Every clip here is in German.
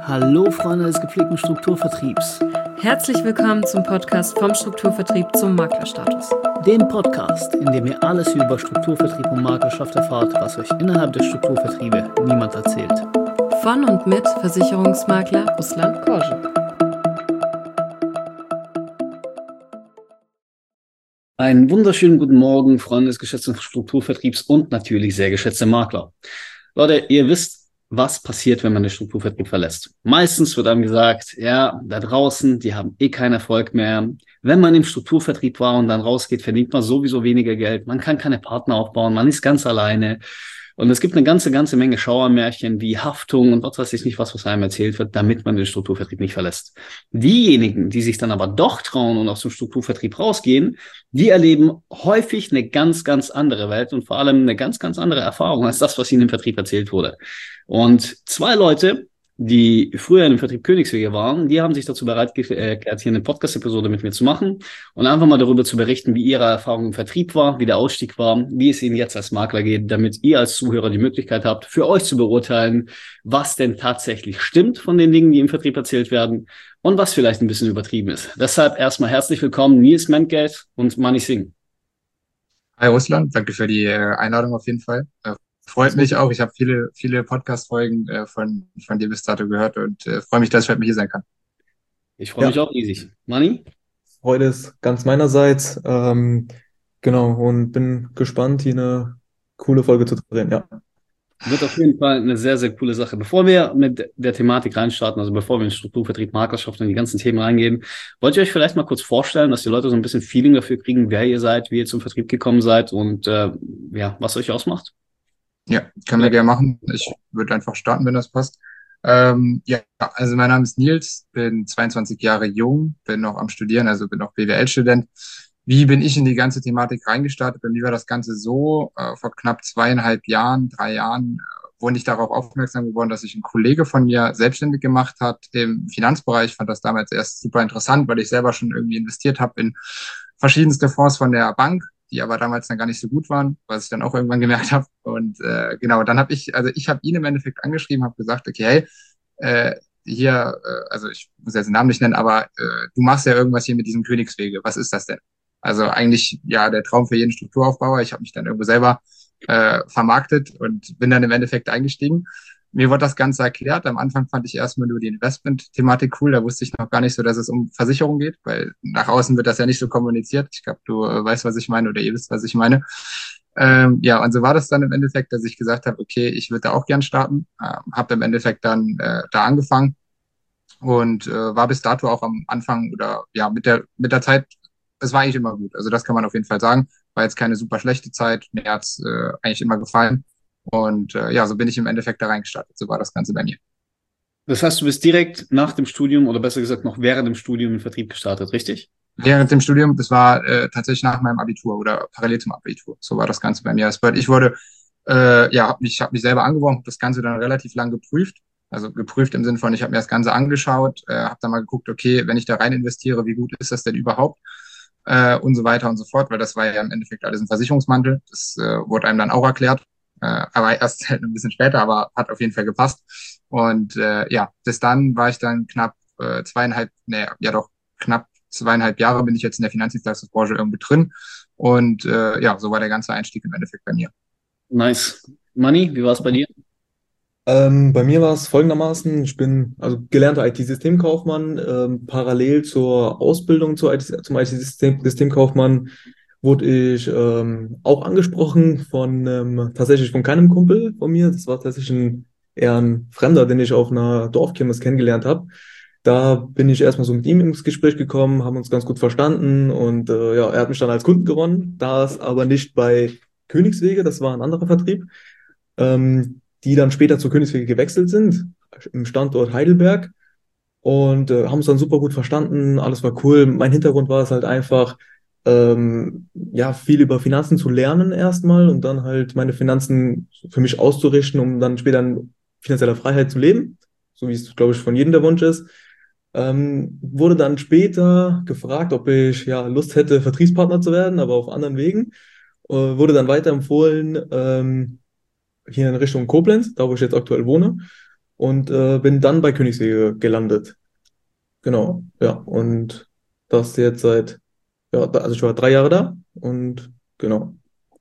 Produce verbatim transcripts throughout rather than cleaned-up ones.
Hallo Freunde des gepflegten Strukturvertriebs. Herzlich willkommen zum Podcast vom Strukturvertrieb zum Maklerstatus. Dem Podcast, in dem ihr alles über Strukturvertrieb und Maklerschaft erfahrt, was euch innerhalb der Strukturvertriebe niemand erzählt. Von und mit Versicherungsmakler Ruslan Korje. Einen wunderschönen guten Morgen, Freunde des geschätzten Strukturvertriebs und natürlich sehr geschätzte Makler. Leute, ihr wisst, was passiert, wenn man den Strukturvertrieb verlässt. Meistens wird einem gesagt, ja, da draußen, die haben eh keinen Erfolg mehr. Wenn man im Strukturvertrieb war und dann rausgeht, verdient man sowieso weniger Geld. Man kann keine Partner aufbauen, man ist ganz alleine. Und es gibt eine ganze, ganze Menge Schauermärchen wie Haftung und was weiß ich nicht, was, was einem erzählt wird, damit man den Strukturvertrieb nicht verlässt. Diejenigen, die sich dann aber doch trauen und aus dem Strukturvertrieb rausgehen, die erleben häufig eine ganz, ganz andere Welt und vor allem eine ganz, ganz andere Erfahrung als das, was ihnen im Vertrieb erzählt wurde. Und zwei Leute, die früher in dem Vertrieb Königswege waren, die haben sich dazu bereit erklärt, hier eine Podcast-Episode mit mir zu machen und einfach mal darüber zu berichten, wie ihre Erfahrung im Vertrieb war, wie der Ausstieg war, wie es ihnen jetzt als Makler geht, damit ihr als Zuhörer die Möglichkeit habt, für euch zu beurteilen, was denn tatsächlich stimmt von den Dingen, die im Vertrieb erzählt werden und was vielleicht ein bisschen übertrieben ist. Deshalb erstmal herzlich willkommen, Nils Mentgeld und Mani Singh. Hi Russland, danke für die äh, Einladung auf jeden Fall. Äh, freut mich auch. Ich habe viele, viele Podcast-Folgen äh, von, von dir bis dato gehört und äh, freue mich, dass ich heute hier sein kann. Ich freue Ja. mich auch riesig. Mani? Freude ist ganz meinerseits. Ähm, genau, und bin gespannt, hier eine coole Folge zu drehen. Ja. Wird auf jeden Fall eine sehr, sehr coole Sache. Bevor wir mit der Thematik reinstarten, also bevor wir in Strukturvertrieb, Maklerschaft und die ganzen Themen reingehen, wollt ihr euch vielleicht mal kurz vorstellen, dass die Leute so ein bisschen Feeling dafür kriegen, wer ihr seid, wie ihr zum Vertrieb gekommen seid und äh, ja, was euch ausmacht? Ja, können wir gerne machen. Ich würde einfach starten, wenn das passt. Ähm, ja, also mein Name ist Nils, bin zweiundzwanzig Jahre jung, bin noch am Studieren, also bin noch B W L-Student. Wie bin ich in die ganze Thematik reingestartet? Bei mir war das Ganze so, äh, vor knapp zweieinhalb Jahren, drei Jahren, äh, wurde ich darauf aufmerksam geworden, dass sich ein Kollege von mir selbstständig gemacht hat im Finanzbereich. Ich fand das damals erst super interessant, weil ich selber schon irgendwie investiert habe in verschiedenste Fonds von der Bank, die aber damals dann gar nicht so gut waren, was ich dann auch irgendwann gemerkt habe. Und äh, genau, dann habe ich, also ich habe ihn im Endeffekt angeschrieben, habe gesagt, okay, hey, äh, hier, äh, also ich muss jetzt den Namen nicht nennen, aber äh, du machst ja irgendwas hier mit diesem Königswege. Was ist das denn? Also eigentlich ja der Traum für jeden Strukturaufbauer. Ich habe mich dann irgendwo selber äh, vermarktet und bin dann im Endeffekt eingestiegen. Mir wurde das Ganze erklärt. Am Anfang fand ich erstmal nur die Investment-Thematik cool. Da wusste ich noch gar nicht so, dass es um Versicherung geht, weil nach außen wird das ja nicht so kommuniziert. Ich glaube, du äh, weißt, was ich meine oder ihr wisst, was ich meine. Ähm, ja, und so war das dann im Endeffekt, dass ich gesagt habe, okay, ich würde da auch gern starten. Ähm, habe im Endeffekt dann äh, da angefangen und äh, war bis dato auch am Anfang oder ja mit der mit der Zeit, es war eigentlich immer gut. Also das kann man auf jeden Fall sagen. War jetzt keine super schlechte Zeit. Mir hat's äh, eigentlich immer gefallen. Und äh, ja, so bin ich im Endeffekt da reingestartet. So war das Ganze bei mir. Das heißt, du bist direkt nach dem Studium oder besser gesagt noch während dem Studium im Vertrieb gestartet, richtig? Während dem Studium, das war äh, tatsächlich nach meinem Abitur oder parallel zum Abitur. So war das Ganze bei mir. Ich wurde, äh, ja, hab mich, hab mich selber angeworben, habe das Ganze dann relativ lang geprüft. Also geprüft im Sinne von, ich habe mir das Ganze angeschaut, äh, habe dann mal geguckt, okay, wenn ich da rein investiere, wie gut ist das denn überhaupt? Äh, und so weiter und so fort, weil das war ja im Endeffekt alles ein Versicherungsmantel. Das äh, wurde einem dann auch erklärt. Äh, aber erst halt ein bisschen später, aber hat auf jeden Fall gepasst. Und äh, ja, bis dann war ich dann knapp äh, zweieinhalb, nee, ja doch, knapp zweieinhalb Jahre bin ich jetzt in der Finanzdienstleistungsbranche irgendwie drin. Und äh, ja, so war der ganze Einstieg im Endeffekt bei mir. Nice. Mani, wie war es bei dir? Ähm, bei mir war es folgendermaßen, ich bin also gelernter I T-Systemkaufmann, ähm, parallel zur Ausbildung zur I T, zum I T-Systemkaufmann wurde ich ähm, auch angesprochen von ähm, tatsächlich von keinem Kumpel von mir. Das war tatsächlich ein, eher ein Fremder, den ich auf einer Dorfkirmes kennengelernt habe. Da bin ich erstmal so mit ihm ins Gespräch gekommen, haben uns ganz gut verstanden und äh, ja, er hat mich dann als Kunden gewonnen, da es aber nicht bei Königswege, das war ein anderer Vertrieb, ähm, die dann später zu Königswege gewechselt sind, im Standort Heidelberg und äh, haben uns dann super gut verstanden, alles war cool. Mein Hintergrund war es halt einfach, ähm, ja, viel über Finanzen zu lernen erstmal und dann halt meine Finanzen für mich auszurichten, um dann später in finanzieller Freiheit zu leben, so wie es, glaube ich, von jedem der Wunsch ist. Ähm, wurde dann später gefragt, ob ich ja Lust hätte, Vertriebspartner zu werden, aber auf anderen Wegen. Äh, wurde dann weiterempfohlen, ähm, hier in Richtung Koblenz, da wo ich jetzt aktuell wohne. und äh, bin dann bei Königswege gelandet. Genau, ja. Und das jetzt seit, ja, da- also ich war drei Jahre da und genau.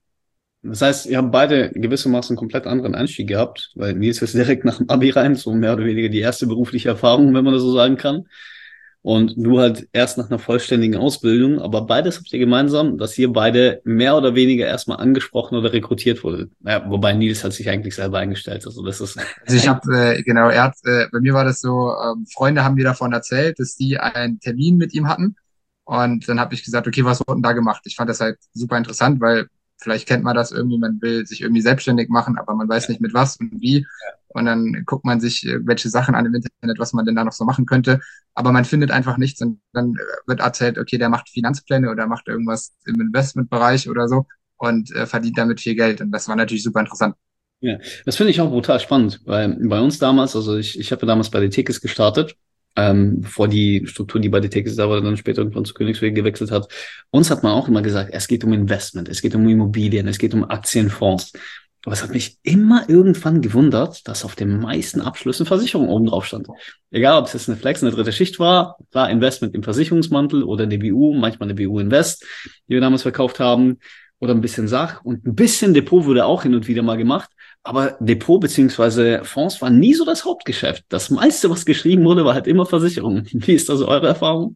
Das heißt, ihr habt beide gewissermaßen einen komplett anderen Einstieg gehabt, weil Nils ist direkt nach dem Abi rein, so mehr oder weniger die erste berufliche Erfahrung, wenn man das so sagen kann. Und du halt erst nach einer vollständigen Ausbildung, aber beides habt ihr gemeinsam, dass ihr beide mehr oder weniger erstmal angesprochen oder rekrutiert wurdet. Naja, wobei Nils hat sich eigentlich selber eingestellt. Also das ist Also ich habe, äh, genau, er hat, äh, bei mir war das so, ähm, Freunde haben mir davon erzählt, dass die einen Termin mit ihm hatten. Und dann habe ich gesagt, okay, was wurde denn da gemacht? Ich fand das halt super interessant, weil vielleicht kennt man das irgendwie, man will sich irgendwie selbstständig machen, aber man weiß nicht mit was und wie. Und dann guckt man sich äh, welche Sachen an im Internet, was man denn da noch so machen könnte. Aber man findet einfach nichts und dann äh, wird erzählt, okay, der macht Finanzpläne oder macht irgendwas im Investmentbereich oder so und äh, verdient damit viel Geld. Und das war natürlich super interessant. Ja, das finde ich auch brutal spannend, weil bei uns damals, also ich, ich habe ja damals bei der Tekis gestartet, ähm, bevor die Struktur, die bei der Tekis da war, dann später irgendwann zu Königsweg gewechselt hat. Uns hat man auch immer gesagt, es geht um Investment, es geht um Immobilien, es geht um Aktienfonds. Aber es hat mich immer irgendwann gewundert, dass auf den meisten Abschlüssen Versicherung oben drauf stand. Egal, ob es jetzt eine Flex, eine dritte Schicht war, war Investment im Versicherungsmantel oder eine B U, manchmal eine B U Invest, die wir damals verkauft haben, oder ein bisschen Sach und ein bisschen Depot wurde auch hin und wieder mal gemacht. Aber Depot beziehungsweise Fonds war nie so das Hauptgeschäft. Das meiste, was geschrieben wurde, war halt immer Versicherung. Wie ist also eure Erfahrung?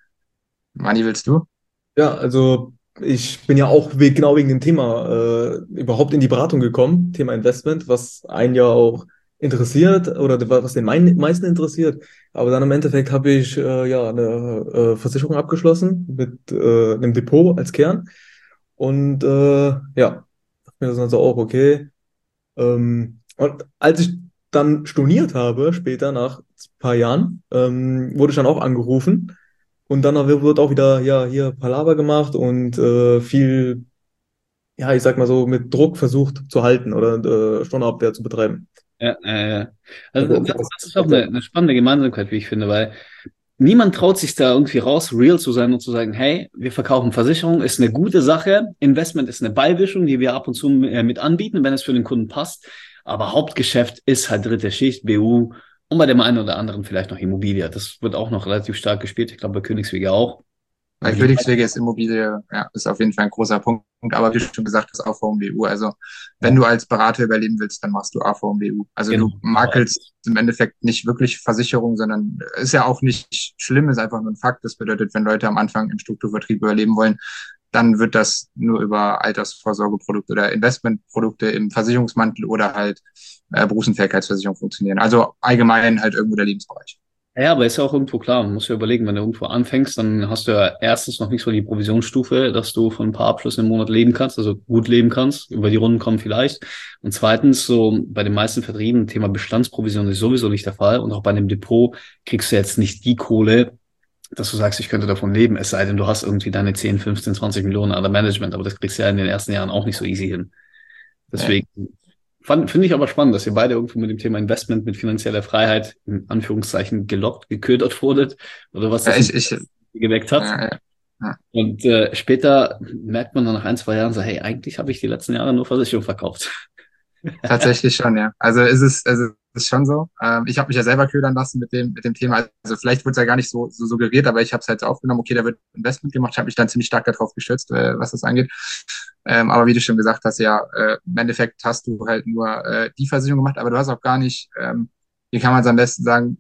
Mani, willst du? Ja, also ich bin ja auch we genau wegen dem Thema äh, überhaupt in die Beratung gekommen, Thema Investment, was einen ja auch interessiert oder was den mein meisten interessiert. Aber dann im Endeffekt habe ich äh, ja eine äh, Versicherung abgeschlossen mit äh, einem Depot als Kern. Und äh, ja, dachte mir das dann so auch, okay. Ähm, und als ich dann storniert habe, später nach ein paar Jahren, ähm, wurde ich dann auch angerufen. Und dann wird auch wieder, ja, hier Palaver gemacht und äh, viel, ja, ich sag mal so, mit Druck versucht zu halten oder äh, Stornoabwehr zu betreiben. Ja, äh, also Also, das, das ist auch eine, eine spannende Gemeinsamkeit, wie ich finde, weil niemand traut sich da irgendwie raus, real zu sein und zu sagen, hey, wir verkaufen Versicherung, ist eine gute Sache, Investment ist eine Beiwischung, die wir ab und zu äh, mit anbieten, wenn es für den Kunden passt. Aber Hauptgeschäft ist halt dritte Schicht, B U und bei dem einen oder anderen vielleicht noch Immobilie. Das wird auch noch relativ stark gespielt. Ich glaube, bei Königswege auch. Bei Aber die, Königswege ist Immobilie, ja, ist auf jeden Fall ein großer Punkt. Aber wie schon gesagt, das A V M B U. Also, wenn ja, du als Berater überleben willst, dann machst du A V M B U. Also, genau. du makelst im Endeffekt nicht wirklich Versicherung, sondern ist ja auch nicht schlimm, ist einfach nur ein Fakt. Das bedeutet, wenn Leute am Anfang im Strukturvertrieb überleben wollen, dann wird das nur über Altersvorsorgeprodukte oder Investmentprodukte im Versicherungsmantel oder halt äh, Berufsunfähigkeitsversicherung funktionieren. Also allgemein halt irgendwo der Lebensbereich. Ja, aber ist ja auch irgendwo klar. Man muss ja überlegen, wenn du irgendwo anfängst, dann hast du ja erstens noch nicht so die Provisionsstufe, dass du von ein paar Abschlüssen im Monat leben kannst, also gut leben kannst, über die Runden kommen vielleicht. Und zweitens, so bei den meisten Vertrieben, Thema Bestandsprovision ist sowieso nicht der Fall. Und auch bei einem Depot kriegst du jetzt nicht die Kohle, dass du sagst, ich könnte davon leben, es sei denn, du hast irgendwie deine zehn, fünfzehn, zwanzig Millionen an der Management, aber das kriegst du ja in den ersten Jahren auch nicht so easy hin. Ja. Deswegen fand, finde ich aber spannend, dass ihr beide irgendwo mit dem Thema Investment, mit finanzieller Freiheit, in Anführungszeichen, gelockt, geködert wurdet, oder was Ja, das ich, ich, geweckt hat. ja, ja, ja. Und äh, später merkt man dann nach ein, zwei Jahren so, hey, eigentlich habe ich die letzten Jahre nur Versicherung verkauft. Tatsächlich schon, ja. Also ist es, also es ist schon so. Ähm, ich habe mich ja selber ködern lassen mit dem, mit dem Thema. Also vielleicht wurde es ja gar nicht so, so suggeriert, aber ich habe es halt so aufgenommen, okay, da wird Investment gemacht. Ich habe mich dann ziemlich stark darauf gestürzt, äh, was das angeht. Ähm, aber wie du schon gesagt hast, ja, äh, im Endeffekt hast du halt nur äh, die Versicherung gemacht, aber du hast auch gar nicht, ähm, wie kann man es am besten sagen,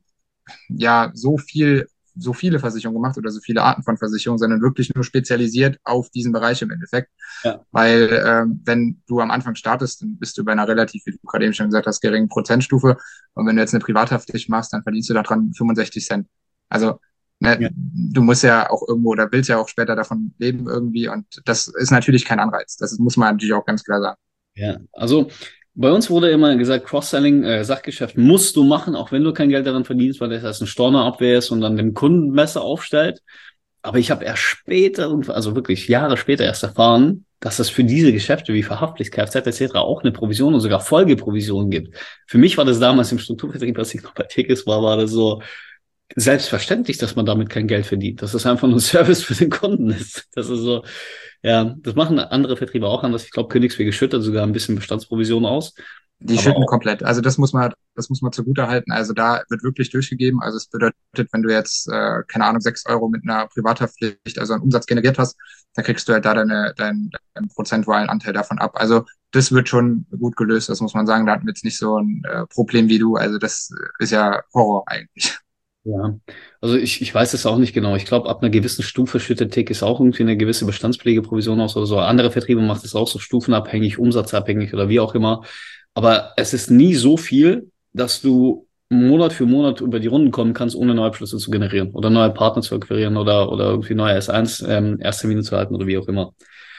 ja, so viel, so viele Versicherungen gemacht oder so viele Arten von Versicherungen, sondern wirklich nur spezialisiert auf diesen Bereich im Endeffekt. Ja, Weil ähm, wenn du am Anfang startest, dann bist du bei einer relativ, wie du gerade eben schon gesagt hast, geringen Prozentstufe. Und wenn du jetzt eine Privathaftpflicht machst, dann verdienst du daran fünfundsechzig Cent. Also ne, ja. du musst ja auch irgendwo oder willst ja auch später davon leben irgendwie. Und das ist natürlich kein Anreiz. Das muss man natürlich auch ganz klar sagen. Ja, also bei uns wurde immer gesagt, Cross-Selling, äh, Sachgeschäft musst du machen, auch wenn du kein Geld daran verdienst, weil das heißt ein Stornoabwehr ist und dann dem Kunden besser aufstellt. Aber ich habe erst später, also wirklich Jahre später erst erfahren, dass es für diese Geschäfte wie Verhaftlichkeit, Kfz et cetera auch eine Provision und sogar Folgeprovision gibt. Für mich war das damals im Strukturvertrieb, als ich noch bei Tekis war, war das so selbstverständlich, dass man damit kein Geld verdient. Dass es einfach nur ein Service für den Kunden ist. Das ist so, ja, das machen andere Vertriebe auch anders. Ich glaube, Königswege schüttet sogar ein bisschen Bestandsprovision aus. Die Aber schütten auch, komplett. Also das muss man, das muss man zugute halten. Also da wird wirklich durchgegeben. Also es bedeutet, wenn du jetzt, äh, keine Ahnung, sechs Euro mit einer Privathaftpflicht, also einen Umsatz generiert hast, dann kriegst du halt da deine, deinen, deinen prozentualen Anteil davon ab. Also das wird schon gut gelöst, das muss man sagen. Da hatten wir jetzt nicht so ein äh, Problem wie du. Also das ist ja Horror eigentlich. ja. Also ich, ich weiß es auch nicht genau. Ich glaube, ab einer gewissen Stufe schüttet Tick ist auch irgendwie eine gewisse Bestandspflegeprovision aus oder so. Andere Vertriebe macht es auch so stufenabhängig, umsatzabhängig oder wie auch immer. Aber es ist nie so viel, dass du Monat für Monat über die Runden kommen kannst, ohne neue Abschlüsse zu generieren oder neue Partner zu akquirieren oder, oder irgendwie neue S eins, ähm, Ersttermine zu halten oder wie auch immer.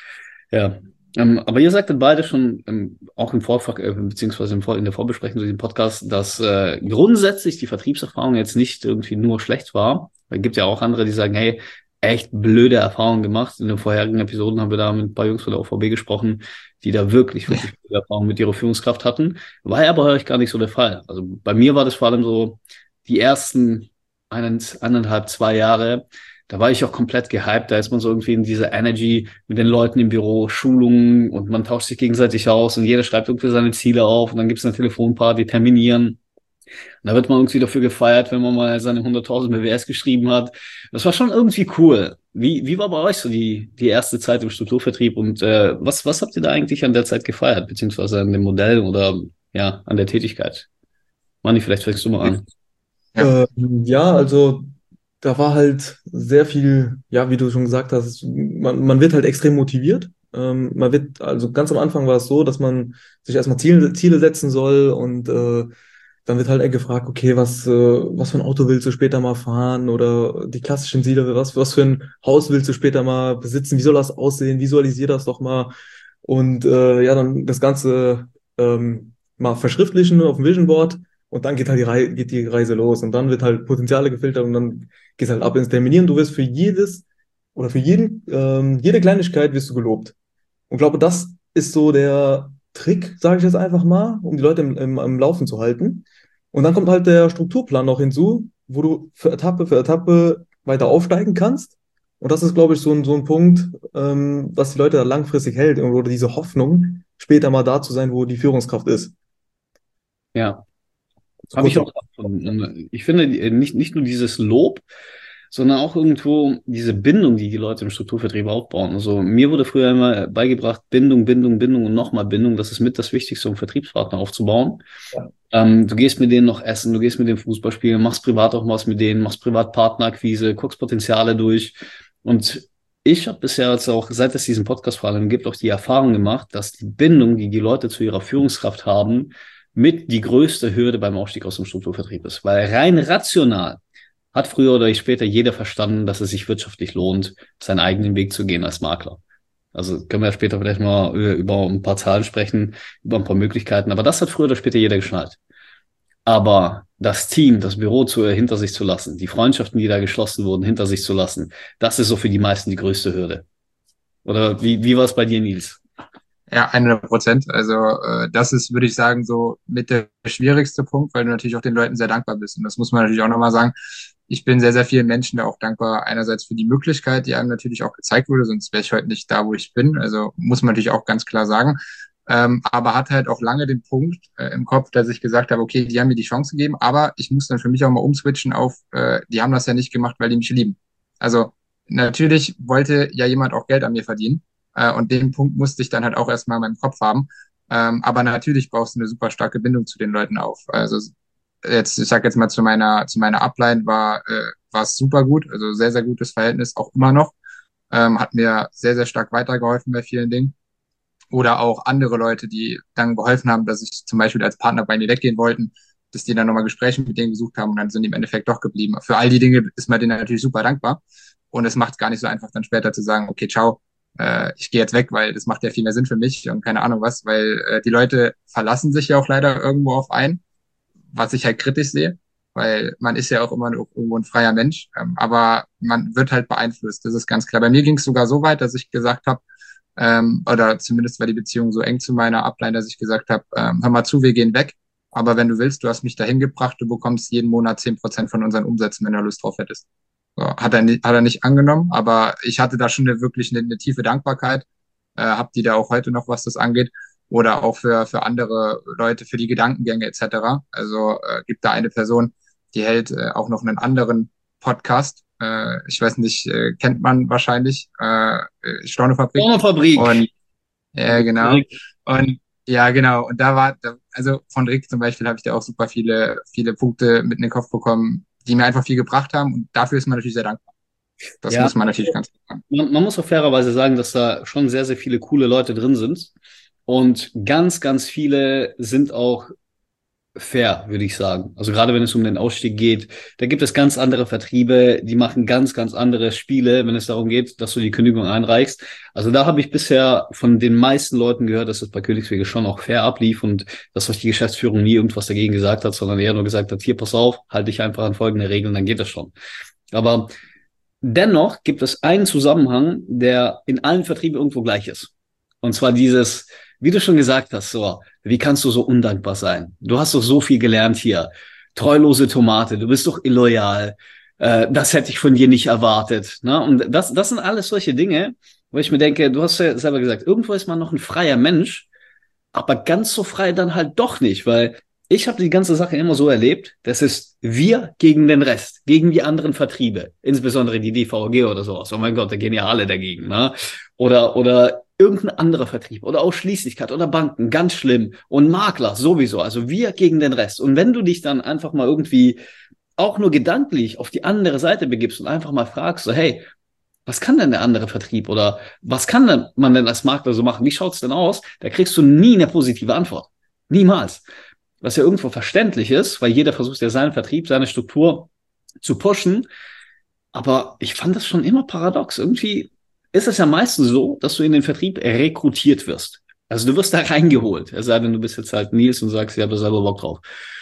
Ja. Ähm, aber ihr sagtet beide schon, ähm, auch im Vorfach, äh, beziehungsweise im Vor in der Vorbesprechung zu diesem Podcast, dass äh, grundsätzlich die Vertriebserfahrung jetzt nicht irgendwie nur schlecht war. Es gibt ja auch andere, die sagen, hey, echt blöde Erfahrungen gemacht. In den vorherigen Episoden haben wir da mit ein paar Jungs von der O V B gesprochen, die da wirklich, wirklich blöde Erfahrungen mit ihrer Führungskraft hatten. War ja aber bei euch gar nicht so der Fall. Also bei mir war das vor allem so die ersten einen, eineinhalb, zwei Jahre. Da war ich auch komplett gehypt. Da ist man so irgendwie in dieser Energy mit den Leuten im Büro, Schulungen und man tauscht sich gegenseitig aus und jeder schreibt irgendwie seine Ziele auf und dann gibt es eine Telefonparty, terminieren. Und da wird man irgendwie dafür gefeiert, wenn man mal seine hunderttausend B W S geschrieben hat. Das war schon irgendwie cool. Wie, wie war bei euch so die, die erste Zeit im Strukturvertrieb und äh, was, was habt ihr da eigentlich an der Zeit gefeiert, beziehungsweise an dem Modell oder ja, an der Tätigkeit? Manni, vielleicht fängst du mal an. Ja. Ähm, ja, also da war halt sehr viel, ja, wie du schon gesagt hast, man, man wird halt extrem motiviert. Ähm, man wird, also ganz am Anfang war es so, dass man sich erstmal Ziele, Ziele setzen soll und äh, dann wird halt eher gefragt, okay, was, äh, was für ein Auto willst du später mal fahren oder die klassischen Ziele, was, was für ein Haus willst du später mal besitzen, wie soll das aussehen, visualisier das doch mal und äh, ja, dann das Ganze ähm, mal verschriftlichen auf dem Vision Board und dann geht halt die Reise, geht die Reise los und dann wird halt Potenziale gefiltert und dann geht halt ab ins Terminieren. Du wirst für jedes oder für jeden, ähm, jede Kleinigkeit wirst du gelobt. Und glaube, das ist so der Trick, sage ich jetzt einfach mal, um die Leute im, im, am Laufen zu halten. Und dann kommt halt der Strukturplan noch hinzu, wo du für Etappe für Etappe weiter aufsteigen kannst. Und das ist, glaube ich, so ein, so ein Punkt, ähm, was die Leute da langfristig hält oder diese Hoffnung, später mal da zu sein, wo die Führungskraft ist. Ja. So Habe kurz. ich auch davon. Und ich finde äh, nicht, nicht nur dieses Lob, sondern auch irgendwo diese Bindung, die die Leute im Strukturvertrieb aufbauen. Also mir wurde früher immer beigebracht, Bindung, Bindung, Bindung und nochmal Bindung. Das ist mit das Wichtigste, um Vertriebspartner aufzubauen. Ja. Ähm, du gehst mit denen noch essen, du gehst mit denen Fußball spielen, machst privat auch was mit denen, machst privat Partnerakquise, guckst Potenziale durch. Und ich habe bisher jetzt auch, seit es diesen Podcast vor allem gibt, auch die Erfahrung gemacht, dass die Bindung, die die Leute zu ihrer Führungskraft haben, mit die größte Hürde beim Aufstieg aus dem Strukturvertrieb ist. Weil rein rational hat früher oder später jeder verstanden, dass es sich wirtschaftlich lohnt, seinen eigenen Weg zu gehen als Makler. Also können wir später vielleicht mal über, über ein paar Zahlen sprechen, über ein paar Möglichkeiten. Aber das hat früher oder später jeder geschnallt. Aber das Team, das Büro zu, hinter sich zu lassen, die Freundschaften, die da geschlossen wurden, hinter sich zu lassen, das ist so für die meisten die größte Hürde. Oder wie, wie war es bei dir, Nils? Ja, hundert Prozent. Also äh, das ist, würde ich sagen, so mit der schwierigste Punkt, weil du natürlich auch den Leuten sehr dankbar bist. Und das muss man natürlich auch nochmal sagen. Ich bin sehr, sehr vielen Menschen da auch dankbar. Einerseits für die Möglichkeit, die einem natürlich auch gezeigt wurde, sonst wäre ich heute nicht da, wo ich bin. Also muss man natürlich auch ganz klar sagen. Ähm, aber hat halt auch lange den Punkt äh, im Kopf, dass ich gesagt habe, okay, die haben mir die Chance gegeben, aber ich muss dann für mich auch mal umswitchen auf, äh, die haben das ja nicht gemacht, weil die mich lieben. Also natürlich wollte ja jemand auch Geld an mir verdienen. Äh, und den Punkt musste ich dann halt auch erstmal in meinem Kopf haben. Ähm, aber natürlich brauchst du eine super starke Bindung zu den Leuten auf. Also jetzt, ich sag jetzt mal zu meiner, zu meiner Upline war, äh, war es super gut, also sehr, sehr gutes Verhältnis, auch immer noch. Ähm, hat mir sehr, sehr stark weitergeholfen bei vielen Dingen. Oder auch andere Leute, die dann geholfen haben, dass ich zum Beispiel als Partner bei mir weggehen wollten, dass die dann nochmal Gespräche mit denen gesucht haben und dann sind die im Endeffekt doch geblieben. Für all die Dinge ist man denen natürlich super dankbar. Und es macht es gar nicht so einfach, dann später zu sagen, okay, ciao, äh, ich gehe jetzt weg, weil das macht ja viel mehr Sinn für mich und keine Ahnung was, weil äh, die Leute verlassen sich ja auch leider irgendwo auf einen, was ich halt kritisch sehe, weil man ist ja auch immer noch irgendwo ein freier Mensch, ähm, aber man wird halt beeinflusst, das ist ganz klar. Bei mir ging es sogar so weit, dass ich gesagt habe, ähm, oder zumindest war die Beziehung so eng zu meiner Upline, dass ich gesagt habe, ähm, hör mal zu, wir gehen weg, aber wenn du willst, du hast mich dahin gebracht, du bekommst jeden Monat zehn Prozent von unseren Umsätzen, wenn du Lust drauf hättest. So, hat er nicht, hat er nicht angenommen, aber ich hatte da schon eine, wirklich eine, eine tiefe Dankbarkeit, äh, hab die da auch heute noch, was das angeht. oder auch für, für andere Leute, für die Gedankengänge et cetera. Also äh, gibt da eine Person, die hält äh, auch noch einen anderen Podcast. Äh, ich weiß nicht, äh, kennt man wahrscheinlich, äh, äh, Staunefabrik. Pornofabrik. Und ja, genau. Und ja, genau. Und da war, da, also von Rick zum Beispiel habe ich da auch super viele, viele Punkte mit in den Kopf bekommen, die mir einfach viel gebracht haben. Und dafür ist man natürlich sehr dankbar. Das Ja, muss man natürlich ganz klar sagen. man, man muss auch fairerweise sagen, dass da schon sehr, sehr viele coole Leute drin sind. Und ganz, ganz viele sind auch fair, würde ich sagen. Also gerade wenn es um den Ausstieg geht, da gibt es ganz andere Vertriebe, die machen ganz, ganz andere Spiele, wenn es darum geht, dass du die Kündigung einreichst. Also da habe ich bisher von den meisten Leuten gehört, dass es bei Königswege schon auch fair ablief und dass euch die Geschäftsführung nie irgendwas dagegen gesagt hat, sondern eher nur gesagt hat, hier, pass auf, halte dich einfach an folgende Regeln, dann geht das schon. Aber dennoch gibt es einen Zusammenhang, der in allen Vertrieben irgendwo gleich ist. Und zwar dieses, wie du schon gesagt hast, so, wie kannst du so undankbar sein? Du hast doch so viel gelernt hier. Treulose Tomate, du bist doch illoyal. Äh, das hätte ich von dir nicht erwartet. Ne? Und das, das sind alles solche Dinge, wo ich mir denke, du hast ja selber gesagt, irgendwo ist man noch ein freier Mensch, aber ganz so frei dann halt doch nicht, weil ich habe die ganze Sache immer so erlebt, das ist wir gegen den Rest, gegen die anderen Vertriebe, insbesondere die D V G oder sowas. Oh mein Gott, da gehen ja alle dagegen, ne? Oder, oder irgendein anderer Vertrieb oder Ausschließlichkeit oder Banken, ganz schlimm. Und Makler sowieso, also wir gegen den Rest. Und wenn du dich dann einfach mal irgendwie auch nur gedanklich auf die andere Seite begibst und einfach mal fragst, so hey, was kann denn der andere Vertrieb oder was kann denn man denn als Makler so machen? Wie schaut's denn aus? Da kriegst du nie eine positive Antwort. Niemals. Was ja irgendwo verständlich ist, weil jeder versucht ja seinen Vertrieb, seine Struktur zu pushen. Aber ich fand das schon immer paradox. Irgendwie ist es ja meistens so, dass du in den Vertrieb rekrutiert wirst. Also du wirst da reingeholt. Es sei denn, du bist jetzt halt Nils und sagst, ich habe da selber Bock drauf.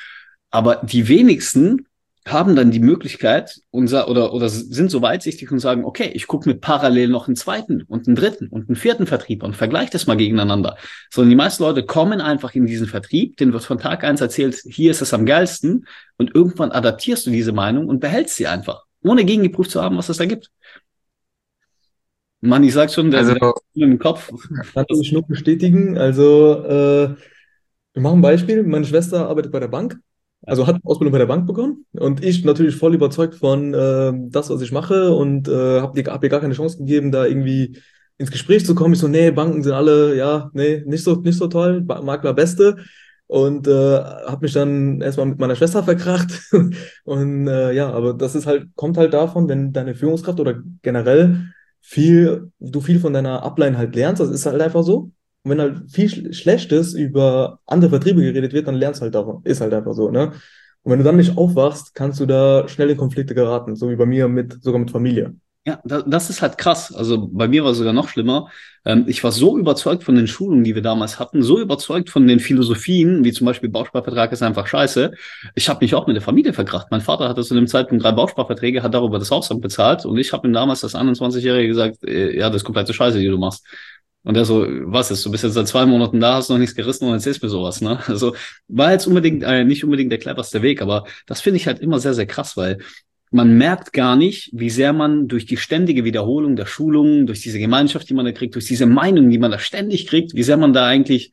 Aber die wenigsten haben dann die Möglichkeit unser, oder, oder sind so weitsichtig und sagen, okay, ich gucke mir parallel noch einen zweiten und einen dritten und einen vierten Vertrieb und vergleiche das mal gegeneinander. Sondern die meisten Leute kommen einfach in diesen Vertrieb, denen wird von Tag eins erzählt, hier ist es am geilsten und irgendwann adaptierst du diese Meinung und behältst sie einfach, ohne gegengeprüft zu haben, was es da gibt. Mann, ich sag schon, der, Also, der im Kopf. Kann ich nur bestätigen. Also, äh, wir machen ein Beispiel. Meine Schwester arbeitet bei der Bank, also hat Ausbildung bei der Bank begonnen und ich natürlich voll überzeugt von äh, das, was ich mache und äh, habe ihr, hab ihr gar keine Chance gegeben, da irgendwie ins Gespräch zu kommen. Ich so, nee, Banken sind alle, ja, nee, nicht so, nicht so toll, Ba- Makler Beste. Und äh, habe mich dann erstmal mit meiner Schwester verkracht. Und äh, ja, aber das ist halt, kommt halt davon, wenn deine Führungskraft oder generell viel, du viel von deiner Upline halt lernst, das ist halt einfach so. Und wenn halt viel Sch- Schlechtes über andere Vertriebe geredet wird, dann lernst halt davon. Ist halt einfach so, ne? Und wenn du dann nicht aufwachst, kannst du da schnell in Konflikte geraten, so wie bei mir mit, sogar mit Familie. Ja, da, das ist halt krass. Also bei mir war es sogar noch schlimmer. Ähm, ich war so überzeugt von den Schulungen, die wir damals hatten, so überzeugt von den Philosophien, wie zum Beispiel Bausparvertrag ist einfach scheiße. Ich habe mich auch mit der Familie verkracht. Mein Vater hatte zu dem Zeitpunkt drei Bausparverträge, hat darüber das Hausamt bezahlt und ich habe ihm damals als einundzwanzigjährige gesagt, äh, ja, das ist komplette Scheiße, die du machst. Und er so, was ist, du bist jetzt seit zwei Monaten da, hast noch nichts gerissen und erzählst mir sowas, ne? Also war jetzt unbedingt, äh, nicht unbedingt der cleverste Weg, aber das finde ich halt immer sehr, sehr krass, weil man merkt gar nicht, wie sehr man durch die ständige Wiederholung der Schulungen, durch diese Gemeinschaft, die man da kriegt, durch diese Meinung, die man da ständig kriegt, wie sehr man da eigentlich,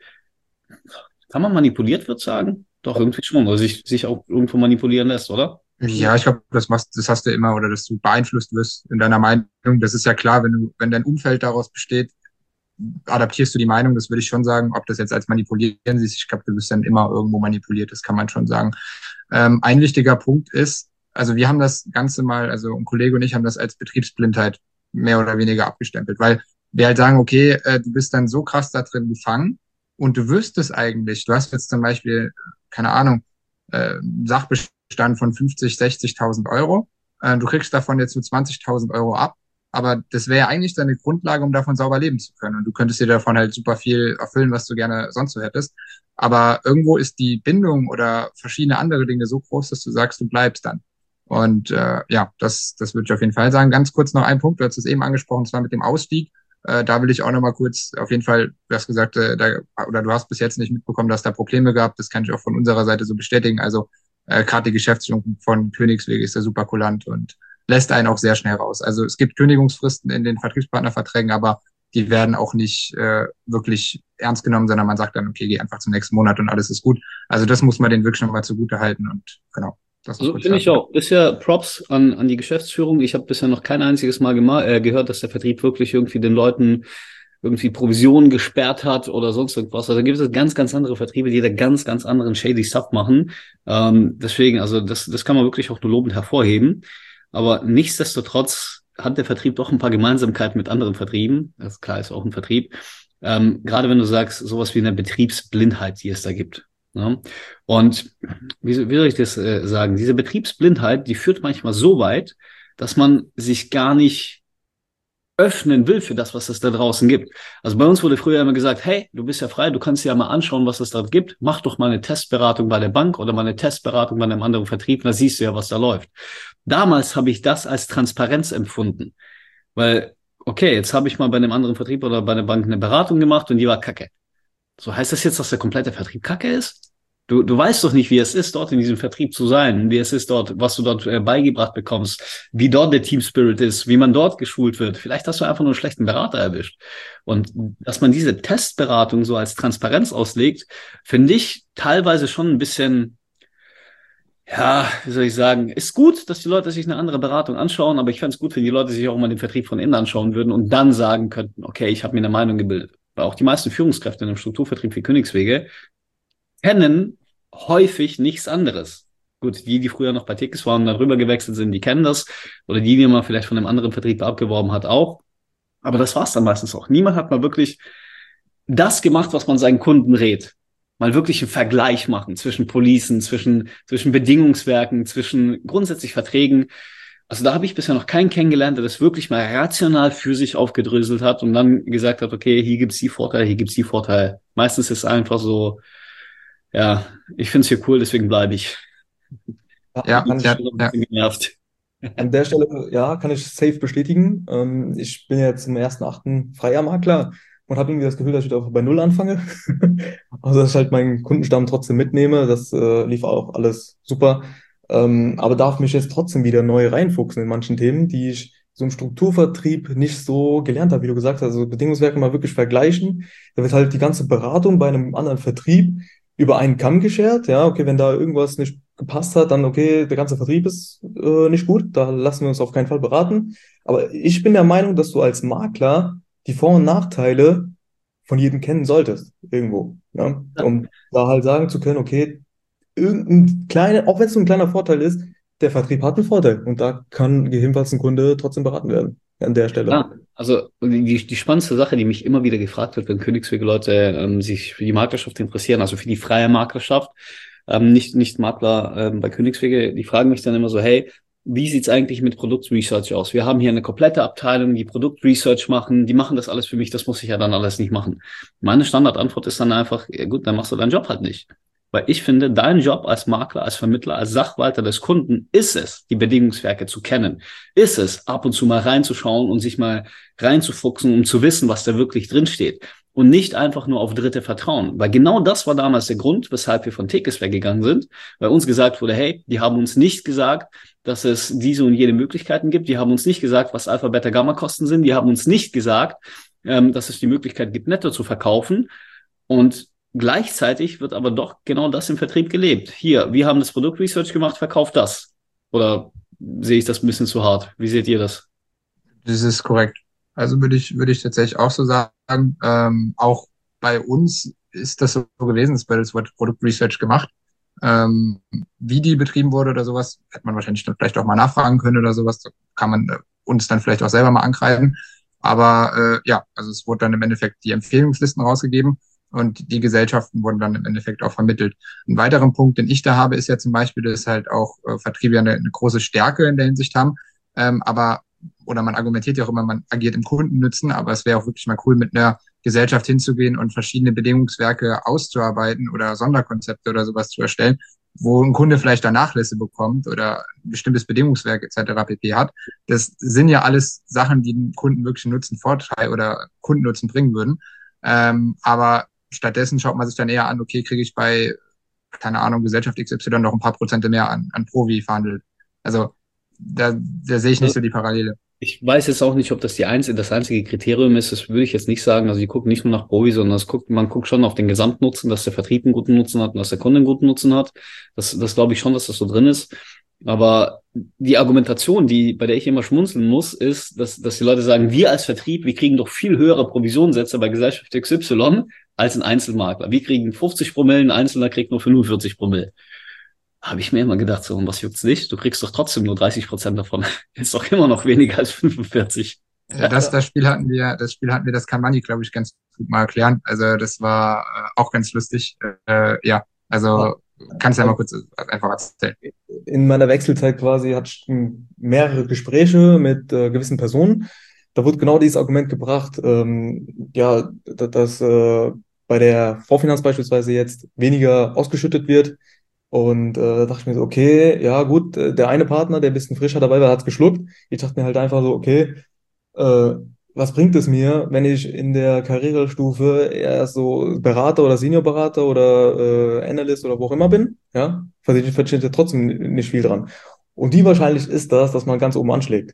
kann man manipuliert wird sagen? Doch, irgendwie schon, oder sich, sich auch irgendwo manipulieren lässt, oder? ja, ich glaube, das machst, das hast du immer, oder dass du beeinflusst wirst in deiner Meinung. Das ist ja klar, wenn du, wenn dein Umfeld daraus besteht, adaptierst du die Meinung, das würde ich schon sagen. Ob das jetzt als manipulieren siehst, ich glaube, du bist dann immer irgendwo manipuliert, das kann man schon sagen. Ähm, ein wichtiger Punkt ist, also wir haben das Ganze mal, also ein Kollege und ich haben das als Betriebsblindheit mehr oder weniger abgestempelt, weil wir halt sagen, okay, äh, du bist dann so krass da drin gefangen und du wüsstest eigentlich, du hast jetzt zum Beispiel, keine Ahnung, äh, Sachbestand von fünfzig, sechzigtausend Euro, äh, du kriegst davon jetzt so zwanzigtausend Euro ab, aber das wäre ja eigentlich deine Grundlage, um davon sauber leben zu können. Und du könntest dir davon halt super viel erfüllen, was du gerne sonst so hättest. Aber irgendwo ist die Bindung oder verschiedene andere Dinge so groß, dass du sagst, du bleibst dann. Und äh, ja, das, das würde ich auf jeden Fall sagen. Ganz kurz noch ein Punkt, du hast es eben angesprochen, zwar mit dem Ausstieg. Äh, da will ich auch noch mal kurz, auf jeden Fall, du hast gesagt, äh, da, oder du hast bis jetzt nicht mitbekommen, dass da Probleme gab. Das kann ich auch von unserer Seite so bestätigen. Also äh, gerade die Geschäftsführung von Königswege ist da super kulant und lässt einen auch sehr schnell raus. Also es gibt Kündigungsfristen in den Vertriebspartnerverträgen, aber die werden auch nicht äh, wirklich ernst genommen, sondern man sagt dann, okay, geh einfach zum nächsten Monat und alles ist gut. Also das muss man denen wirklich nochmal zugute halten und genau, das ist Also kurz finde ich dazu. auch. Bisher Props an, an die Geschäftsführung. Ich habe bisher noch kein einziges Mal gema äh, gehört, dass der Vertrieb wirklich irgendwie den Leuten irgendwie Provisionen gesperrt hat oder sonst irgendwas. Also da gibt es ganz, ganz andere Vertriebe, die da ganz, ganz anderen shady Stuff machen. Ähm, deswegen, also das, das kann man wirklich auch nur lobend hervorheben. Aber nichtsdestotrotz hat der Vertrieb doch ein paar Gemeinsamkeiten mit anderen Vertrieben. Das ist klar, ist auch ein Vertrieb. Ähm, gerade wenn du sagst, sowas wie eine Betriebsblindheit, die es da gibt. Ja? Und wie, wie soll ich das äh, sagen? Diese Betriebsblindheit, die führt manchmal so weit, dass man sich gar nicht öffnen will für das, was es da draußen gibt. Also bei uns wurde früher immer gesagt, hey, du bist ja frei, du kannst dir ja mal anschauen, was es da gibt. Mach doch mal eine Testberatung bei der Bank oder mal eine Testberatung bei einem anderen Vertrieb, da siehst du ja, was da läuft. Damals habe ich das als Transparenz empfunden, weil, okay, jetzt habe ich mal bei einem anderen Vertrieb oder bei einer Bank eine Beratung gemacht und die war kacke. So heißt das jetzt, dass der komplette Vertrieb kacke ist? Du, du weißt doch nicht, wie es ist, dort in diesem Vertrieb zu sein, wie es ist dort, was du dort äh, beigebracht bekommst, wie dort der Team Spirit ist, wie man dort geschult wird. Vielleicht hast du einfach nur einen schlechten Berater erwischt. Und dass man diese Testberatung so als Transparenz auslegt, finde ich teilweise schon ein bisschen, ja, wie soll ich sagen, ist gut, dass die Leute sich eine andere Beratung anschauen, aber ich fände es gut, wenn die Leute sich auch mal den Vertrieb von innen anschauen würden und dann sagen könnten, okay, ich habe mir eine Meinung gebildet. Weil auch die meisten Führungskräfte in einem Strukturvertrieb wie Königswege kennen häufig nichts anderes. Gut, die, die früher noch bei Tickets waren und dann rüber gewechselt sind, die kennen das. Oder die, die man vielleicht von einem anderen Vertrieb abgeworben hat, auch. Aber das war's dann meistens auch. Niemand hat mal wirklich das gemacht, was man seinen Kunden rät. Mal wirklich einen Vergleich machen zwischen Policen, zwischen, zwischen Bedingungswerken, zwischen grundsätzlich Verträgen. Also da habe ich bisher noch keinen kennengelernt, der das wirklich mal rational für sich aufgedröselt hat und dann gesagt hat, okay, hier gibt's die Vorteile, hier gibt's die Vorteile. Meistens ist es einfach so, ja, ich finde es hier cool, deswegen bleibe ich. Ja, Ja, kann Ich bin ja, ich schon ein ja. bisschen genervt. an der Stelle, ja, kann ich safe bestätigen. Ähm, ich bin jetzt im ersten Achten freier Makler und habe irgendwie das Gefühl, dass ich da bei Null anfange. Also, dass ich halt meinen Kundenstamm trotzdem mitnehme. Das äh, lief auch alles super. Ähm, aber darf mich jetzt trotzdem wieder neu reinfuchsen in manchen Themen, die ich so im Strukturvertrieb nicht so gelernt habe, wie du gesagt hast. Also Bedingungswerke mal wirklich vergleichen. Da wird halt die ganze Beratung bei einem anderen Vertrieb über einen Kamm geschert. Ja, okay, wenn da irgendwas nicht gepasst hat, dann okay, der ganze Vertrieb ist äh, nicht gut, da lassen wir uns auf keinen Fall beraten. Aber ich bin der Meinung, dass du als Makler die Vor- und Nachteile von jedem kennen solltest, irgendwo. Ja? Um da halt sagen zu können, okay, irgendein kleiner, auch wenn es so ein kleiner Vorteil ist, der Vertrieb hat einen Vorteil und da kann gegebenenfalls ein Kunde trotzdem beraten werden an der Stelle. Ja, also die, die spannendste Sache, die mich immer wieder gefragt wird, wenn Königswege-Leute ähm, sich für die Maklerschaft interessieren, also für die freie Maklerschaft, ähm, nicht, nicht Makler ähm, bei Königswege, die fragen mich dann immer so, hey, wie sieht's eigentlich mit Produktresearch aus? Wir haben hier eine komplette Abteilung, die Produktresearch machen, die machen das alles für mich, das muss ich ja dann alles nicht machen. Meine Standardantwort ist dann einfach, ja gut, dann machst du deinen Job halt nicht. Weil ich finde, dein Job als Makler, als Vermittler, als Sachwalter des Kunden ist es, die Bedingungswerke zu kennen. Ist es, ab und zu mal reinzuschauen und sich mal reinzufuchsen, um zu wissen, was da wirklich drinsteht. Und nicht einfach nur auf Dritte vertrauen. Weil genau das war damals der Grund, weshalb wir von Tekes weggegangen sind. Weil uns gesagt wurde, hey, die haben uns nicht gesagt, dass es diese und jene Möglichkeiten gibt. Die haben uns nicht gesagt, was Alpha, Beta, Gamma Kosten sind. Die haben uns nicht gesagt, ähm, dass es die Möglichkeit gibt, netto zu verkaufen. Und gleichzeitig wird aber doch genau das im Vertrieb gelebt. Hier, wir haben das Produktresearch gemacht, verkauft das. Oder sehe ich das ein bisschen zu hart? Wie seht ihr das? Das ist korrekt. Also würde ich, würde ich tatsächlich auch so sagen. Ähm, auch bei uns ist das so gewesen, es wird das Wort Product Research gemacht. Ähm, wie die betrieben wurde oder sowas, hätte man wahrscheinlich dann vielleicht auch mal nachfragen können oder sowas. Da kann man äh, uns dann vielleicht auch selber mal ankreiden. Aber äh, ja, also es wurde dann im Endeffekt die Empfehlungslisten rausgegeben und die Gesellschaften wurden dann im Endeffekt auch vermittelt. Ein weiterer Punkt, den ich da habe, ist ja zum Beispiel, dass halt auch äh, Vertriebe ja eine, eine große Stärke in der Hinsicht haben. Ähm, aber oder man argumentiert ja auch immer, man agiert im Kundennutzen, aber es wäre auch wirklich mal cool, mit einer Gesellschaft hinzugehen und verschiedene Bedingungswerke auszuarbeiten oder Sonderkonzepte oder sowas zu erstellen, wo ein Kunde vielleicht da Nachlässe bekommt oder ein bestimmtes Bedingungswerk et cetera pp. Hat. Das sind ja alles Sachen, die dem Kunden wirklich einen Nutzen, Vorteil oder Kundennutzen bringen würden. Ähm, aber stattdessen schaut man sich dann eher an, okay, kriege ich bei, keine Ahnung, Gesellschaft X Y noch ein paar Prozente mehr an, an Provi verhandelt. Also da, da sehe ich nicht so die Parallele. Ich weiß jetzt auch nicht, ob das die einzige, das einzige Kriterium ist. Das würde ich jetzt nicht sagen. Also die gucken nicht nur nach Provi, sondern es guckt, man guckt schon auf den Gesamtnutzen, dass der Vertrieb einen guten Nutzen hat und dass der Kunde einen guten Nutzen hat. Das, das glaube ich schon, dass das so drin ist. Aber die Argumentation, die, bei der ich immer schmunzeln muss, ist, dass, dass die Leute sagen, wir als Vertrieb, wir kriegen doch viel höhere Provisionssätze bei Gesellschaft X Y als ein Einzelmakler. Wir kriegen fünfzig Promille, ein Einzelner kriegt nur fünfundvierzig Promille. Habe ich mir immer gedacht, so, und was juckt's dich? Du kriegst doch trotzdem nur dreißig Prozent davon. Ist doch immer noch weniger als fünfundvierzig. Ja, das, das Spiel hatten wir, das Spiel hatten wir, das kann Manni, glaube ich, ganz gut mal erklären. Also das war äh, auch ganz lustig. Äh, ja, also kannst ja mal kurz einfach erzählen. In meiner Wechselzeit quasi hatte ich m, mehrere Gespräche mit äh, gewissen Personen. Da wurde genau dieses Argument gebracht, ähm, ja, da- dass äh, bei der Vorfinanz beispielsweise jetzt weniger ausgeschüttet wird. Und äh, da dachte ich mir so, okay, ja gut, äh, der eine Partner, der ein bisschen frischer dabei war, hat es geschluckt. Ich dachte mir halt einfach so, okay, äh, was bringt es mir, wenn ich in der Karrierestufe erst so Berater oder Seniorberater oder äh, Analyst oder wo auch immer bin, ja, verdiene verdiene ich ja trotzdem nicht viel dran. Und wie wahrscheinlich ist das, dass man ganz oben anschlägt?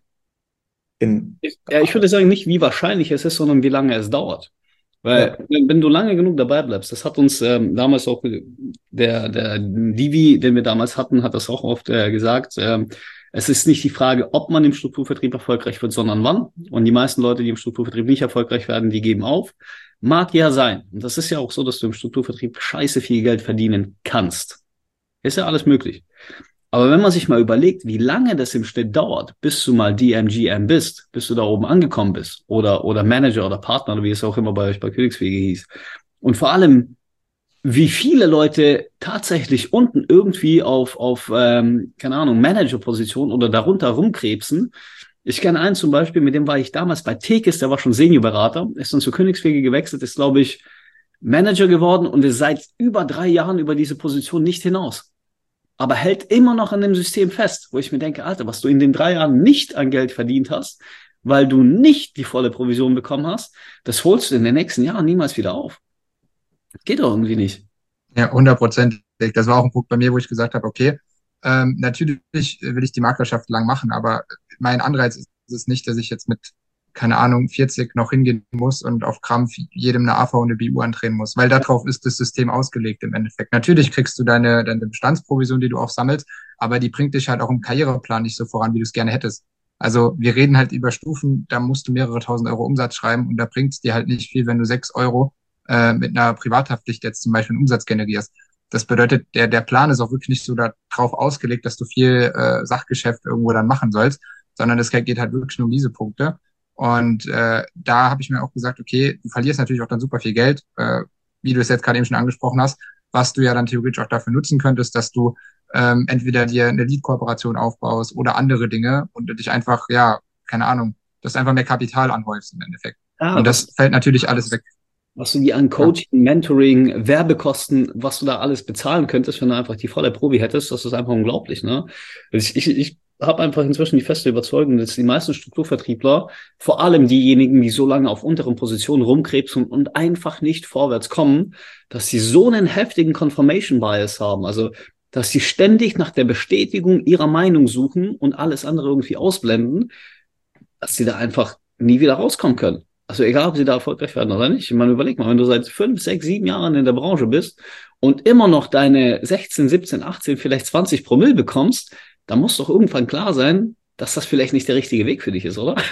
In, Ja, ich würde sagen, nicht wie wahrscheinlich es ist, sondern wie lange es dauert. ja, Weil, wenn, wenn du lange genug dabei bleibst, das hat uns ähm, damals auch der, der Divi, den wir damals hatten, hat das auch oft äh, gesagt. Ähm, es ist nicht die Frage, ob man im Strukturvertrieb erfolgreich wird, sondern wann. Und die meisten Leute, die im Strukturvertrieb nicht erfolgreich werden, die geben auf. Mag ja sein. Und das ist ja auch so, dass du im Strukturvertrieb scheiße viel Geld verdienen kannst. Ist ja alles möglich. Aber wenn man sich mal überlegt, wie lange das im Schnitt dauert, bis du mal D M G M bist, bis du da oben angekommen bist oder, oder Manager oder Partner, oder wie es auch immer bei euch bei Königswege hieß. Und vor allem, wie viele Leute tatsächlich unten irgendwie auf, auf ähm, keine Ahnung, Managerposition oder darunter rumkrebsen. Ich kenne einen zum Beispiel, mit dem war ich damals bei Tekis, der war schon Seniorberater, ist dann zu Königswege gewechselt, ist, glaube ich, Manager geworden und ist seit über drei Jahren über diese Position nicht hinaus, aber hält immer noch an dem System fest, wo ich mir denke, Alter, was du in den drei Jahren nicht an Geld verdient hast, weil du nicht die volle Provision bekommen hast, das holst du in den nächsten Jahren niemals wieder auf. Geht doch irgendwie nicht. Ja, hundertprozentig. Das war auch ein Punkt bei mir, wo ich gesagt habe, okay, ähm, natürlich will ich die Maklerschaft lang machen, aber mein Anreiz ist es nicht, dass ich jetzt mit, keine Ahnung, vierzig noch hingehen muss und auf Krampf jedem eine A V und eine B U andrehen muss, weil darauf ist das System ausgelegt im Endeffekt. Natürlich kriegst du deine, deine Bestandsprovision, die du auch sammelst, aber die bringt dich halt auch im Karriereplan nicht so voran, wie du es gerne hättest. Also wir reden halt über Stufen, da musst du mehrere tausend Euro Umsatz schreiben und da bringt es dir halt nicht viel, wenn du sechs Euro äh, mit einer Privathaftpflicht jetzt zum Beispiel einen Umsatz generierst. Das bedeutet, der, der Plan ist auch wirklich nicht so darauf ausgelegt, dass du viel äh, Sachgeschäft irgendwo dann machen sollst, sondern es geht halt wirklich nur um diese Punkte. Und äh, da habe ich mir auch gesagt, okay, du verlierst natürlich auch dann super viel Geld, äh, wie du es jetzt gerade eben schon angesprochen hast, was du ja dann theoretisch auch dafür nutzen könntest, dass du ähm, entweder dir eine Lead-Kooperation aufbaust oder andere Dinge und du dich einfach, ja, keine Ahnung, dass du einfach mehr Kapital anhäufst im Endeffekt. Ah, Und was, das fällt natürlich alles weg. was du dir an Ja. Coaching, Mentoring, Werbekosten, was du da alles bezahlen könntest, wenn du einfach die volle Probi hättest, das ist einfach unglaublich, ne? Also Ich, ich, ich habe einfach inzwischen die feste Überzeugung, dass die meisten Strukturvertriebler, vor allem diejenigen, die so lange auf unteren Positionen rumkrebsen und einfach nicht vorwärts kommen, dass sie so einen heftigen Confirmation Bias haben. Also, dass sie ständig nach der Bestätigung ihrer Meinung suchen und alles andere irgendwie ausblenden, dass sie da einfach nie wieder rauskommen können. Also egal, ob sie da erfolgreich werden oder nicht. Ich meine, überleg mal, wenn du seit fünf, sechs, sieben Jahren in der Branche bist und immer noch deine sechzehn, siebzehn, achtzehn, vielleicht zwanzig Promille bekommst, dann muss doch irgendwann klar sein, dass das vielleicht nicht der richtige Weg für dich ist, oder?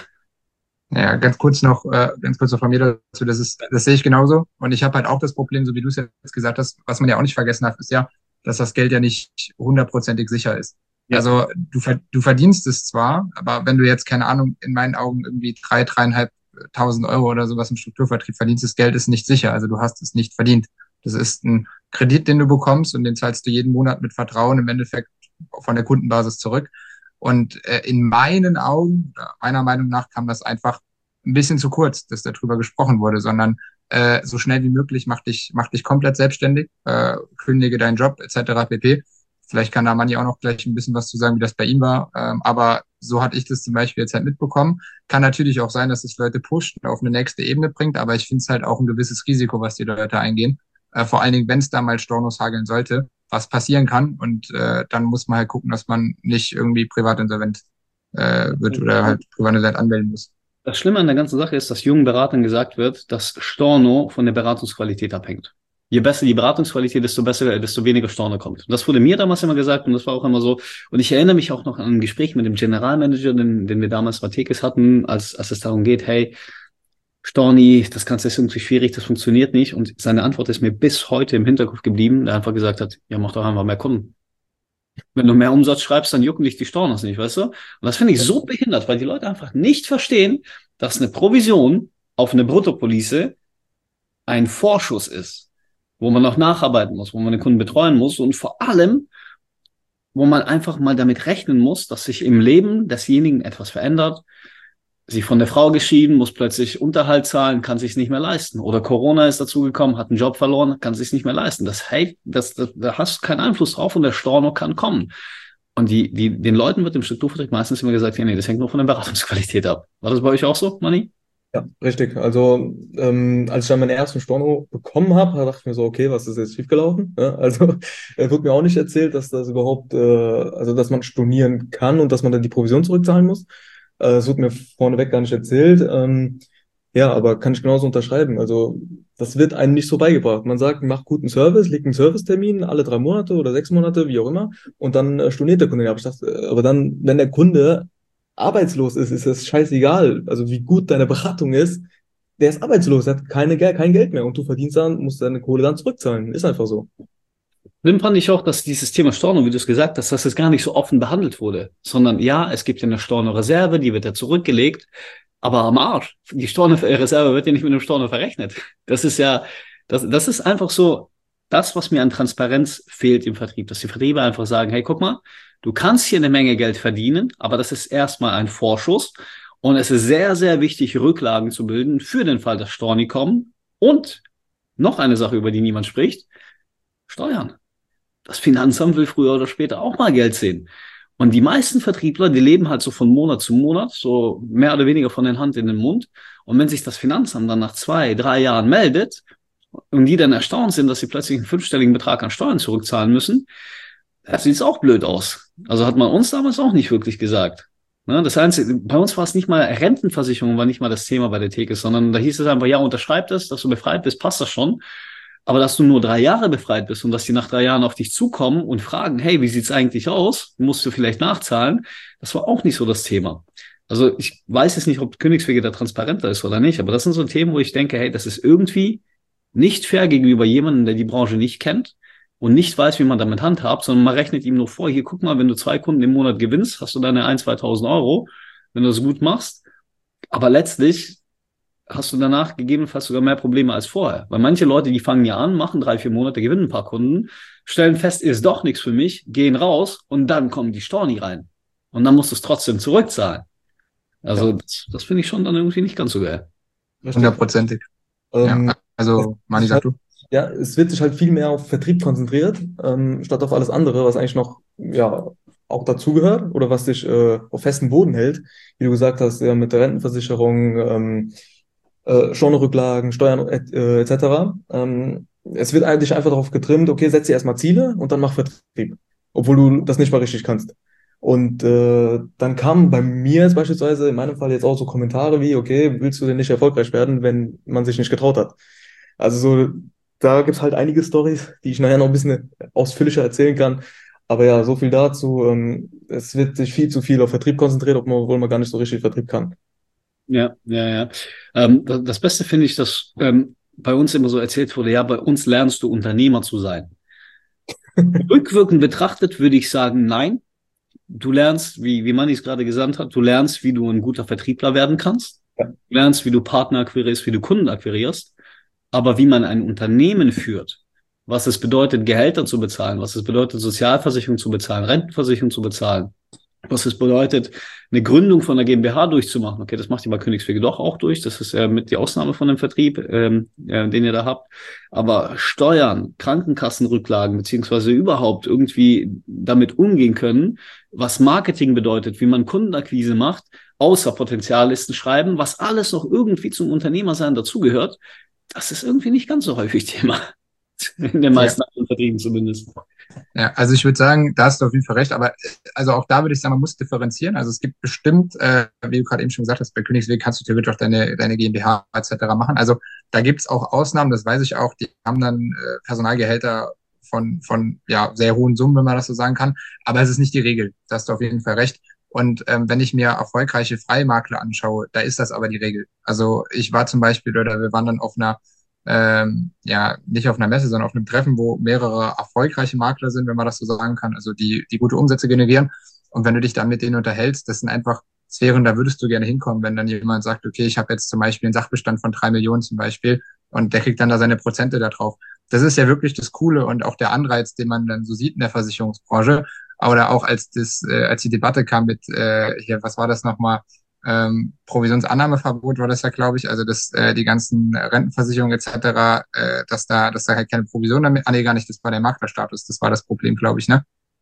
Ja, ganz kurz noch, äh, ganz kurz noch von mir dazu, das ist, das sehe ich genauso. Und ich habe halt auch das Problem, so wie du es jetzt gesagt hast, was man ja auch nicht vergessen hat, ist ja, dass das Geld ja nicht hundertprozentig sicher ist. Ja. Also du, ver- du verdienst es zwar, aber wenn du jetzt, keine Ahnung, in meinen Augen irgendwie drei, dreieinhalb tausend Euro oder sowas im Strukturvertrieb verdienst, das Geld ist nicht sicher. Also du hast es nicht verdient. Das ist ein Kredit, den du bekommst und den zahlst du jeden Monat mit Vertrauen im Endeffekt von der Kundenbasis zurück. Und äh, in meinen Augen, oder meiner Meinung nach, kam das einfach ein bisschen zu kurz, dass darüber gesprochen wurde, sondern äh, so schnell wie möglich mach dich, mach dich komplett selbstständig, äh, kündige deinen Job et cetera pp. Vielleicht kann da Manni auch noch gleich ein bisschen was zu sagen, wie das bei ihm war. Ähm, aber so hatte ich das zum Beispiel jetzt halt mitbekommen. Kann natürlich auch sein, dass es Leute pusht und auf eine nächste Ebene bringt, aber ich finde es halt auch ein gewisses Risiko, was die Leute eingehen. Äh, vor allen Dingen, wenn es da mal Stornos hageln sollte, was passieren kann. Und äh, dann muss man halt gucken, dass man nicht irgendwie privat insolvent äh, wird oder halt Privatland anmelden muss. Das Schlimme an der ganzen Sache ist, dass jungen Beratern gesagt wird, dass Storno von der Beratungsqualität abhängt. Je besser die Beratungsqualität, desto besser, desto weniger Storno kommt. Das wurde mir damals immer gesagt und das war auch immer so. Und ich erinnere mich auch noch an ein Gespräch mit dem Generalmanager, den, den wir damals bei Tekes hatten, als, als es darum geht, hey, Storni, das Ganze ist irgendwie schwierig, das funktioniert nicht. Und seine Antwort ist mir bis heute im Hinterkopf geblieben, der einfach gesagt hat, ja, mach doch einfach mehr Kunden. Wenn du mehr Umsatz schreibst, dann jucken dich die Stornos nicht, weißt du? Und das finde ich so behindert, weil die Leute einfach nicht verstehen, dass eine Provision auf eine Bruttopolice ein Vorschuss ist, wo man noch nacharbeiten muss, wo man den Kunden betreuen muss und vor allem, wo man einfach mal damit rechnen muss, dass sich im Leben desjenigen etwas verändert. Sie von der Frau geschieden, muss plötzlich Unterhalt zahlen, kann sich nicht mehr leisten. Oder Corona ist dazugekommen, hat einen Job verloren, kann sich nicht mehr leisten. Das, hey, das, das, da hast du keinen Einfluss drauf und der Storno kann kommen. Und die, die, den Leuten wird im Strukturvertrieb meistens immer gesagt, ja, nee, das hängt nur von der Beratungsqualität ab. War das bei euch auch so, Manni? Ja, richtig. Also, ähm, als ich dann meinen ersten Storno bekommen habe, dachte ich mir so, okay, was ist jetzt schiefgelaufen? Ja, also, äh, wird mir auch nicht erzählt, dass das überhaupt, äh, also, dass man stornieren kann und dass man dann die Provision zurückzahlen muss. Äh, das wird mir vorneweg gar nicht erzählt. Ähm, ja, aber kann ich genauso unterschreiben. Also, das wird einem nicht so beigebracht. Man sagt, mach guten Service, leg einen Servicetermin alle drei Monate oder sechs Monate, wie auch immer, und dann äh, storniert der Kunde. Aber ich dachte, äh, aber dann, wenn der Kunde arbeitslos ist, ist es scheißegal. Also wie gut deine Beratung ist, der ist arbeitslos, der hat keine, Gel- kein Geld mehr und du verdienst dann, musst deine Kohle dann zurückzahlen. Ist einfach so. Schlimm fand ich auch, dass dieses Thema Storno, wie du es gesagt hast, dass es gar nicht so offen behandelt wurde, sondern ja, es gibt ja eine Storno-Reserve, die wird ja zurückgelegt, aber am Arsch, die Storno-Reserve wird ja nicht mit dem Storno verrechnet. Das ist ja, das, das ist einfach so das, was mir an Transparenz fehlt im Vertrieb, dass die Vertriebe einfach sagen, hey, guck mal, du kannst hier eine Menge Geld verdienen, aber das ist erstmal ein Vorschuss und es ist sehr, sehr wichtig, Rücklagen zu bilden für den Fall, dass Storni kommen und noch eine Sache, über die niemand spricht, Steuern. Das Finanzamt will früher oder später auch mal Geld sehen. Und die meisten Vertriebler, die leben halt so von Monat zu Monat, so mehr oder weniger von der Hand in den Mund. Und wenn sich das Finanzamt dann nach zwei, drei Jahren meldet und die dann erstaunt sind, dass sie plötzlich einen fünfstelligen Betrag an Steuern zurückzahlen müssen, da sieht es auch blöd aus. Also hat man uns damals auch nicht wirklich gesagt. Ne? Das Einzige, bei uns war es nicht mal, Rentenversicherung war nicht mal das Thema bei der Theke, sondern da hieß es einfach, ja, unterschreib das, dass du befreit bist, passt das schon. Aber dass du nur drei Jahre befreit bist und dass die nach drei Jahren auf dich zukommen und fragen, hey, wie sieht's eigentlich aus? Musst du vielleicht nachzahlen? Das war auch nicht so das Thema. Also ich weiß jetzt nicht, ob Königswege da transparenter ist oder nicht, aber das sind so Themen, wo ich denke, hey, das ist irgendwie nicht fair gegenüber jemandem, der die Branche nicht kennt und nicht weiß, wie man damit handhabt, sondern man rechnet ihm nur vor, hier, guck mal, wenn du zwei Kunden im Monat gewinnst, hast du deine ein-, zweitausend Euro, wenn du das gut machst. Aber letztlich hast du danach gegebenenfalls sogar mehr Probleme als vorher. Weil manche Leute, die fangen ja an, machen drei, vier Monate, gewinnen ein paar Kunden, stellen fest, ist doch nichts für mich, gehen raus und dann kommen die Storni rein. Und dann musst du es trotzdem zurückzahlen. Also Ja. das, das finde ich schon dann irgendwie nicht ganz so geil. Hundertprozentig. Ähm, Ja, also, Mani, sag du. ja, es wird sich halt viel mehr auf Vertrieb konzentriert, ähm, statt auf alles andere, was eigentlich noch, ja, auch dazugehört oder was dich äh, auf festen Boden hält. Wie du gesagt hast, ja, mit der Rentenversicherung, ähm, äh, Stornorücklagen, Steuern et, äh, et cetera. Ähm, es wird eigentlich einfach darauf getrimmt, okay, setz dir erstmal Ziele und dann mach Vertrieb, obwohl du das nicht mal richtig kannst. Und äh, dann kamen bei mir jetzt beispielsweise, in meinem Fall jetzt auch so Kommentare wie, okay, willst du denn nicht erfolgreich werden, wenn man sich nicht getraut hat? Also so, da gibt's halt einige Storys, die ich nachher noch ein bisschen ausführlicher erzählen kann. Aber ja, so viel dazu. Ähm, es wird sich viel zu viel auf Vertrieb konzentriert, obwohl man gar nicht so richtig Vertrieb kann. Ja, ja, ja. Ähm, das, das Beste finde ich, dass ähm, bei uns immer so erzählt wurde, ja, bei uns lernst du Unternehmer zu sein. Rückwirkend betrachtet würde ich sagen, nein. Du lernst, wie, wie Manni es gerade gesagt hat, du lernst, wie du ein guter Vertriebler werden kannst. Ja. Du lernst, wie du Partner akquirierst, wie du Kunden akquirierst. Aber wie man ein Unternehmen führt, was es bedeutet, Gehälter zu bezahlen, was es bedeutet, Sozialversicherung zu bezahlen, Rentenversicherung zu bezahlen, was es bedeutet, eine Gründung von einer GmbH durchzumachen. Okay, das macht ihr bei Königswege doch auch durch. Das ist ja mit die Ausnahme von dem Vertrieb, ähm, äh, den ihr da habt. Aber Steuern, Krankenkassenrücklagen, beziehungsweise überhaupt irgendwie damit umgehen können, was Marketing bedeutet, wie man Kundenakquise macht, außer Potenziallisten schreiben, was alles noch irgendwie zum Unternehmersein dazugehört, das ist irgendwie nicht ganz so häufig Thema. In den Ja. meisten anderen Vertrieben zumindest. Ja, also ich würde sagen, da hast du auf jeden Fall recht, aber äh, also auch da würde ich sagen, man muss differenzieren. Also es gibt bestimmt, äh, wie du gerade eben schon gesagt hast, bei Königsweg kannst du theoretisch auch deine, deine GmbH et cetera machen. Also da gibt's auch Ausnahmen, das weiß ich auch, die haben dann äh, Personalgehälter von, von ja, sehr hohen Summen, wenn man das so sagen kann. Aber es ist nicht die Regel. Da hast du auf jeden Fall recht. Und ähm, wenn ich mir erfolgreiche Freimakler anschaue, da ist das aber die Regel. Also ich war zum Beispiel, oder wir waren dann auf einer ähm, ja, nicht auf einer Messe, sondern auf einem Treffen, wo mehrere erfolgreiche Makler sind, wenn man das so sagen kann, also die, die gute Umsätze generieren. Und wenn du dich dann mit denen unterhältst, das sind einfach Sphären, da würdest du gerne hinkommen, wenn dann jemand sagt, okay, ich habe jetzt zum Beispiel einen Sachbestand von drei Millionen zum Beispiel und der kriegt dann da seine Prozente da drauf. Das ist ja wirklich das Coole und auch der Anreiz, den man dann so sieht in der Versicherungsbranche. Oder auch als das, äh, als die Debatte kam mit, äh, hier, was war das nochmal? ähm, Provisionsannahmeverbot war das ja, glaube ich, also dass äh, die ganzen Rentenversicherungen et cetera, äh, dass da, dass da halt keine Provision damit, ah nee, gar nicht, das war der Maklerstatus, das war das Problem, glaube ich, ne?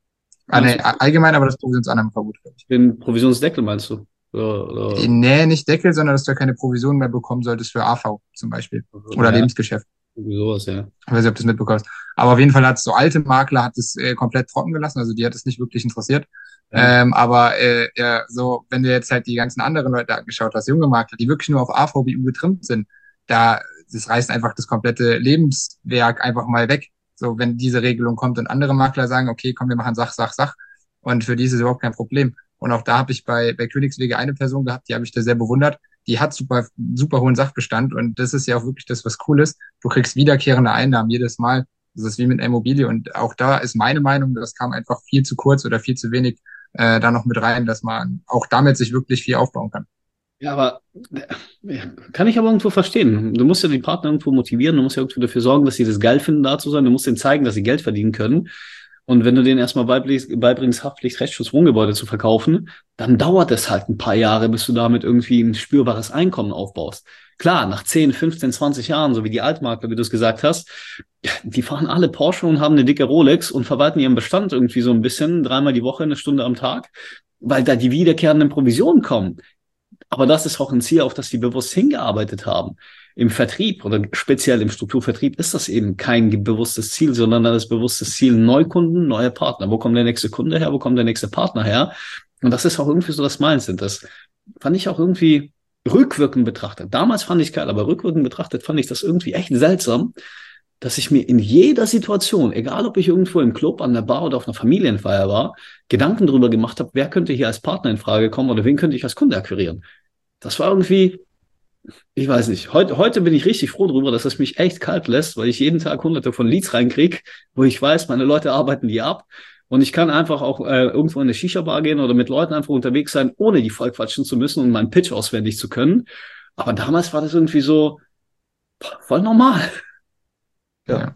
Ah nee, Also, allgemein, aber das Provisionsannahmeverbot, glaube ich. den Provisionsdeckel meinst du? Oder, oder, Nee, nicht Deckel, sondern dass du ja keine Provision mehr bekommen solltest für A V zum Beispiel oder ja, Lebensgeschäft. irgendwie sowas, ja. Ich weiß nicht, ob du das mitbekommst. Aber auf jeden Fall hat es so alte Makler hat es äh, komplett trocken gelassen, also die hat es nicht wirklich interessiert. Ja. Ähm, aber äh, ja, so, wenn du jetzt halt die ganzen anderen Leute angeschaut hast, junge Makler, die wirklich nur auf A V B U getrimmt sind, da das reißt einfach das komplette Lebenswerk einfach mal weg. So, wenn diese Regelung kommt und andere Makler sagen, okay, komm, wir machen Sach, Sach, Sach. Und für die ist es überhaupt kein Problem. Und auch da habe ich bei, bei Königswege eine Person gehabt, die habe ich da sehr bewundert. Die hat super, super hohen Sachbestand und das ist ja auch wirklich das, was cool ist. Du kriegst wiederkehrende Einnahmen jedes Mal. Das ist wie mit einer Immobilie. Und auch da ist meine Meinung, das kam einfach viel zu kurz oder viel zu wenig äh, da noch mit rein, dass man auch damit sich wirklich viel aufbauen kann. Ja, aber äh, kann ich aber irgendwo verstehen. Du musst ja die Partner irgendwo motivieren, du musst ja irgendwo dafür sorgen, dass sie das geil finden, da zu sein. Du musst ihnen zeigen, dass sie Geld verdienen können. Und wenn du denen erstmal beibringst, beibringst Haftpflicht, Rechtsschutz, Wohngebäude zu verkaufen, dann dauert es halt ein paar Jahre, bis du damit irgendwie ein spürbares Einkommen aufbaust. Klar, nach zehn, fünfzehn, zwanzig Jahren, so wie die Altmakler, wie du es gesagt hast, die fahren alle Porsche und haben eine dicke Rolex und verwalten ihren Bestand irgendwie so ein bisschen, dreimal die Woche, eine Stunde am Tag, weil da die wiederkehrenden Provisionen kommen. Aber das ist auch ein Ziel, auf das sie bewusst hingearbeitet haben. Im Vertrieb oder speziell im Strukturvertrieb ist das eben kein bewusstes Ziel, sondern das bewusstes Ziel Neukunden, neue Partner. Wo kommt der nächste Kunde her? Wo kommt der nächste Partner her? Und das ist auch irgendwie so das Mindset. Das fand ich auch irgendwie rückwirkend betrachtet. Damals fand ich geil, aber rückwirkend betrachtet fand ich das irgendwie echt seltsam, dass ich mir in jeder Situation, egal ob ich irgendwo im Club, an der Bar oder auf einer Familienfeier war, Gedanken darüber gemacht habe, wer könnte hier als Partner in Frage kommen oder wen könnte ich als Kunde akquirieren. Das war irgendwie, ich weiß nicht, heute, heute bin ich richtig froh darüber, dass es mich echt kalt lässt, weil ich jeden Tag hunderte von Leads reinkriege, wo ich weiß, meine Leute arbeiten die ab und ich kann einfach auch äh, irgendwo in eine Shisha-Bar gehen oder mit Leuten einfach unterwegs sein, ohne die vollquatschen zu müssen und meinen Pitch auswendig zu können. Aber damals war das irgendwie so voll normal. Ja. Ja.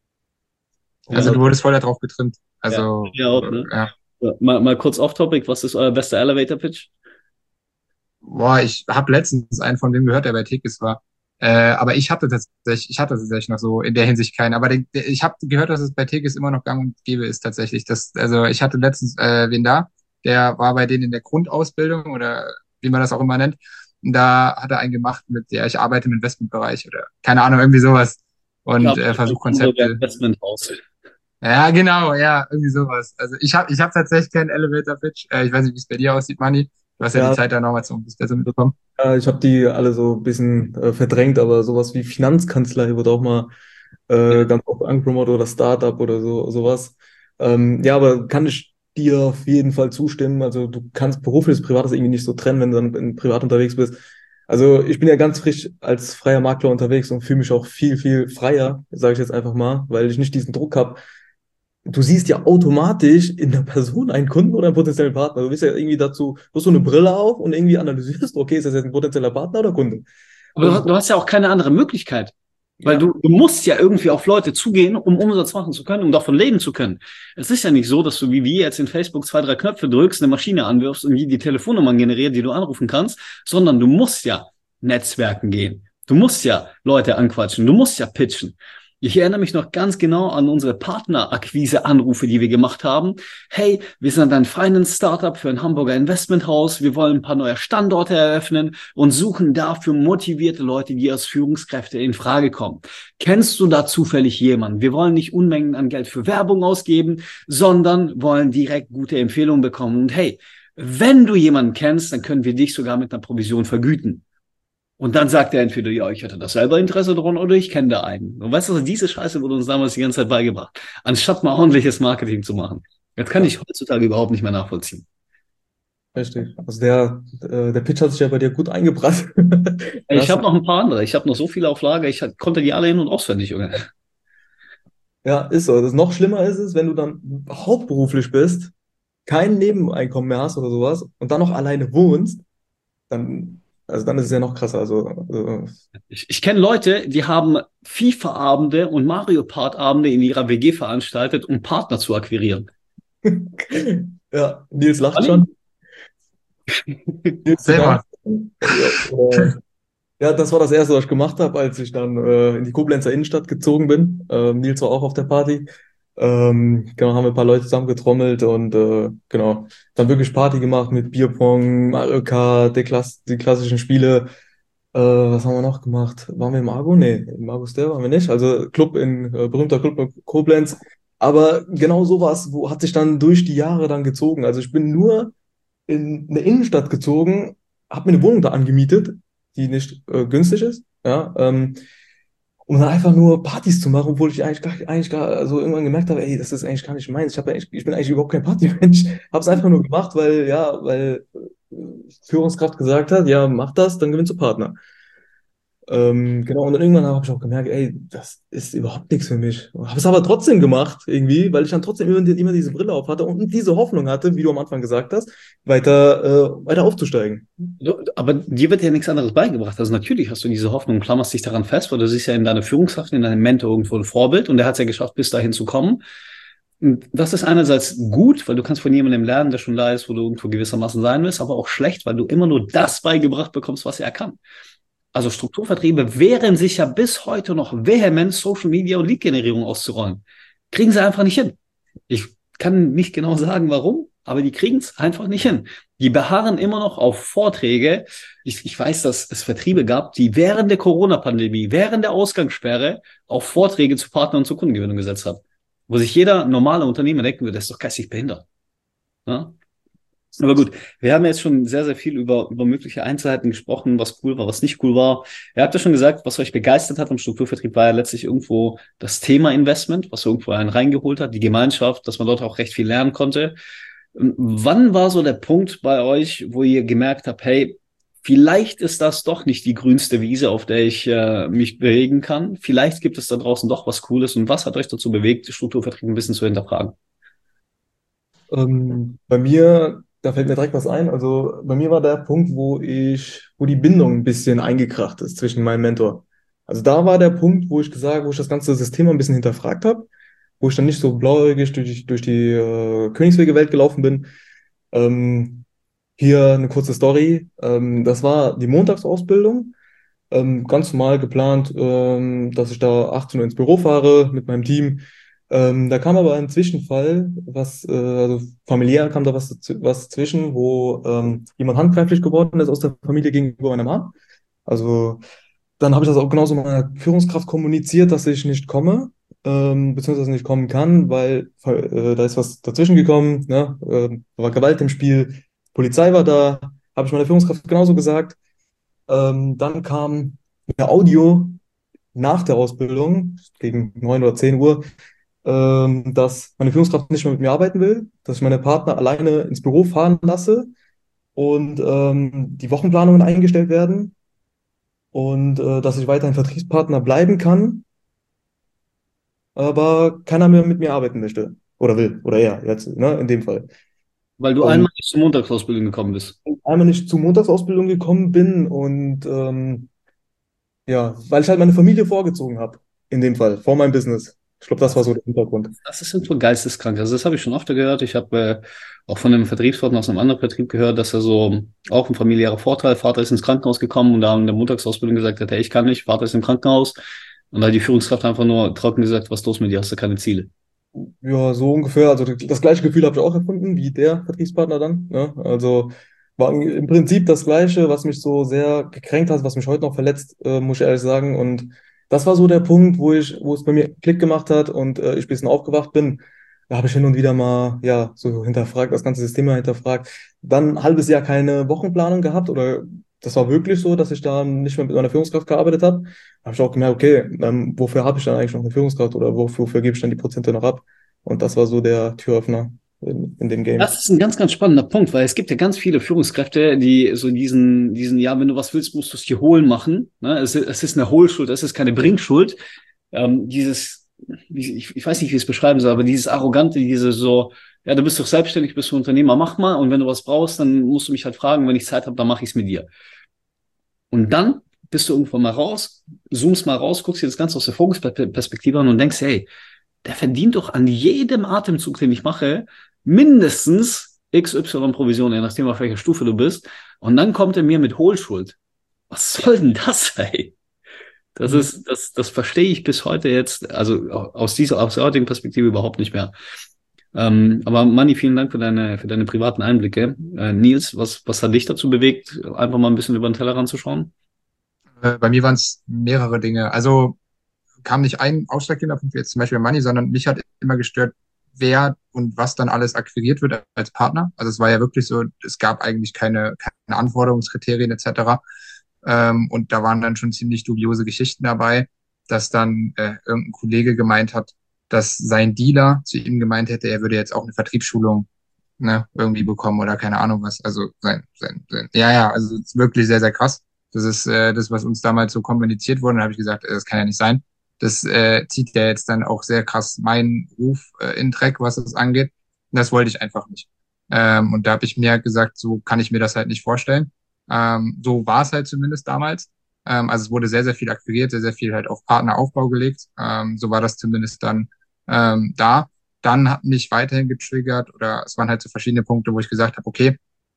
Also du wurdest voll darauf getrimmt. Also ja, auch, ne? ja. Mal, mal kurz off-topic, was ist euer bester Elevator-Pitch? Boah, ich habe letztens einen von wem gehört, der bei Tekis war. Äh, aber ich hatte tatsächlich, ich hatte tatsächlich noch so in der Hinsicht keinen. Aber den, der, ich habe gehört, dass es bei Tekis immer noch gang und gäbe ist tatsächlich. Das, also ich hatte letztens äh, wen da, der war bei denen in der Grundausbildung oder wie man das auch immer nennt. Und da hat er einen gemacht mit, ja, ich arbeite im Investmentbereich oder keine Ahnung, irgendwie sowas. Und äh, versuche Konzepte. Investmenthaus. Ja, genau, ja, irgendwie sowas. Also ich habe ich hab tatsächlich keinen Elevator-Pitch. Äh, ich weiß nicht, wie es bei dir aussieht, Manni. Du hast ja, Ja. die Zeit da nochmal zum das besser mitbekommen. Ja, ich habe die alle so ein bisschen äh, verdrängt, aber sowas wie Finanzkanzlei wird auch mal äh, ganz oft angepromotet oder Startup oder so sowas. Ähm, ja, aber kann ich dir auf jeden Fall zustimmen. Also du kannst berufliches, privates irgendwie nicht so trennen, wenn du dann in privat unterwegs bist. Also ich bin ja ganz frisch als freier Makler unterwegs und fühle mich auch viel, viel freier, sage ich jetzt einfach mal, weil ich nicht diesen Druck habe. Du siehst ja automatisch in der Person einen Kunden oder einen potenziellen Partner. Du bist ja irgendwie dazu, du hast so eine Brille auf und irgendwie analysierst, okay, ist das jetzt ein potenzieller Partner oder Kunde? Aber du hast, du hast ja auch keine andere Möglichkeit. Weil Ja. du, du musst ja irgendwie auf Leute zugehen, um Umsatz machen zu können, um davon leben zu können. Es ist ja nicht so, dass du wie wir jetzt in Facebook zwei, drei Knöpfe drückst, eine Maschine anwirfst und die die Telefonnummern generiert, die du anrufen kannst, sondern du musst ja Netzwerken gehen. Du musst ja Leute anquatschen, du musst ja pitchen. Ich erinnere mich noch ganz genau an unsere Partnerakquise-Anrufe, die wir gemacht haben. Hey, wir sind ein Finance-Startup für ein Hamburger Investmenthaus. Wir wollen ein paar neue Standorte eröffnen und suchen dafür motivierte Leute, die als Führungskräfte in Frage kommen. Kennst du da zufällig jemanden? Wir wollen nicht Unmengen an Geld für Werbung ausgeben, sondern wollen direkt gute Empfehlungen bekommen. Und hey, wenn du jemanden kennst, dann können wir dich sogar mit einer Provision vergüten. Und dann sagt er entweder, ja, ich hätte das selber Interesse daran oder ich kenne da einen. Und weißt du, diese Scheiße wurde uns damals die ganze Zeit beigebracht, anstatt mal ordentliches Marketing zu machen. Das kann ich heutzutage überhaupt nicht mehr nachvollziehen. Richtig. Also der, äh, der Pitch hat sich ja bei dir gut eingebracht. Ich habe noch ein paar andere. Ich habe noch so viele auf Lager. Ich hat- konnte die alle hin- und auswendig, Junge. Ja, ist so. Das noch schlimmer ist es, wenn du dann hauptberuflich bist, kein Nebeneinkommen mehr hast oder sowas und dann noch alleine wohnst, dann, also dann ist es ja noch krasser. Also, also Ich, ich kenne Leute, die haben FIFA-Abende und Mario Kart-Abende in ihrer W G veranstaltet, um Partner zu akquirieren. ja, Nils lacht Ali? schon. Nils, du Selber. kannst, ja, äh, ja, das war das Erste, was ich gemacht habe, als ich dann äh, in die Koblenzer Innenstadt gezogen bin. Ähm, Nils war auch auf der Party. Ähm, genau, haben wir ein paar Leute zusammengetrommelt und äh, genau, dann wirklich Party gemacht mit Bierpong, Mario Kart, die, Klass die klassischen Spiele. Äh, was haben wir noch gemacht? Waren wir im Argo? Nee, im Argo Star waren wir nicht. Also Club in, äh, berühmter Club in Koblenz. Aber genau sowas, wo hat sich dann durch die Jahre dann gezogen. Also ich bin nur in eine Innenstadt gezogen, habe mir eine Wohnung da angemietet, die nicht äh, günstig ist, ja, ähm, um dann einfach nur Partys zu machen, obwohl ich eigentlich gar, eigentlich gar, also irgendwann gemerkt habe, ey, das ist eigentlich gar nicht meins. Ich habe eigentlich, ich bin eigentlich überhaupt kein Partymensch. Habe es einfach nur gemacht, weil ja, weil äh, Führungskraft gesagt hat, ja, mach das, dann gewinnst du Partner. Ähm, genau, und dann irgendwann habe ich auch gemerkt, ey, das ist überhaupt nichts für mich. Habe es aber trotzdem gemacht, irgendwie, weil ich dann trotzdem immer, immer diese Brille auf hatte und diese Hoffnung hatte, wie du am Anfang gesagt hast, weiter, äh, weiter aufzusteigen. Du, aber dir wird ja nichts anderes beigebracht. Also natürlich hast du diese Hoffnung, klammerst dich daran fest, weil du siehst ja in deiner Führungskraft, in deinem Mentor irgendwo ein Vorbild und der hat es ja geschafft, bis dahin zu kommen. Und das ist einerseits gut, weil du kannst von jemandem lernen, der schon da ist, wo du irgendwo gewissermaßen sein willst, aber auch schlecht, weil du immer nur das beigebracht bekommst, was er kann. Also Strukturvertriebe wehren sich ja bis heute noch vehement, Social Media und Lead-Generierung auszurollen. Kriegen sie einfach nicht hin. Ich kann nicht genau sagen, warum, aber die kriegen es einfach nicht hin. Die beharren immer noch auf Vorträge. Ich, ich weiß, dass es Vertriebe gab, die während der Corona-Pandemie, während der Ausgangssperre auf Vorträge zu Partner- und zu Kundengewinnung gesetzt haben. Wo sich jeder normale Unternehmer denken würde, das ist doch geistig behindert. Ja? Aber gut, wir haben jetzt schon sehr, sehr viel über, über mögliche Einzelheiten gesprochen, was cool war, was nicht cool war. Ihr habt ja schon gesagt, was euch begeistert hat am Strukturvertrieb, war ja letztlich irgendwo das Thema Investment, was irgendwo einen reingeholt hat, die Gemeinschaft, dass man dort auch recht viel lernen konnte. Wann war so der Punkt bei euch, wo ihr gemerkt habt, hey, vielleicht ist das doch nicht die grünste Wiese, auf der ich äh, mich bewegen kann. Vielleicht gibt es da draußen doch was Cooles. Und was hat euch dazu bewegt, Strukturvertrieb ein bisschen zu hinterfragen? Ähm, bei mir, da fällt mir direkt was ein. Also bei mir war der Punkt, wo ich, wo die Bindung ein bisschen eingekracht ist zwischen meinem Mentor. Also da war der Punkt, wo ich gesagt, wo ich das ganze System ein bisschen hinterfragt habe, wo ich dann nicht so blauäugig durch, durch die äh, Königswege-Welt gelaufen bin. Ähm, hier eine kurze Story. Ähm, das war die Montagsausbildung. Ähm, ganz normal geplant, ähm, dass ich da achtzehn Uhr ins Büro fahre mit meinem Team. Ähm, da kam aber ein Zwischenfall, was, äh, also familiär kam da was, daz- was zwischen, wo ähm, jemand handgreiflich geworden ist aus der Familie gegenüber meiner Mom. Also dann habe ich das auch genauso meiner Führungskraft kommuniziert, dass ich nicht komme, ähm, beziehungsweise nicht kommen kann, weil äh, da ist was dazwischen gekommen, ne? Ähm, war Gewalt im Spiel, Polizei war da, habe ich meiner Führungskraft genauso gesagt. Ähm, dann kam eine Audio nach der Ausbildung, gegen neun oder zehn Uhr, ähm, dass meine Führungskraft nicht mehr mit mir arbeiten will, dass ich meine Partner alleine ins Büro fahren lasse und ähm, die Wochenplanungen eingestellt werden und äh, dass ich weiterhin Vertriebspartner bleiben kann, aber keiner mehr mit mir arbeiten möchte oder will oder er jetzt, ne, in dem Fall. Weil du Und einmal nicht zur Montagsausbildung gekommen bist. einmal nicht zur Montagsausbildung gekommen bin und ähm, ja, weil ich halt meine Familie vorgezogen habe, in dem Fall, vor meinem Business. Ich glaube, das war so der Hintergrund. Das ist so geisteskrank. Also das habe ich schon oft gehört. Ich habe äh, auch von einem Vertriebspartner aus einem anderen Vertrieb gehört, dass er so auch ein familiärer Vorteil, Vater ist ins Krankenhaus gekommen und da in der Montagsausbildung gesagt hat, hey, ich kann nicht, Vater ist im Krankenhaus. Und da hat die Führungskraft einfach nur trocken gesagt, was ist los mit dir, hast du keine Ziele? Ja, so ungefähr. Also das gleiche Gefühl habe ich auch empfunden wie der Vertriebspartner dann. Ne? Also war im Prinzip das Gleiche, was mich so sehr gekränkt hat, was mich heute noch verletzt, äh, muss ich ehrlich sagen. Und das war so der Punkt, wo ich, wo es bei mir Klick gemacht hat und äh, ich ein bisschen aufgewacht bin. Da habe ich hin und wieder mal, ja, so hinterfragt, das ganze System mal hinterfragt. Dann ein halbes Jahr keine Wochenplanung gehabt oder das war wirklich so, dass ich da nicht mehr mit meiner Führungskraft gearbeitet habe. Da habe ich auch gemerkt, okay, ähm, wofür habe ich dann eigentlich noch eine Führungskraft oder wofür, wofür gebe ich dann die Prozente noch ab? Und das war so der Türöffner in, in dem Game. Das ist ein ganz, ganz spannender Punkt, weil es gibt ja ganz viele Führungskräfte, die so diesen, diesen, ja, wenn du was willst, musst du es dir holen machen. Ne? Es, es ist eine Hohlschuld, es ist keine Bringschuld. Ähm, dieses, ich, ich weiß nicht, wie ich es beschreiben soll, aber dieses Arrogante, diese so, ja, du bist doch selbstständig, bist du Unternehmer, mach mal. Und wenn du was brauchst, dann musst du mich halt fragen, wenn ich Zeit habe, dann mache ich es mit dir. Und dann bist du irgendwann mal raus, zoomst mal raus, guckst dir das Ganze aus der Vogelperspektive an und denkst, hey, der verdient doch an jedem Atemzug, den ich mache, mindestens X Y Provision, je nachdem, auf welcher Stufe du bist. Und dann kommt er mir mit Hohlschuld. Was soll denn das, ey? Das Mhm. ist, das, das verstehe ich bis heute jetzt, also aus dieser, aus der heutigen Perspektive überhaupt nicht mehr. Ähm, aber Manni, vielen Dank für deine, für deine privaten Einblicke. Äh, Nils, was, was hat dich dazu bewegt, einfach mal ein bisschen über den Tellerrand zu schauen? Äh, bei mir waren es mehrere Dinge. Also kam nicht ein ausschlaggebender Punkt, wie jetzt zum Beispiel Money, sondern mich hat immer gestört, wer und was dann alles akquiriert wird als Partner. Also es war ja wirklich so, es gab eigentlich keine, keine Anforderungskriterien et cetera. Ähm, und da waren dann schon ziemlich dubiose Geschichten dabei, dass dann äh, irgendein Kollege gemeint hat, dass sein Dealer zu ihm gemeint hätte, er würde jetzt auch eine Vertriebsschulung, ne, irgendwie bekommen oder keine Ahnung was. Also sein, sein, sein ja, ja, also es ist wirklich sehr, sehr krass. Das ist äh, das, was uns damals so kommuniziert wurde. Und da habe ich gesagt, äh, das kann ja nicht sein. Das äh, zieht ja jetzt dann auch sehr krass meinen Ruf äh, in den Dreck, was das angeht. Und das wollte ich einfach nicht. Ähm, und da habe ich mir halt gesagt, so kann ich mir das halt nicht vorstellen. Ähm, so war es halt zumindest damals. Ähm, also es wurde sehr, sehr viel akquiriert, sehr, sehr viel halt auf Partneraufbau gelegt. Ähm, so war das zumindest dann ähm, da. Dann hat mich weiterhin getriggert oder es waren halt so verschiedene Punkte, wo ich gesagt habe, okay,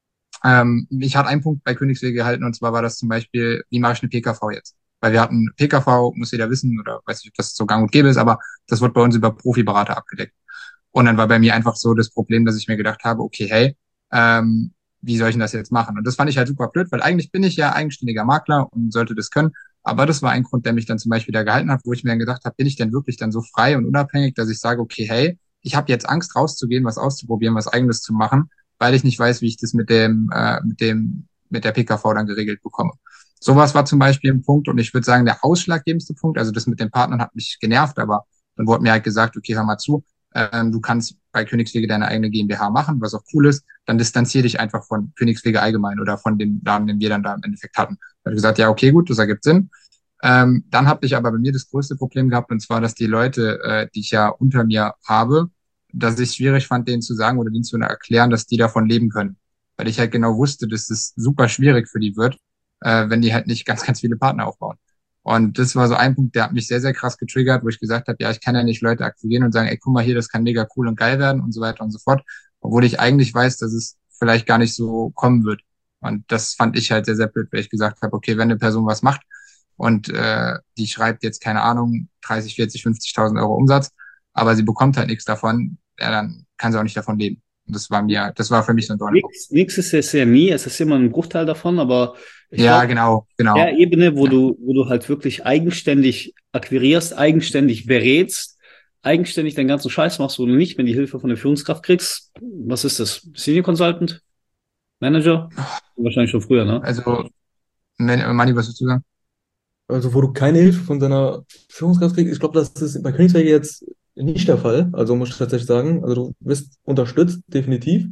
ähm, ich hatte einen Punkt bei Königswege gehalten und zwar war das zum Beispiel, wie mache ich eine P K V jetzt? Weil wir hatten P K V, muss jeder wissen oder weiß nicht, ob das so gang und gäbe ist, aber das wird bei uns über Profiberater abgedeckt. Und dann war bei mir einfach so das Problem, dass ich mir gedacht habe, okay, hey, ähm, wie soll ich denn das jetzt machen? Und das fand ich halt super blöd, weil eigentlich bin ich ja eigenständiger Makler und sollte das können. Aber das war ein Grund, der mich dann zum Beispiel da gehalten hat, wo ich mir dann gedacht habe, bin ich denn wirklich dann so frei und unabhängig, dass ich sage, okay, hey, ich habe jetzt Angst rauszugehen, was auszuprobieren, was eigenes zu machen, weil ich nicht weiß, wie ich das mit dem, äh, mit dem, mit der P K V dann geregelt bekomme. Sowas war zum Beispiel ein Punkt und ich würde sagen, der ausschlaggebendste Punkt, also das mit den Partnern hat mich genervt, aber dann wurde mir halt gesagt, okay, hör mal zu, ähm, du kannst bei Königswege deine eigene GmbH machen, was auch cool ist, dann distanziere dich einfach von Königswege allgemein oder von dem Laden, den wir dann da im Endeffekt hatten. Da habe ich gesagt, ja, okay, gut, das ergibt Sinn. Ähm, dann habe ich aber bei mir das größte Problem gehabt, und zwar, dass die Leute, äh, die ich ja unter mir habe, dass ich es schwierig fand, denen zu sagen oder denen zu erklären, dass die davon leben können. Weil ich halt genau wusste, dass es super schwierig für die wird, äh, wenn die halt nicht ganz, ganz viele Partner aufbauen. Und das war so ein Punkt, der hat mich sehr, sehr krass getriggert, wo ich gesagt habe, ja, ich kann ja nicht Leute akquirieren und sagen, ey, guck mal hier, das kann mega cool und geil werden und so weiter und so fort, obwohl ich eigentlich weiß, dass es vielleicht gar nicht so kommen wird. Und das fand ich halt sehr, sehr blöd, weil ich gesagt habe, okay, wenn eine Person was macht und äh, die schreibt jetzt, keine Ahnung, dreißig, vierzig, fünfzigtausend Euro Umsatz, aber sie bekommt halt nichts davon, ja, dann kann sie auch nicht davon leben. Und das war mir, das war für mich so ein Dorn im Auge. Nix, nix ist es ja nie, es ist immer ein Bruchteil davon, aber ich Ja, glaube, genau, genau. der Ebene, wo Ja. du, wo du halt wirklich eigenständig akquirierst, eigenständig berätst, eigenständig deinen ganzen Scheiß machst, wo du nicht mehr die Hilfe von der Führungskraft kriegst. Was ist das? Senior Consultant? Manager? Wahrscheinlich schon früher, ne? Also, Man- Manni, was würdest du sagen? Also, wo du keine Hilfe von deiner Führungskraft kriegst, ich glaube, das ist bei Königswege jetzt nicht der Fall. Also, muss ich tatsächlich sagen. Also, du wirst unterstützt, definitiv.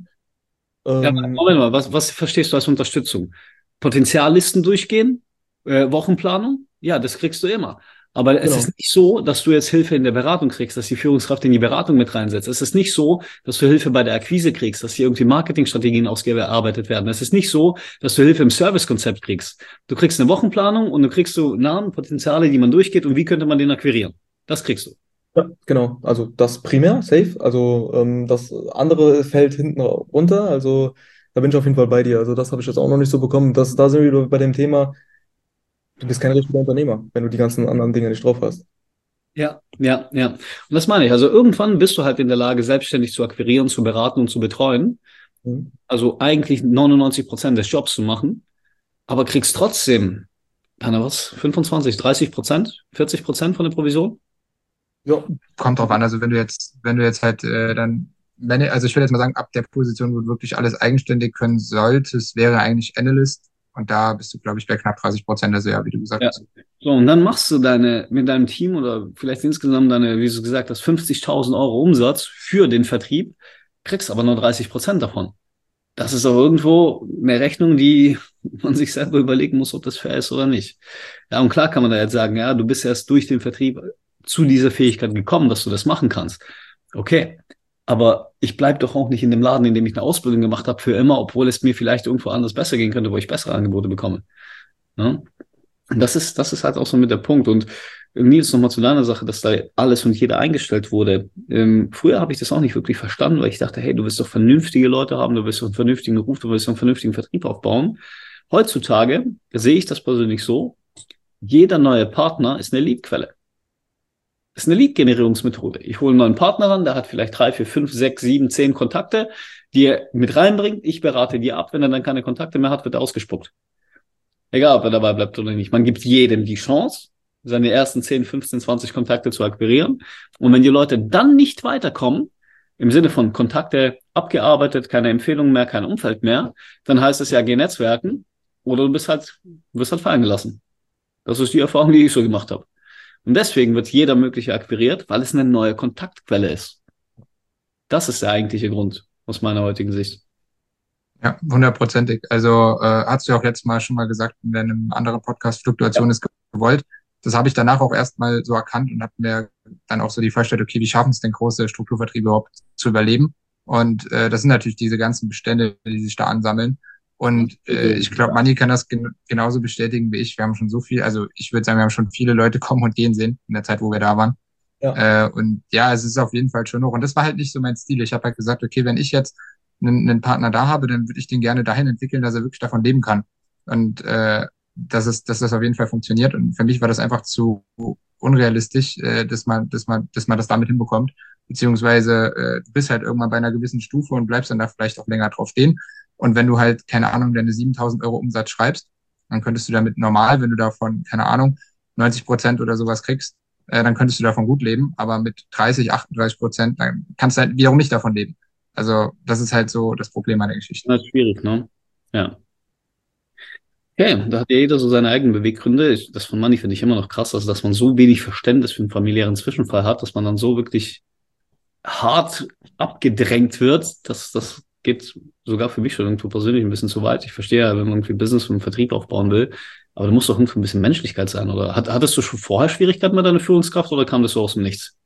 Ja, Ähm, Moment mal, was, was verstehst du als Unterstützung? Potenziallisten durchgehen? Äh, Wochenplanung? Ja, das kriegst du immer. Aber es genau. ist nicht so, dass du jetzt Hilfe in der Beratung kriegst, dass die Führungskraft in die Beratung mit reinsetzt. Es ist nicht so, dass du Hilfe bei der Akquise kriegst, dass hier irgendwie Marketingstrategien ausgearbeitet werden. Es ist nicht so, dass du Hilfe im Servicekonzept kriegst. Du kriegst eine Wochenplanung und du kriegst so Namen, Potenziale, die man durchgeht und wie könnte man den akquirieren. Das kriegst du. Ja, genau. Also, das primär, safe. Also, ähm, das andere fällt hinten runter. Also, da bin ich auf jeden Fall bei dir. Also, das habe ich jetzt auch noch nicht so bekommen. Das, da sind wir wieder bei dem Thema, du bist kein richtiger Unternehmer, wenn du die ganzen anderen Dinge nicht drauf hast. Ja, ja, ja. Und das meine ich. Also irgendwann bist du halt in der Lage, selbstständig zu akquirieren, zu beraten und zu betreuen. Mhm. Also eigentlich neunundneunzig Prozent des Jobs zu machen, aber kriegst trotzdem, keine Ahnung was, fünfundzwanzig, dreißig Prozent, vierzig Prozent von der Provision? Ja, Kommt drauf an, also wenn du jetzt, wenn du jetzt halt äh, dann, wenn, also ich würde jetzt mal sagen, ab der Position, wo du wirklich alles eigenständig können solltest, wäre eigentlich Analyst und da bist du, glaube ich, bei knapp dreißig Prozent, also ja, wie du gesagt Ja. hast. So, und dann machst du deine, mit deinem Team oder vielleicht insgesamt deine, wie du gesagt hast, fünfzigtausend Euro Umsatz für den Vertrieb, kriegst aber nur dreißig Prozent davon. Das ist aber irgendwo eine Rechnung, die man sich selber überlegen muss, ob das fair ist oder nicht. Ja, und klar kann man da jetzt sagen, ja, du bist erst durch den Vertrieb zu dieser Fähigkeit gekommen, dass du das machen kannst. Okay. Aber ich bleib doch auch nicht in dem Laden, in dem ich eine Ausbildung gemacht habe, für immer, obwohl es mir vielleicht irgendwo anders besser gehen könnte, wo ich bessere Angebote bekomme. Ne? Und das ist, das ist halt auch so mit der Punkt. Und Nils, nochmal zu deiner Sache, dass da alles und jeder eingestellt wurde. Ähm, früher habe ich das auch nicht wirklich verstanden, weil ich dachte, hey, du willst doch vernünftige Leute haben, du willst doch einen vernünftigen Ruf, du willst doch einen vernünftigen Vertrieb aufbauen. Heutzutage sehe ich das persönlich so, jeder neue Partner ist eine Leadquelle. Das ist eine Lead-Generierungsmethode. Ich hole einen neuen Partner ran, der hat vielleicht drei, vier, fünf, sechs, sieben, zehn Kontakte, die er mit reinbringt. Ich berate die ab. Wenn er dann keine Kontakte mehr hat, wird er ausgespuckt. Egal, ob er dabei bleibt oder nicht. Man gibt jedem die Chance, seine ersten zehn, fünfzehn, zwanzig Kontakte zu akquirieren. Und wenn die Leute dann nicht weiterkommen, im Sinne von Kontakte abgearbeitet, keine Empfehlungen mehr, kein Umfeld mehr, dann heißt es ja, geh netzwerken oder du bist halt, du wirst halt fallen gelassen. Das ist die Erfahrung, die ich so gemacht habe. Und deswegen wird jeder Mögliche akquiriert, weil es eine neue Kontaktquelle ist. Das ist der eigentliche Grund aus meiner heutigen Sicht. Ja, hundertprozentig. Also äh, hast du ja auch letztes Mal schon mal gesagt in deinem anderen Podcast, Fluktuation Ja. ist gewollt. Das habe ich danach auch erstmal so erkannt und habe mir dann auch so die Vorstellung, okay, wie schaffen es denn große Strukturvertriebe überhaupt zu überleben? Und äh, das sind natürlich diese ganzen Bestände, die sich da ansammeln. Und äh, ich glaube, Manni kann das gen genauso bestätigen wie ich. Wir haben schon so viel, also ich würde sagen, wir haben schon viele Leute kommen und gehen sehen in der Zeit, wo wir da waren. ja. Äh, und ja, es ist auf jeden Fall schon hoch. Und das war halt nicht so mein Stil. Ich habe halt gesagt, okay, wenn ich jetzt einen, einen Partner da habe, dann würde ich den gerne dahin entwickeln, dass er wirklich davon leben kann. Und äh, dass es, dass das auf jeden Fall funktioniert. Und für mich war das einfach zu unrealistisch, äh, dass man, dass man, dass man das damit hinbekommt. Beziehungsweise äh, du bist halt irgendwann bei einer gewissen Stufe und bleibst dann da vielleicht auch länger drauf stehen. Und wenn du halt, keine Ahnung, deine siebentausend Euro Umsatz schreibst, dann könntest du damit normal, wenn du davon, keine Ahnung, neunzig Prozent oder sowas kriegst, äh, dann könntest du davon gut leben. Aber mit dreißig, achtunddreißig Prozent, dann kannst du halt wiederum nicht davon leben. Also das ist halt so das Problem an der Geschichte. Das ist schwierig, ne? Ja. Okay, da hat ja jeder so seine eigenen Beweggründe. Ich, das von Manni finde ich immer noch krass, also dass man so wenig Verständnis für einen familiären Zwischenfall hat, dass man dann so wirklich hart abgedrängt wird. Das, das geht sogar für mich schon irgendwo persönlich ein bisschen zu weit. Ich verstehe ja, wenn man irgendwie Business und Vertrieb aufbauen will, aber da muss doch irgendwie ein bisschen Menschlichkeit sein, oder? Hat, hattest du schon vorher Schwierigkeiten mit deiner Führungskraft oder kam das so aus dem Nichts?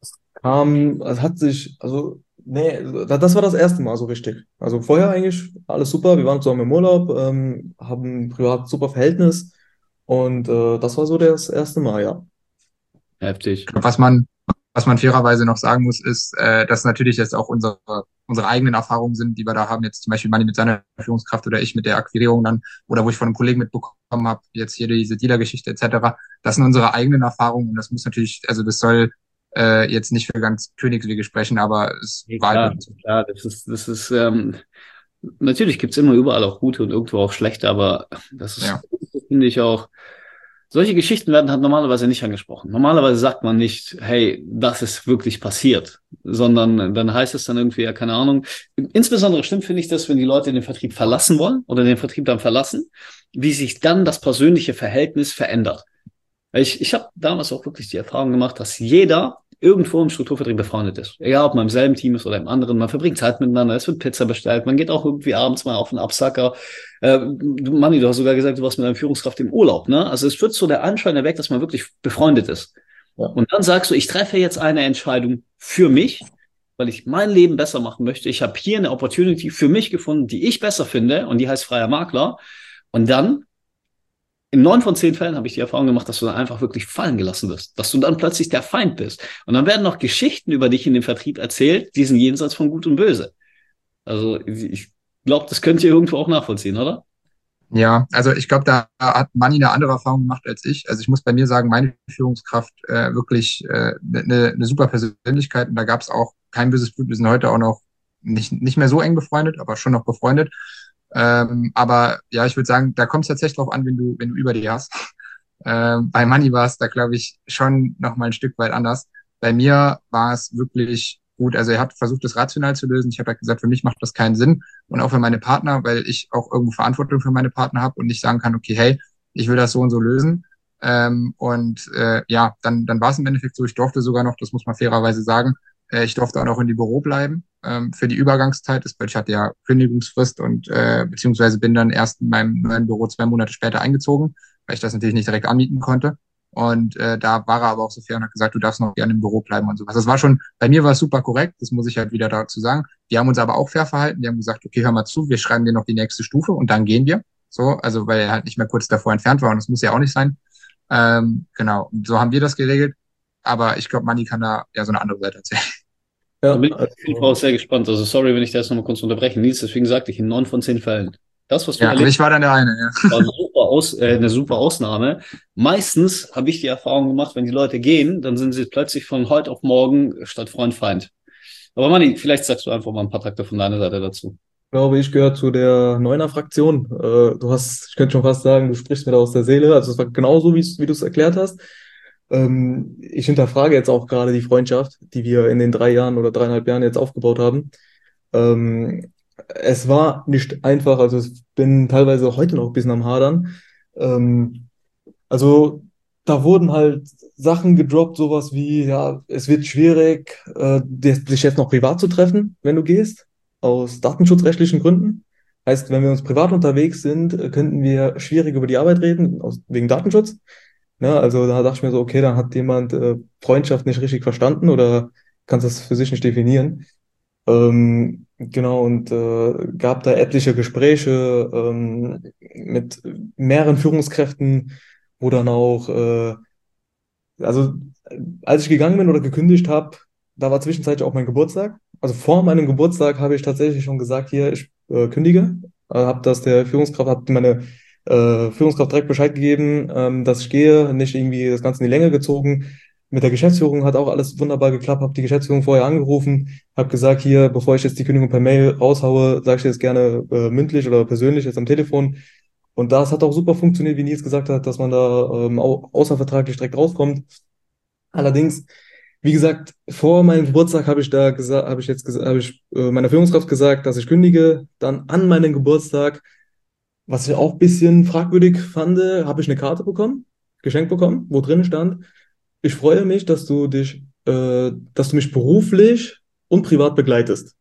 Kam, es hat sich, also, nee, da- das war das erste Mal so richtig. Also vorher eigentlich alles super, wir waren zusammen im Urlaub, ähm, haben privat super Verhältnis und äh, das war so das erste Mal, ja. Heftig. Was man, was man fairerweise noch sagen muss, ist, äh, dass natürlich jetzt auch unsere, unsere eigenen Erfahrungen sind, die wir da haben. Jetzt zum Beispiel Manni mit seiner Führungskraft oder ich mit der Akquirierung dann, oder wo ich von einem Kollegen mitbekommen habe, jetzt hier diese Dealer-Geschichte et cetera. Das sind unsere eigenen Erfahrungen und das muss natürlich, also das soll äh, jetzt nicht für ganz Königswege sprechen, aber es Ja, war halt klar, wirklich so. klar, das ist, das ist, ähm, natürlich gibt's immer überall auch gute und irgendwo auch schlechte, aber das ist, Ja. finde ich auch, solche Geschichten werden halt normalerweise nicht angesprochen. Normalerweise sagt man nicht, hey, das ist wirklich passiert, sondern dann heißt es dann irgendwie, ja, keine Ahnung. Insbesondere stimmt, finde ich das, wenn die Leute den Vertrieb verlassen wollen oder den Vertrieb dann verlassen, wie sich dann das persönliche Verhältnis verändert. Weil Ich, ich habe damals auch wirklich die Erfahrung gemacht, dass jeder irgendwo im Strukturvertrieb befreundet ist. Egal, ob man im selben Team ist oder im anderen. Man verbringt Zeit miteinander, es wird Pizza bestellt, man geht auch irgendwie abends mal auf einen Absacker. Äh, du, Manni, du hast sogar gesagt, du warst mit deiner Führungskraft im Urlaub, ne? Also es wird so der Anschein erweckt, dass man wirklich befreundet ist. Ja. Und dann sagst du, ich treffe jetzt eine Entscheidung für mich, weil ich mein Leben besser machen möchte. Ich habe hier eine Opportunity für mich gefunden, die ich besser finde und die heißt freier Makler. Und dann in neun von zehn Fällen habe ich die Erfahrung gemacht, dass du dann einfach wirklich fallen gelassen wirst, dass du dann plötzlich der Feind bist. Und dann werden noch Geschichten über dich in dem Vertrieb erzählt, die sind jenseits von Gut und Böse. Also ich glaube, das könnt ihr irgendwo auch nachvollziehen, oder? Ja, also ich glaube, da hat Manni eine andere Erfahrung gemacht als ich. Also ich muss bei mir sagen, meine Führungskraft äh, wirklich eine äh, ne, ne super Persönlichkeit, und da gab es auch kein böses Blut. Wir sind heute auch noch nicht, nicht mehr so eng befreundet, aber schon noch befreundet. Ähm, aber ja, ich würde sagen, da kommt es tatsächlich drauf an, wenn du, wenn du über die hast. Ähm, bei Manni war es da, glaube ich, schon noch mal ein Stück weit anders. Bei mir war es wirklich gut. Also er hat versucht, das rational zu lösen. Ich habe halt gesagt, für mich macht das keinen Sinn. Und auch für meine Partner, weil ich auch irgendwo Verantwortung für meine Partner habe und nicht sagen kann, okay, hey, ich will das so und so lösen. Ähm, und äh, ja, dann, dann war es im Endeffekt so, ich durfte sogar noch, das muss man fairerweise sagen, äh, ich durfte auch noch in die Büro bleiben ähm, für die Übergangszeit. Das, ich hatte ja Kündigungsfrist und äh, beziehungsweise bin dann erst in meinem neuen Büro zwei Monate später eingezogen, weil ich das natürlich nicht direkt anmieten konnte. Und äh, da war er aber auch so fair und hat gesagt, du darfst noch gerne im Büro bleiben und sowas. Das war schon, bei mir war es super korrekt, das muss ich halt wieder dazu sagen. Die haben uns aber auch fair verhalten. Die haben gesagt, okay, hör mal zu, wir schreiben dir noch die nächste Stufe und dann gehen wir. So, also weil er halt nicht mehr kurz davor entfernt war, und das muss ja auch nicht sein. Ähm, genau, und so haben wir das geregelt. Aber ich glaube, Manni kann da ja so eine andere Seite erzählen. Da Ja, bin ich auf jeden Fall auch also, sehr gespannt. Also sorry, wenn ich da jetzt nochmal kurz unterbrechen. Nils, deswegen sagte ich in neun von zehn Fällen. Das, was du Ja, aber erlebt ich war dann der eine, ja. war eine super, Aus, äh, eine super Ausnahme. Meistens habe ich die Erfahrung gemacht, wenn die Leute gehen, dann sind sie plötzlich von heute auf morgen statt Freund Feind. Aber Manni, vielleicht sagst du einfach mal ein paar Takte von deiner Seite dazu. glaube ich, gehört zu der Neuner-Fraktion. Äh, du hast, ich könnte schon fast sagen, du sprichst mir da aus der Seele. Also es war genauso, wie es- wie du es erklärt hast. Ähm, ich hinterfrage jetzt auch gerade die Freundschaft, die wir in den drei Jahren oder dreieinhalb Jahren jetzt aufgebaut haben. Ähm, Es war nicht einfach, also ich bin teilweise heute noch ein bisschen am Hadern. Ähm, also da wurden halt Sachen gedroppt, sowas wie, ja, es wird schwierig, äh, dich dich jetzt noch privat zu treffen, wenn du gehst, aus datenschutzrechtlichen Gründen. Heißt, wenn wir uns privat unterwegs sind, äh, könnten wir schwierig über die Arbeit reden, aus, wegen Datenschutz. Ja, also da dachte ich mir so, okay, dann hat jemand äh, Freundschaft nicht richtig verstanden oder kann das für sich nicht definieren. Ähm, genau, und äh, gab da etliche Gespräche ähm, mit mehreren Führungskräften, wo dann auch, äh, also äh, als ich gegangen bin oder gekündigt habe, da war zwischenzeitlich auch mein Geburtstag. Also vor meinem Geburtstag habe ich tatsächlich schon gesagt, hier, ich äh, kündige. Äh, habe das der Führungskraft, habe meine äh, Führungskraft direkt Bescheid gegeben, ähm, dass ich gehe, nicht irgendwie das Ganze in die Länge gezogen. Mit der Geschäftsführung hat auch alles wunderbar geklappt, habe die Geschäftsführung vorher angerufen, habe gesagt, hier, bevor ich jetzt die Kündigung per Mail raushaue, sage ich dir das gerne äh, mündlich oder persönlich jetzt am Telefon. Und das hat auch super funktioniert, wie Nils gesagt hat, dass man da ähm, au außervertraglich direkt rauskommt. Allerdings, wie gesagt, vor meinem Geburtstag habe ich da gesagt, habe ich jetzt gesagt, habe ich äh, meiner Führungskraft gesagt, dass ich kündige. Dann an meinem Geburtstag, was ich auch ein bisschen fragwürdig fand, habe ich eine Karte bekommen, geschenkt bekommen, wo drin stand: Ich freue mich, dass du dich, äh, dass du mich beruflich und privat begleitest.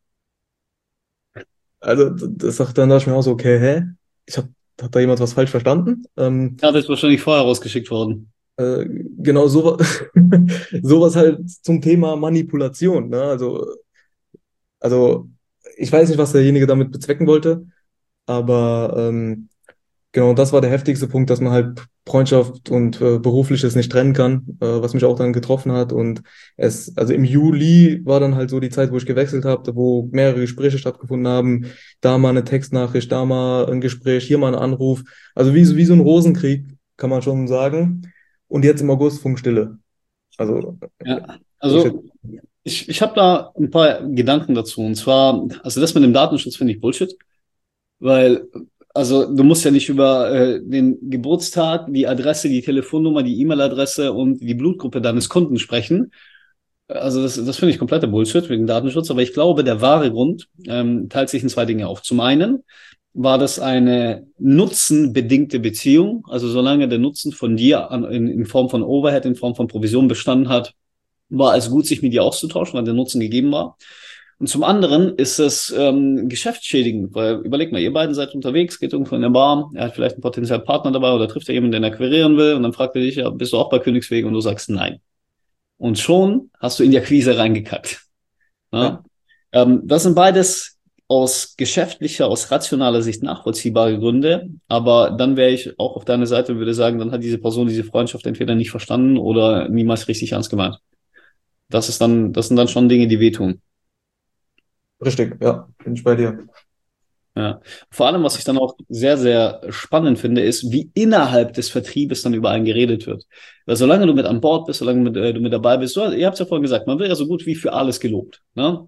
Also das sagt dann, dachte ich mir auch so, okay, hä? Ich habe, hat da jemand was falsch verstanden? Ähm, Ja, das ist wahrscheinlich vorher rausgeschickt worden. äh, genau so, sowas halt zum Thema Manipulation, ne? Also, also ich weiß nicht, was derjenige damit bezwecken wollte, aber ähm, genau, das war der heftigste Punkt, dass man halt Freundschaft und äh, Berufliches nicht trennen kann, äh, was mich auch dann getroffen hat. Und es, also im Juli war dann halt so die Zeit, wo ich gewechselt habe, wo mehrere Gespräche stattgefunden haben. Da mal eine Textnachricht, da mal ein Gespräch, hier mal ein Anruf. Also wie, so- wie so ein Rosenkrieg, kann man schon sagen. Und jetzt im August Funkstille. Also, Ja, wo ich jetzt, also ich, ich habe da ein paar Gedanken dazu. Und zwar, also das mit dem Datenschutz finde ich Bullshit, weil, also du musst ja nicht über äh, den Geburtstag, die Adresse, die Telefonnummer, die E-Mail-Adresse und die Blutgruppe deines Kunden sprechen. Also das, das finde ich kompletter Bullshit wegen Datenschutz, aber ich glaube, der wahre Grund ähm, teilt sich in zwei Dinge auf. Zum einen war das eine nutzenbedingte Beziehung, also solange der Nutzen von dir an, in, in Form von Overhead, in Form von Provision bestanden hat, war es gut, sich mit dir auszutauschen, weil der Nutzen gegeben war. Und zum anderen ist es ähm, geschäftsschädigend, weil überleg mal, ihr beiden seid unterwegs, geht irgendwo in der Bar, er hat vielleicht einen potenziellen Partner dabei oder trifft er jemanden, den er akquirieren will und dann fragt er dich, ja, bist du auch bei Königsweg? Und du sagst nein. Und schon hast du in die Akquise reingekackt. ja, Ja? Ähm, das sind beides aus geschäftlicher, aus rationaler Sicht nachvollziehbare Gründe, aber dann wäre ich auch auf deiner Seite und würde sagen, dann hat diese Person diese Freundschaft entweder nicht verstanden oder niemals richtig ernst gemeint. Das ist dann, das sind dann schon Dinge, die wehtun. richtig, ja, bin ich bei dir. Ja. Vor allem, was ich dann auch sehr, sehr spannend finde, ist, wie innerhalb des Vertriebes dann über einen geredet wird. Weil solange du mit an Bord bist, solange mit, äh, du mit dabei bist, du, ihr habt es ja vorhin gesagt, man wird ja so gut wie für alles gelobt. Ne?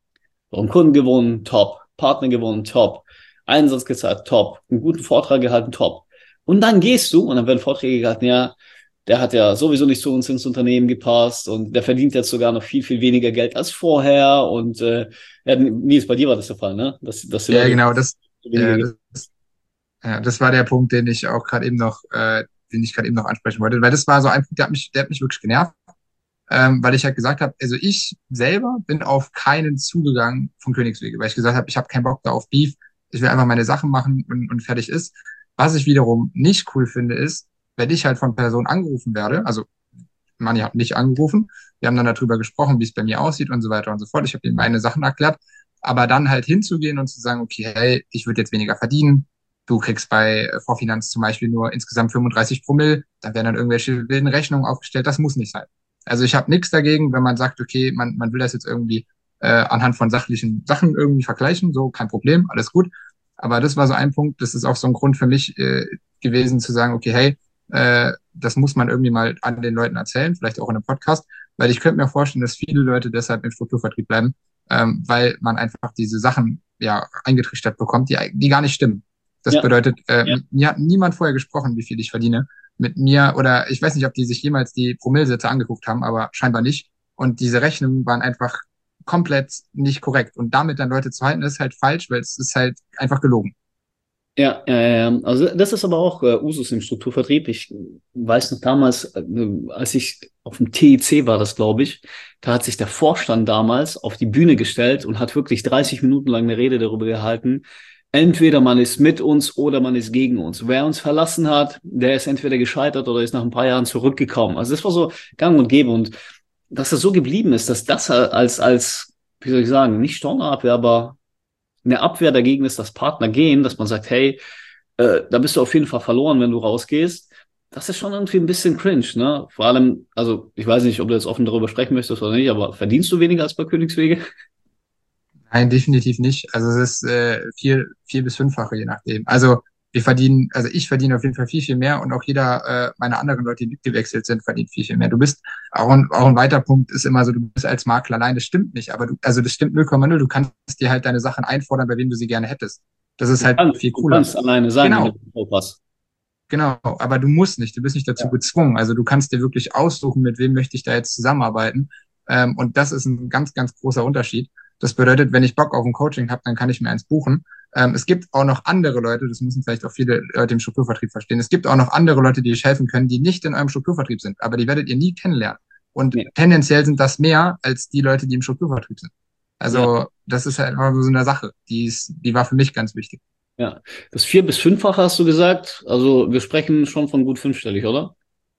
So, einen Kunden gewonnen, top. Partner gewonnen, top. Einsatz gezahlt, top. Einen guten Vortrag gehalten, top. Und dann gehst du und dann werden Vorträge gehalten, ja, der hat ja sowieso nicht zu uns ins Unternehmen gepasst und der verdient jetzt sogar noch viel, viel weniger Geld als vorher. Und äh, ja, Nils, bei dir war das der Fall, ne? Dass, dass die Ja, Leute genau, das, weniger ja, Geld. das, ja, das war der Punkt, den ich auch gerade eben noch, äh, den ich gerade eben noch ansprechen wollte, weil das war so ein Punkt, der hat mich, der hat mich wirklich genervt, ähm, weil ich halt gesagt habe, also ich selber bin auf keinen zugegangen von Königswege, weil ich gesagt habe, ich habe keinen Bock da auf Beef, ich will einfach meine Sachen machen und, und fertig ist. Was ich wiederum nicht cool finde, ist, wenn ich halt von Personen angerufen werde, also Manni hat mich angerufen, wir haben dann darüber gesprochen, wie es bei mir aussieht und so weiter und so fort. Ich habe ihm meine Sachen erklärt, aber dann halt hinzugehen und zu sagen, okay, hey, ich würde jetzt weniger verdienen, du kriegst bei äh, Vorfinanz zum Beispiel nur insgesamt fünfunddreißig Promille, dann werden dann irgendwelche wilden Rechnungen aufgestellt, das muss nicht sein. Also ich habe nichts dagegen, wenn man sagt, okay, man, man will das jetzt irgendwie äh, anhand von sachlichen Sachen irgendwie vergleichen, so kein Problem, alles gut. Aber das war so ein Punkt, das ist auch so ein Grund für mich äh, gewesen zu sagen, okay, hey, äh, das muss man irgendwie mal an den Leuten erzählen, vielleicht auch in einem Podcast, weil ich könnte mir vorstellen, dass viele Leute deshalb im Strukturvertrieb bleiben, ähm, weil man einfach diese Sachen ja eingetrichtert bekommt, die, die gar nicht stimmen. Das Ja, bedeutet, äh, ja. Mir hat niemand vorher gesprochen, wie viel ich verdiene. Mit mir, oder ich weiß nicht, ob die sich jemals die Promillesätze angeguckt haben, aber scheinbar nicht. Und diese Rechnungen waren einfach komplett nicht korrekt. Und damit dann Leute zu halten, ist halt falsch, weil es ist halt einfach gelogen. ja, ja, ja. Ja. Also das ist aber auch äh, Usus im Strukturvertrieb. Ich weiß noch damals, äh, als ich auf dem T I C war, das glaube ich, da hat sich der Vorstand damals auf die Bühne gestellt und hat wirklich dreißig Minuten lang eine Rede darüber gehalten. Entweder man ist mit uns oder man ist gegen uns. Wer uns verlassen hat, der ist entweder gescheitert oder ist nach ein paar Jahren zurückgekommen. Also das war so gang und gäbe. Und dass das so geblieben ist, dass das als, als, wie soll ich sagen, nicht Stornoabwehr, aber eine Abwehr dagegen ist, dass Partner gehen, dass man sagt, hey, äh, da bist du auf jeden Fall verloren, wenn du rausgehst. Das ist schon irgendwie ein bisschen cringe, ne? Vor allem, also ich weiß nicht, ob du jetzt offen darüber sprechen möchtest oder nicht, aber verdienst du weniger als bei Königswege? Nein, definitiv nicht. Also es ist äh, vier, vier bis fünffache, je nachdem. Also wir verdienen, also ich verdiene auf jeden Fall viel, viel mehr und auch jeder äh, meiner anderen Leute, die mitgewechselt sind, verdient viel, viel mehr. Du bist, auch ein, auch ein weiter Punkt ist immer so, du bist als Makler allein, das stimmt nicht, aber du, also das stimmt null Komma null, du kannst dir halt deine Sachen einfordern, bei wem du sie gerne hättest. Das ist Du halt kannst, viel du cooler. kannst alleine sein, wenn du Genau, drauf hast. genau, aber du musst nicht, du bist nicht dazu Ja. gezwungen. Also du kannst dir wirklich aussuchen, mit wem möchte ich da jetzt zusammenarbeiten. Ähm, und das ist ein ganz, ganz großer Unterschied. Das bedeutet, wenn ich Bock auf ein Coaching habe, dann kann ich mir eins buchen. Ähm, es gibt auch noch andere Leute, das müssen vielleicht auch viele Leute im Strukturvertrieb verstehen. Es gibt auch noch andere Leute, die euch helfen können, die nicht in eurem Strukturvertrieb sind, aber die werdet ihr nie kennenlernen. Und Nee. tendenziell sind das mehr als die Leute, die im Strukturvertrieb sind. Ja, Also das ist halt immer so eine Sache, die ist, die war für mich ganz wichtig. ja. Das vier- bis fünffache hast du gesagt. Also wir sprechen schon von gut fünfstellig, oder?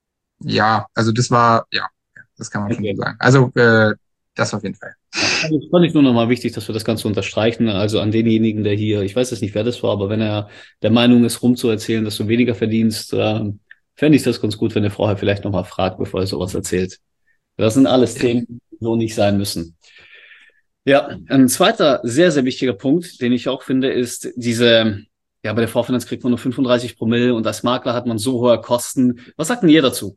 Ja, also das war, ja, das kann man schon so Okay. sagen. Also äh, das auf jeden Fall. Ja, fand ich, fand ich nur nochmal wichtig, dass wir das Ganze unterstreichen. Also an denjenigen, der hier, ich weiß jetzt nicht, wer das war, aber wenn er der Meinung ist, rumzuerzählen, dass du weniger verdienst, äh, fände ich das ganz gut, wenn er vorher vielleicht nochmal fragt, bevor er sowas erzählt. Das sind alles Themen, die so nicht sein müssen. Ja, ein zweiter sehr, sehr wichtiger Punkt, den ich auch finde, ist diese, ja, bei der Vorfinanz kriegt man nur fünfunddreißig Promille und als Makler hat man so hohe Kosten. Was sagt denn ihr dazu?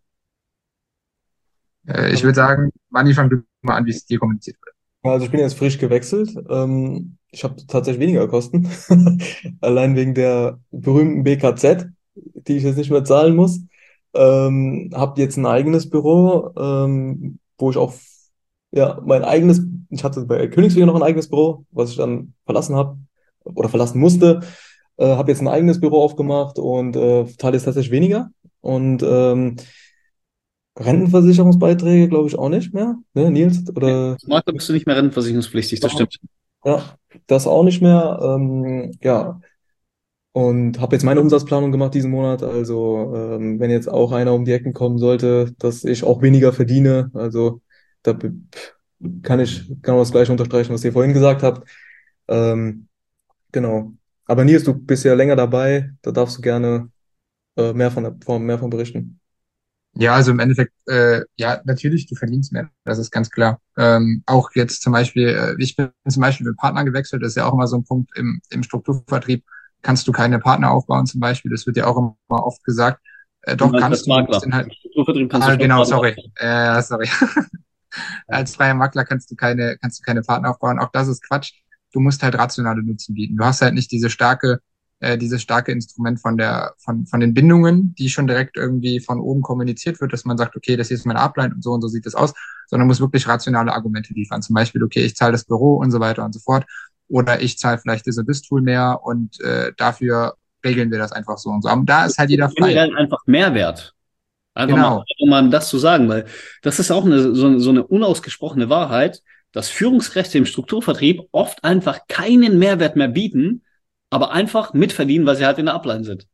Äh, ich Also, würde sagen, Manni, fang du mal an, wie es dir kommuniziert wird. also ich bin jetzt frisch gewechselt. Ähm, ich habe tatsächlich weniger Kosten. Allein wegen der berühmten B K Z, die ich jetzt nicht mehr zahlen muss. Ähm, habe jetzt ein eigenes Büro, ähm, wo ich auch, ja, mein eigenes, ich hatte bei Königswege noch ein eigenes Büro, was ich dann verlassen habe oder verlassen musste. Äh, habe jetzt ein eigenes Büro aufgemacht und äh, zahle jetzt tatsächlich weniger. Und ähm, Rentenversicherungsbeiträge glaube ich auch nicht mehr, ne, Nils? Nee, Oder als Makler bist du nicht mehr rentenversicherungspflichtig, das stimmt. ja, das auch nicht mehr. Ähm, ja, und habe jetzt meine Umsatzplanung gemacht diesen Monat. Also ähm, wenn jetzt auch einer um die Ecken kommen sollte, dass ich auch weniger verdiene, also da b- kann ich genau das Gleiche unterstreichen, was ihr vorhin gesagt habt. Ähm, genau. Aber Nils, du bist ja länger dabei, da darfst du gerne äh, mehr von, von mehr von berichten. Ja, also im Endeffekt, äh, ja, natürlich, du verdienst mehr, das ist ganz klar. Ähm, auch jetzt zum Beispiel, äh, ich bin zum Beispiel mit Partner gewechselt, das ist ja auch immer so ein Punkt im, im Strukturvertrieb, kannst du keine Partner aufbauen zum Beispiel, das wird ja auch immer oft gesagt. Äh, Du doch, meinst als kannst du, du musst Makler. den halt, Im Strukturvertrieb kannst du ah, schon genau, Partner sorry, aufbauen. äh, sorry. Als freier Makler kannst du keine, kannst du keine Partner aufbauen, auch das ist Quatsch. Du musst halt rationale Nutzen bieten. Du hast halt nicht diese starke äh, dieses starke Instrument von der, von, von den Bindungen, die schon direkt irgendwie von oben kommuniziert wird, dass man sagt, okay, das hier ist meine Upline und so und so sieht das aus, sondern muss wirklich rationale Argumente liefern. Zum Beispiel, okay, ich zahle das Büro und so weiter und so fort. Oder ich zahle vielleicht diese Bistool mehr und äh, dafür regeln wir das einfach so und so. Aber da ist halt jeder frei. Generell einfach Mehrwert. Einfach mal, Genau. um mal das zu sagen, weil das ist auch eine, so, so eine unausgesprochene Wahrheit, dass Führungskräfte im Strukturvertrieb oft einfach keinen Mehrwert mehr bieten, aber einfach mitverdienen, weil sie halt in der Upline sind.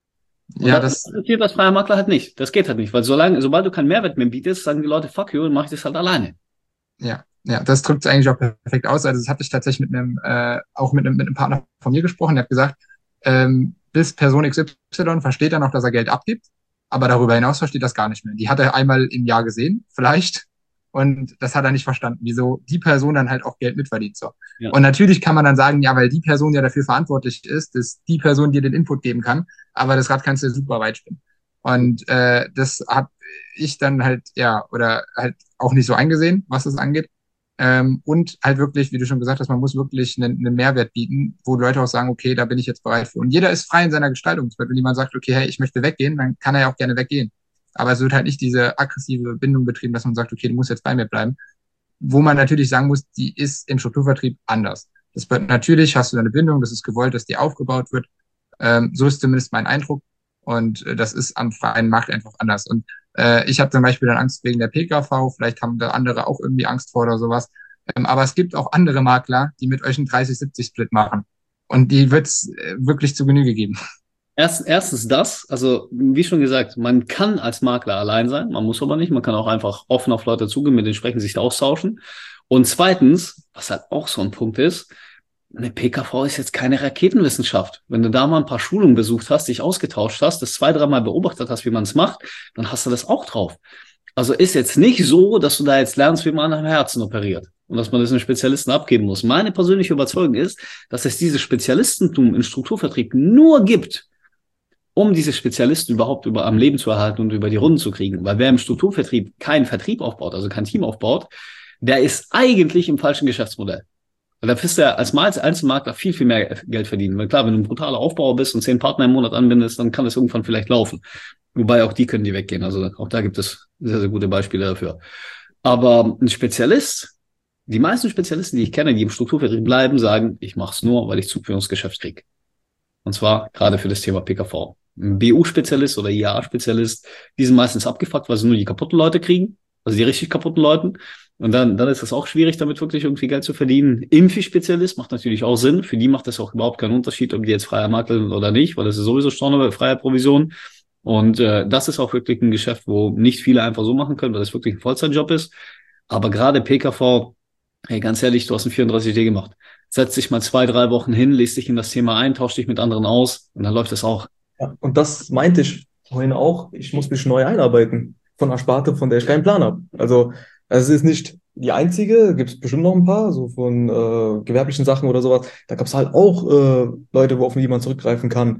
Und Ja, das das, passiert als freier Makler halt nicht. Das geht halt nicht, weil solange, sobald du keinen Mehrwert mehr bietest, sagen die Leute, fuck you, dann mach ich das halt alleine. ja, ja, das drückt es eigentlich auch perfekt aus. Also das hatte ich tatsächlich mit einem, äh, auch mit einem, mit einem Partner von mir gesprochen, der hat gesagt, ähm, bis Person X Y versteht er noch, dass er Geld abgibt, aber darüber hinaus versteht das gar nicht mehr. Die hat er einmal im Jahr gesehen, vielleicht, und das hat er nicht verstanden, wieso die Person dann halt auch Geld mitverdient. So. Ja. Und natürlich kann man dann sagen, ja, weil die Person ja dafür verantwortlich ist, ist die Person, die dir den Input geben kann, aber das Rad kannst du super weit spinnen. Und äh, das habe ich dann halt, ja, oder halt auch nicht so eingesehen, was das angeht. Ähm, und halt wirklich, wie du schon gesagt hast, man muss wirklich einen, einen Mehrwert bieten, wo Leute auch sagen, okay, da bin ich jetzt bereit für. Und jeder ist frei in seiner Gestaltung. Wenn jemand sagt, okay, hey, ich möchte weggehen, dann kann er ja auch gerne weggehen. Aber es wird halt nicht diese aggressive Bindung betrieben, dass man sagt, okay, du musst jetzt bei mir bleiben. Wo man natürlich sagen muss, die ist im Strukturvertrieb anders. Das wird, natürlich hast du eine Bindung, das ist gewollt, dass die aufgebaut wird. Ähm, so ist zumindest mein Eindruck. Und äh, das ist am freien Markt einfach anders. Und äh, ich habe zum Beispiel dann Angst wegen der P K V, vielleicht haben da andere auch irgendwie Angst vor oder sowas. Ähm, aber es gibt auch andere Makler, die mit euch einen dreißig siebzig Split machen. Und die wird's äh, wirklich zu Genüge geben. Erst, erstens das, also wie schon gesagt, man kann als Makler allein sein, man muss aber nicht, man kann auch einfach offen auf Leute zugehen, mit denen sprechen, sich da austauschen. Und zweitens, was halt auch so ein Punkt ist, eine P K V ist jetzt keine Raketenwissenschaft. Wenn du da mal ein paar Schulungen besucht hast, dich ausgetauscht hast, das zwei, dreimal beobachtet hast, wie man es macht, dann hast du das auch drauf. Also ist jetzt nicht so, dass du da jetzt lernst, wie man am Herzen operiert und dass man das einem Spezialisten abgeben muss. Meine persönliche Überzeugung ist, dass es dieses Spezialistentum im Strukturvertrieb nur gibt, um diese Spezialisten überhaupt über am Leben zu erhalten und über die Runden zu kriegen. Weil wer im Strukturvertrieb keinen Vertrieb aufbaut, also kein Team aufbaut, der ist eigentlich im falschen Geschäftsmodell. Weil da wirst du ja als Einzelmakler viel, viel mehr Geld verdienen. Weil klar, wenn du ein brutaler Aufbauer bist und zehn Partner im Monat anbindest, dann kann das irgendwann vielleicht laufen. Wobei auch die können die weggehen. Also auch da gibt es sehr, sehr gute Beispiele dafür. Aber ein Spezialist, die meisten Spezialisten, die ich kenne, die im Strukturvertrieb bleiben, sagen, ich mache es nur, weil ich Zuführungsgeschäft kriege. Und zwar gerade für das Thema P K V. Ein B U-Spezialist oder I A A-Spezialist, die sind meistens abgefuckt, weil sie nur die kaputten Leute kriegen, also die richtig kaputten Leuten. Und dann, dann ist es auch schwierig, damit wirklich irgendwie Geld zu verdienen. Impfi-Spezialist macht natürlich auch Sinn. Für die macht das auch überhaupt keinen Unterschied, ob die jetzt freier Makler sind oder nicht, weil das ist sowieso schon freie Provision. Und äh, das ist auch wirklich ein Geschäft, wo nicht viele einfach so machen können, weil das wirklich ein Vollzeitjob ist. Aber gerade P K V, hey, ganz ehrlich, du hast ein vierunddreißig D gemacht. Setz dich mal zwei, drei Wochen hin, lest dich in das Thema ein, tausch dich mit anderen aus und dann läuft das auch. Ja, und das meinte ich vorhin auch, ich muss mich neu einarbeiten von einer Sparte, von der ich keinen Plan habe. Also es ist nicht die einzige, gibt es bestimmt noch ein paar, so von äh, gewerblichen Sachen oder sowas. Da gab es halt auch äh, Leute, auf die man zurückgreifen kann.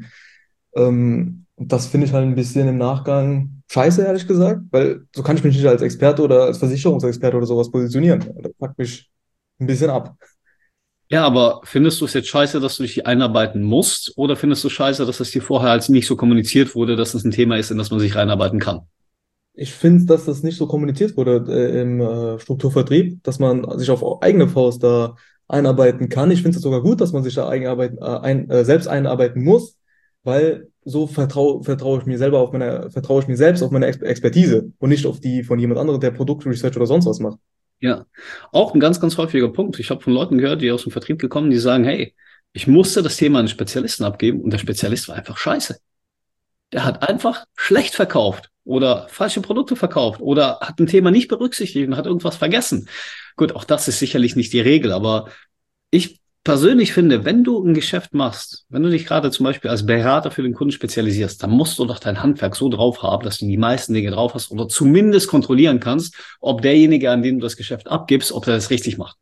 Ähm, und das finde ich halt ein bisschen im Nachgang scheiße, ehrlich gesagt, weil so kann ich mich nicht als Experte oder als Versicherungsexperte oder sowas positionieren. Das packt mich ein bisschen ab. Ja, aber findest du es jetzt scheiße, dass du dich einarbeiten musst oder findest du scheiße, dass es dir vorher als nicht so kommuniziert wurde, dass es ein Thema ist, in das man sich reinarbeiten kann? Ich finde, dass das nicht so kommuniziert wurde äh, im äh, Strukturvertrieb, dass man sich auf eigene Faust da einarbeiten kann. Ich finde es sogar gut, dass man sich da eigenarbeiten, äh, ein, äh, selbst einarbeiten muss, weil so vertraue vertraue ich mir selber auf meine, vertraue ich mir selbst auf meine Ex Expertise und nicht auf die von jemand anderem, der Produktresearch oder sonst was macht. Ja, auch ein ganz, ganz häufiger Punkt. Ich habe von Leuten gehört, die aus dem Vertrieb gekommen, die sagen, hey, ich musste das Thema an einen Spezialisten abgeben und der Spezialist war einfach scheiße. Der hat einfach schlecht verkauft oder falsche Produkte verkauft oder hat ein Thema nicht berücksichtigt und hat irgendwas vergessen. Gut, auch das ist sicherlich nicht die Regel, aber ich persönlich finde, wenn du ein Geschäft machst, wenn du dich gerade zum Beispiel als Berater für den Kunden spezialisierst, dann musst du doch dein Handwerk so drauf haben, dass du die meisten Dinge drauf hast oder zumindest kontrollieren kannst, ob derjenige, an den du das Geschäft abgibst, ob er das richtig macht.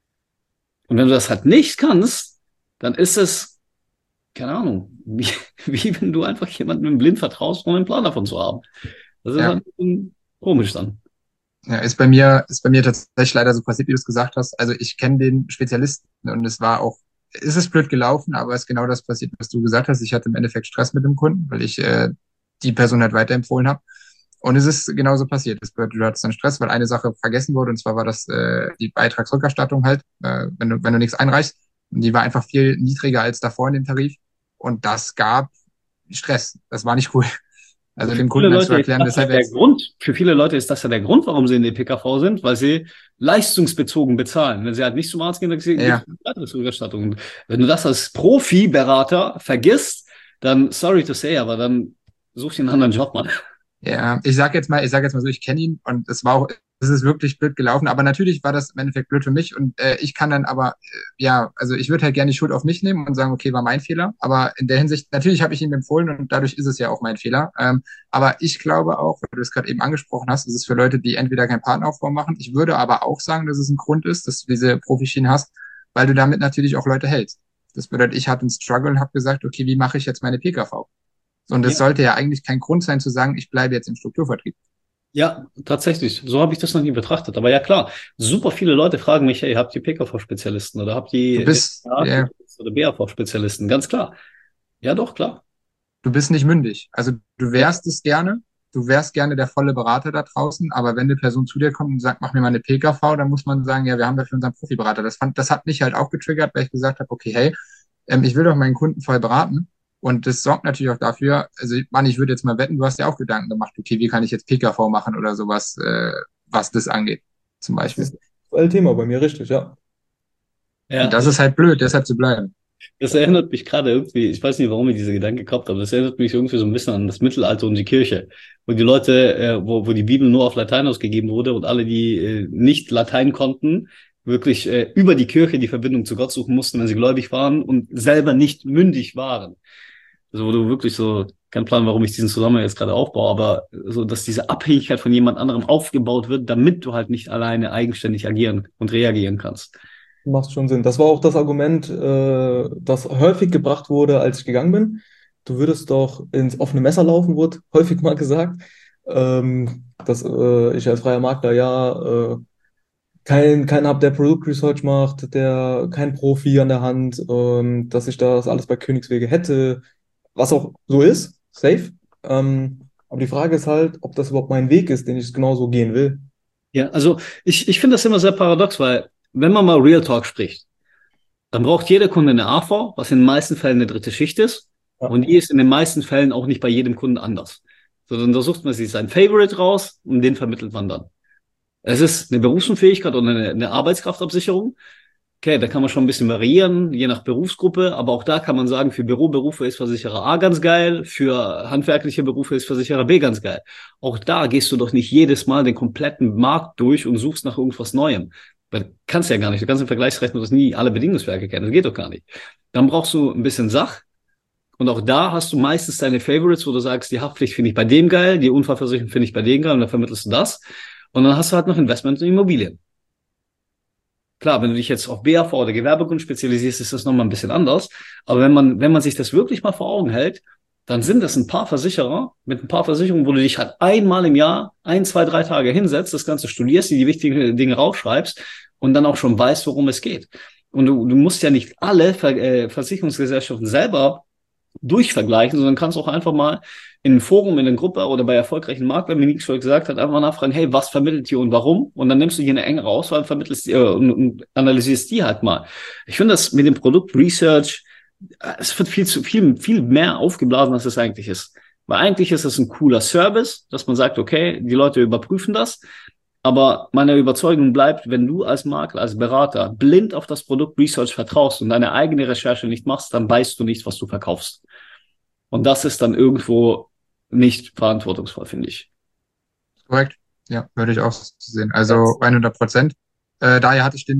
Und wenn du das halt nicht kannst, dann ist es, keine Ahnung, wie, wie wenn du einfach jemandem blind vertraust, ohne einen Plan davon zu haben. Das ist Ja. halt ein bisschen komisch dann. Ja, ist bei mir, ist bei mir tatsächlich leider so passiert, wie du es gesagt hast. Also ich kenne den Spezialisten und es war auch, es ist blöd gelaufen, aber es ist genau das passiert, was du gesagt hast. Ich hatte im Endeffekt Stress mit dem Kunden, weil ich äh, die Person halt weiterempfohlen habe. Und es ist genauso passiert. Es, du hattest dann Stress, weil eine Sache vergessen wurde, und zwar war das äh, die Beitragsrückerstattung halt, äh, wenn du, wenn du nichts einreichst. Und die war einfach viel niedriger als davor in dem Tarif. Und das gab Stress. Das war nicht cool. Also Für dem viele Kunden dann zu Leute ist erklären, das ja weshalb er der jetzt, Grund, für viele Leute ist das ja der Grund, warum sie in den P K V sind, weil sie leistungsbezogen bezahlen. Wenn sie halt nicht zum Arzt gehen, dann gibt ja, es weitere Rückerstattung. Wenn du das als Profi-Berater vergisst, dann sorry to say, aber dann such dir einen anderen Job, Mann. ja, ich sag jetzt mal, ich sag jetzt mal so, ich kenne ihn und es war auch, es ist wirklich blöd gelaufen, aber natürlich war das im Endeffekt blöd für mich und äh, ich kann dann aber, äh, ja, also ich würde halt gerne die Schuld auf mich nehmen und sagen, okay, war mein Fehler, aber in der Hinsicht, natürlich habe ich ihm empfohlen und dadurch ist es ja auch mein Fehler, ähm, aber ich glaube auch, weil du es gerade eben angesprochen hast, ist es für Leute, die entweder keinen Partneraufbau machen, ich würde aber auch sagen, dass es ein Grund ist, dass du diese Profischienen hast, weil du damit natürlich auch Leute hältst. Das bedeutet, ich hatte einen Struggle und habe gesagt, okay, wie mache ich jetzt meine P K V? Und es Ja. sollte ja eigentlich kein Grund sein zu sagen, ich bleibe jetzt im Strukturvertrieb. Ja, tatsächlich. So habe ich das noch nie betrachtet. Aber ja, klar, super viele Leute fragen mich, hey, habt ihr P K V-Spezialisten oder habt Du ihr bist, ja, oder B A V-Spezialisten? Ganz klar. Ja, doch, klar. du bist nicht mündig. Also du Ja. wärst es gerne, du wärst gerne der volle Berater da draußen, aber wenn eine Person zu dir kommt und sagt, mach mir mal eine P K V, dann muss man sagen, ja, wir haben dafür unseren Profiberater. Das fand, das hat mich halt auch getriggert, weil ich gesagt habe, okay, hey, ähm, ich will doch meinen Kunden voll beraten. Und das sorgt natürlich auch dafür, also Mann, ich würde jetzt mal wetten, du hast ja auch Gedanken gemacht, okay, wie kann ich jetzt P K V machen oder sowas, äh, was das angeht, zum Das Beispiel. ist ein Thema bei mir, richtig, ja. Und Ja, das ist halt blöd, deshalb zu bleiben. das erinnert mich gerade irgendwie, ich weiß nicht, warum ich diese Gedanken gehabt habe, das erinnert mich irgendwie so ein bisschen an das Mittelalter und die Kirche, wo die Leute, äh, wo, wo die Bibel nur auf Latein ausgegeben wurde und alle, die äh, nicht Latein konnten, wirklich äh, über die Kirche die Verbindung zu Gott suchen mussten, wenn sie gläubig waren und selber nicht mündig waren. Also wo du wirklich so, kein Plan, warum ich diesen Zusammenhang jetzt gerade aufbaue, aber so, dass diese Abhängigkeit von jemand anderem aufgebaut wird, damit du halt nicht alleine eigenständig agieren und reagieren kannst. Macht schon Sinn. Das war auch das Argument, äh, das häufig gebracht wurde, als ich gegangen bin. Du würdest doch ins offene Messer laufen, wurde häufig mal gesagt. Ähm, dass äh, ich als freier Makler ja äh, kein, keinen habe, der Product Research macht, der kein Profi an der Hand, ähm, dass ich das alles bei Königswege hätte, was auch so ist, safe. Ähm, aber die Frage ist halt, ob das überhaupt mein Weg ist, den ich genauso gehen will. Ja, also ich, ich finde das immer sehr paradox, weil wenn man mal Real Talk spricht, dann braucht jeder Kunde eine A V, was in den meisten Fällen eine dritte Schicht ist. Ja. Und die ist in den meisten Fällen auch nicht bei jedem Kunden anders. Sondern da sucht man sich sein Favorite raus und den vermittelt man dann. Es ist eine Berufsunfähigkeit und eine, eine Arbeitskraftabsicherung. Okay, da kann man schon ein bisschen variieren, je nach Berufsgruppe, aber auch da kann man sagen, für Büroberufe ist Versicherer A ganz geil, für handwerkliche Berufe ist Versicherer B ganz geil. Auch da gehst du doch nicht jedes Mal den kompletten Markt durch und suchst nach irgendwas Neuem. Weil du kannst ja gar nicht, du kannst im Vergleichsrechnung das nie alle Bedingungswerke kennen, das geht doch gar nicht. Dann brauchst du ein bisschen Sach und auch da hast du meistens deine Favorites, wo du sagst, die Haftpflicht finde ich bei dem geil, die Unfallversicherung finde ich bei dem geil und dann vermittelst du das. Und dann hast du halt noch Investment in Immobilien. Klar, wenn du dich jetzt auf B A V oder Gewerbegrund spezialisierst, ist das nochmal ein bisschen anders. Aber wenn man, wenn man sich das wirklich mal vor Augen hält, dann sind das ein paar Versicherer mit ein paar Versicherungen, wo du dich halt einmal im Jahr, ein, zwei, drei Tage hinsetzt, das Ganze studierst, die wichtigen Dinge rausschreibst und dann auch schon weißt, worum es geht. Und du, du musst ja nicht alle Ver äh, Versicherungsgesellschaften selber durchvergleichen, sondern kannst auch einfach mal in einem Forum, in einer Gruppe oder bei erfolgreichen Maklern, wie Nick schon gesagt hat, einfach mal nachfragen, hey, was vermittelt ihr und warum? Und dann nimmst du hier eine engere Auswahl und vermittelst die, äh, und, und analysierst die halt mal. Ich finde das mit dem Produkt Research, äh, es wird viel zu viel, viel mehr aufgeblasen, als es eigentlich ist. Weil eigentlich ist es ein cooler Service, dass man sagt, okay, die Leute überprüfen das. Aber meine Überzeugung bleibt, wenn du als Makler, als Berater blind auf das Produkt Research vertraust und deine eigene Recherche nicht machst, dann weißt du nicht, was du verkaufst. Und das ist dann irgendwo nicht verantwortungsvoll, finde ich. Korrekt. Ja, würde ich auch so sehen. Also hundert Prozent. Äh, daher hatte ich den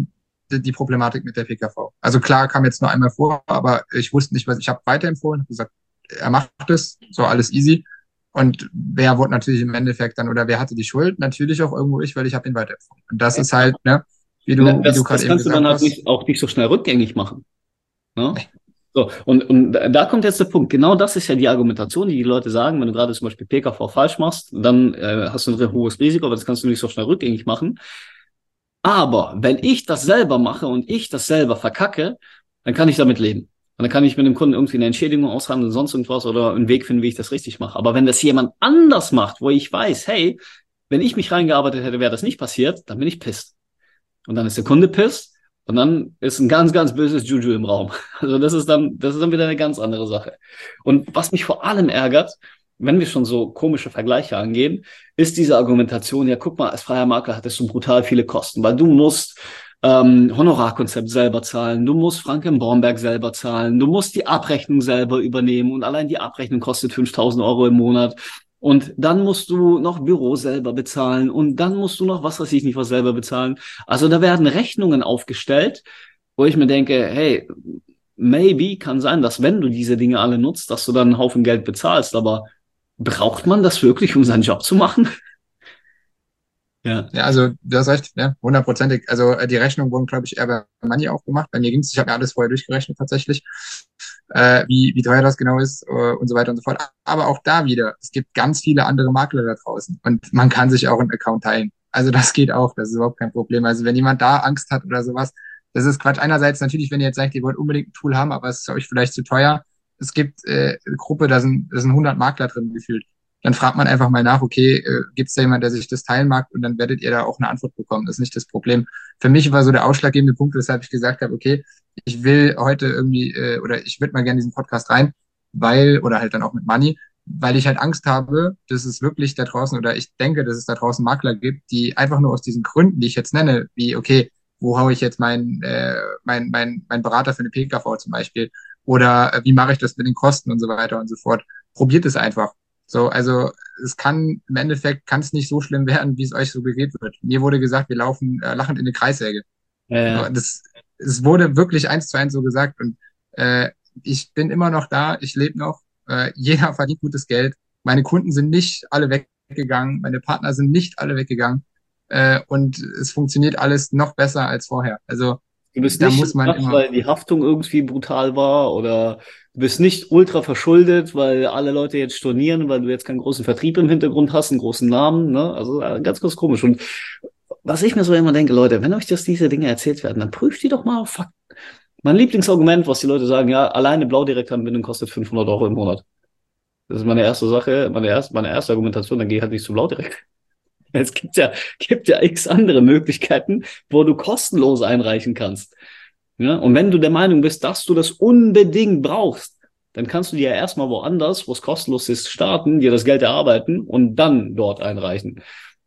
die, die Problematik mit der P K V. Also klar, kam jetzt nur einmal vor, aber ich wusste nicht, was ich habe weiterempfohlen, hab gesagt, er macht es, so alles easy. Und wer wurde natürlich im Endeffekt dann, oder wer hatte die Schuld? Natürlich auch irgendwo ich, weil ich habe ihn weiterempfohlen. Und das ist halt, ne, wie du, wie Das, du gerade das eben kannst du gesagt dann halt hast. nicht, auch nicht so schnell rückgängig machen. Ne? Nee. So, und, und da kommt jetzt der Punkt. Genau das ist ja die Argumentation, die die Leute sagen, wenn du gerade zum Beispiel P K V falsch machst, dann äh, hast du ein hohes Risiko, aber das kannst du nicht so schnell rückgängig machen. Aber wenn ich das selber mache und ich das selber verkacke, dann kann ich damit leben. Und dann kann ich mit dem Kunden irgendwie eine Entschädigung aushandeln, sonst irgendwas oder einen Weg finden, wie ich das richtig mache. Aber wenn das jemand anders macht, wo ich weiß, hey, wenn ich mich reingearbeitet hätte, wäre das nicht passiert, dann bin ich pisst. Und dann ist der Kunde pisst und dann ist ein ganz, ganz böses Juju im Raum. Also das ist dann, das ist dann wieder eine ganz andere Sache. Und was mich vor allem ärgert, wenn wir schon so komische Vergleiche angehen, ist diese Argumentation, ja, guck mal, als freier Makler hattest du brutal viele Kosten, weil du musst ähm, Honorarkonzept selber zahlen, du musst Franken-Bornberg selber zahlen, du musst die Abrechnung selber übernehmen und allein die Abrechnung kostet fünftausend Euro im Monat. Und dann musst du noch Büro selber bezahlen und dann musst du noch was weiß ich nicht was selber bezahlen. Also da werden Rechnungen aufgestellt, wo ich mir denke, hey, maybe kann sein, dass wenn du diese Dinge alle nutzt, dass du dann einen Haufen Geld bezahlst, aber braucht man das wirklich, um seinen Job zu machen? Ja. Ja, also du hast recht, ne? Hundertprozentig. Also äh, die Rechnungen wurden, glaube ich, eher bei Money aufgemacht. Bei mir ging es, ich habe mir alles vorher durchgerechnet tatsächlich, äh, wie, wie teuer das genau ist äh, und so weiter und so fort. Aber auch da wieder, es gibt ganz viele andere Makler da draußen und man kann sich auch einen Account teilen. Also das geht auch, das ist überhaupt kein Problem. Also wenn jemand da Angst hat oder sowas, das ist Quatsch. Einerseits natürlich, wenn ihr jetzt sagt, ihr wollt unbedingt ein Tool haben, aber es ist euch vielleicht zu teuer. Es gibt äh, eine Gruppe, da sind, da sind hundert Makler drin gefühlt. Dann fragt man einfach mal nach, okay, äh, gibt es da jemand, der sich das teilen mag? Und dann werdet ihr da auch eine Antwort bekommen. Das ist nicht das Problem. Für mich war so der ausschlaggebende Punkt, weshalb ich gesagt habe, okay, ich will heute irgendwie, äh, oder ich würde mal gerne diesen Podcast rein, weil, oder halt dann auch mit Money, weil ich halt Angst habe, dass es wirklich da draußen, oder ich denke, dass es da draußen Makler gibt, die einfach nur aus diesen Gründen, die ich jetzt nenne, wie, okay, wo haue ich jetzt meinen äh, mein, mein, mein Berater für eine P K V zum Beispiel? Oder äh, wie mache ich das mit den Kosten und so weiter und so fort? Probiert es einfach. So, also es kann im Endeffekt kann es nicht so schlimm werden, wie es euch suggeriert wird. Mir wurde gesagt, wir laufen äh, lachend in eine Kreissäge. So, Äh, das, es wurde wirklich eins zu eins so gesagt und äh, ich bin immer noch da, ich lebe noch, äh, jeder verdient gutes Geld. Meine Kunden sind nicht alle weggegangen, meine Partner sind nicht alle weggegangen äh, und es funktioniert alles noch besser als vorher. Also Du bist da nicht muss man schwach, immer, weil die Haftung irgendwie brutal war oder du bist nicht ultra verschuldet, weil alle Leute jetzt stornieren, weil du jetzt keinen großen Vertrieb im Hintergrund hast, einen großen Namen, ne? Also äh, ganz, ganz komisch. Und was ich mir so immer denke, Leute, wenn euch das diese Dinge erzählt werden, dann prüft die doch mal auf Fakten. Mein Lieblingsargument, was die Leute sagen, ja, alleine Blaudirektanbindung kostet fünfhundert Euro im Monat. Das ist meine erste Sache, meine erste, meine erste Argumentation, dann geh halt nicht zu Blaudirekt. Es gibt ja, gibt ja x andere Möglichkeiten, wo du kostenlos einreichen kannst. Ja? Und wenn du der Meinung bist, dass du das unbedingt brauchst, dann kannst du dir ja erstmal woanders, wo es kostenlos ist, starten, dir das Geld erarbeiten und dann dort einreichen.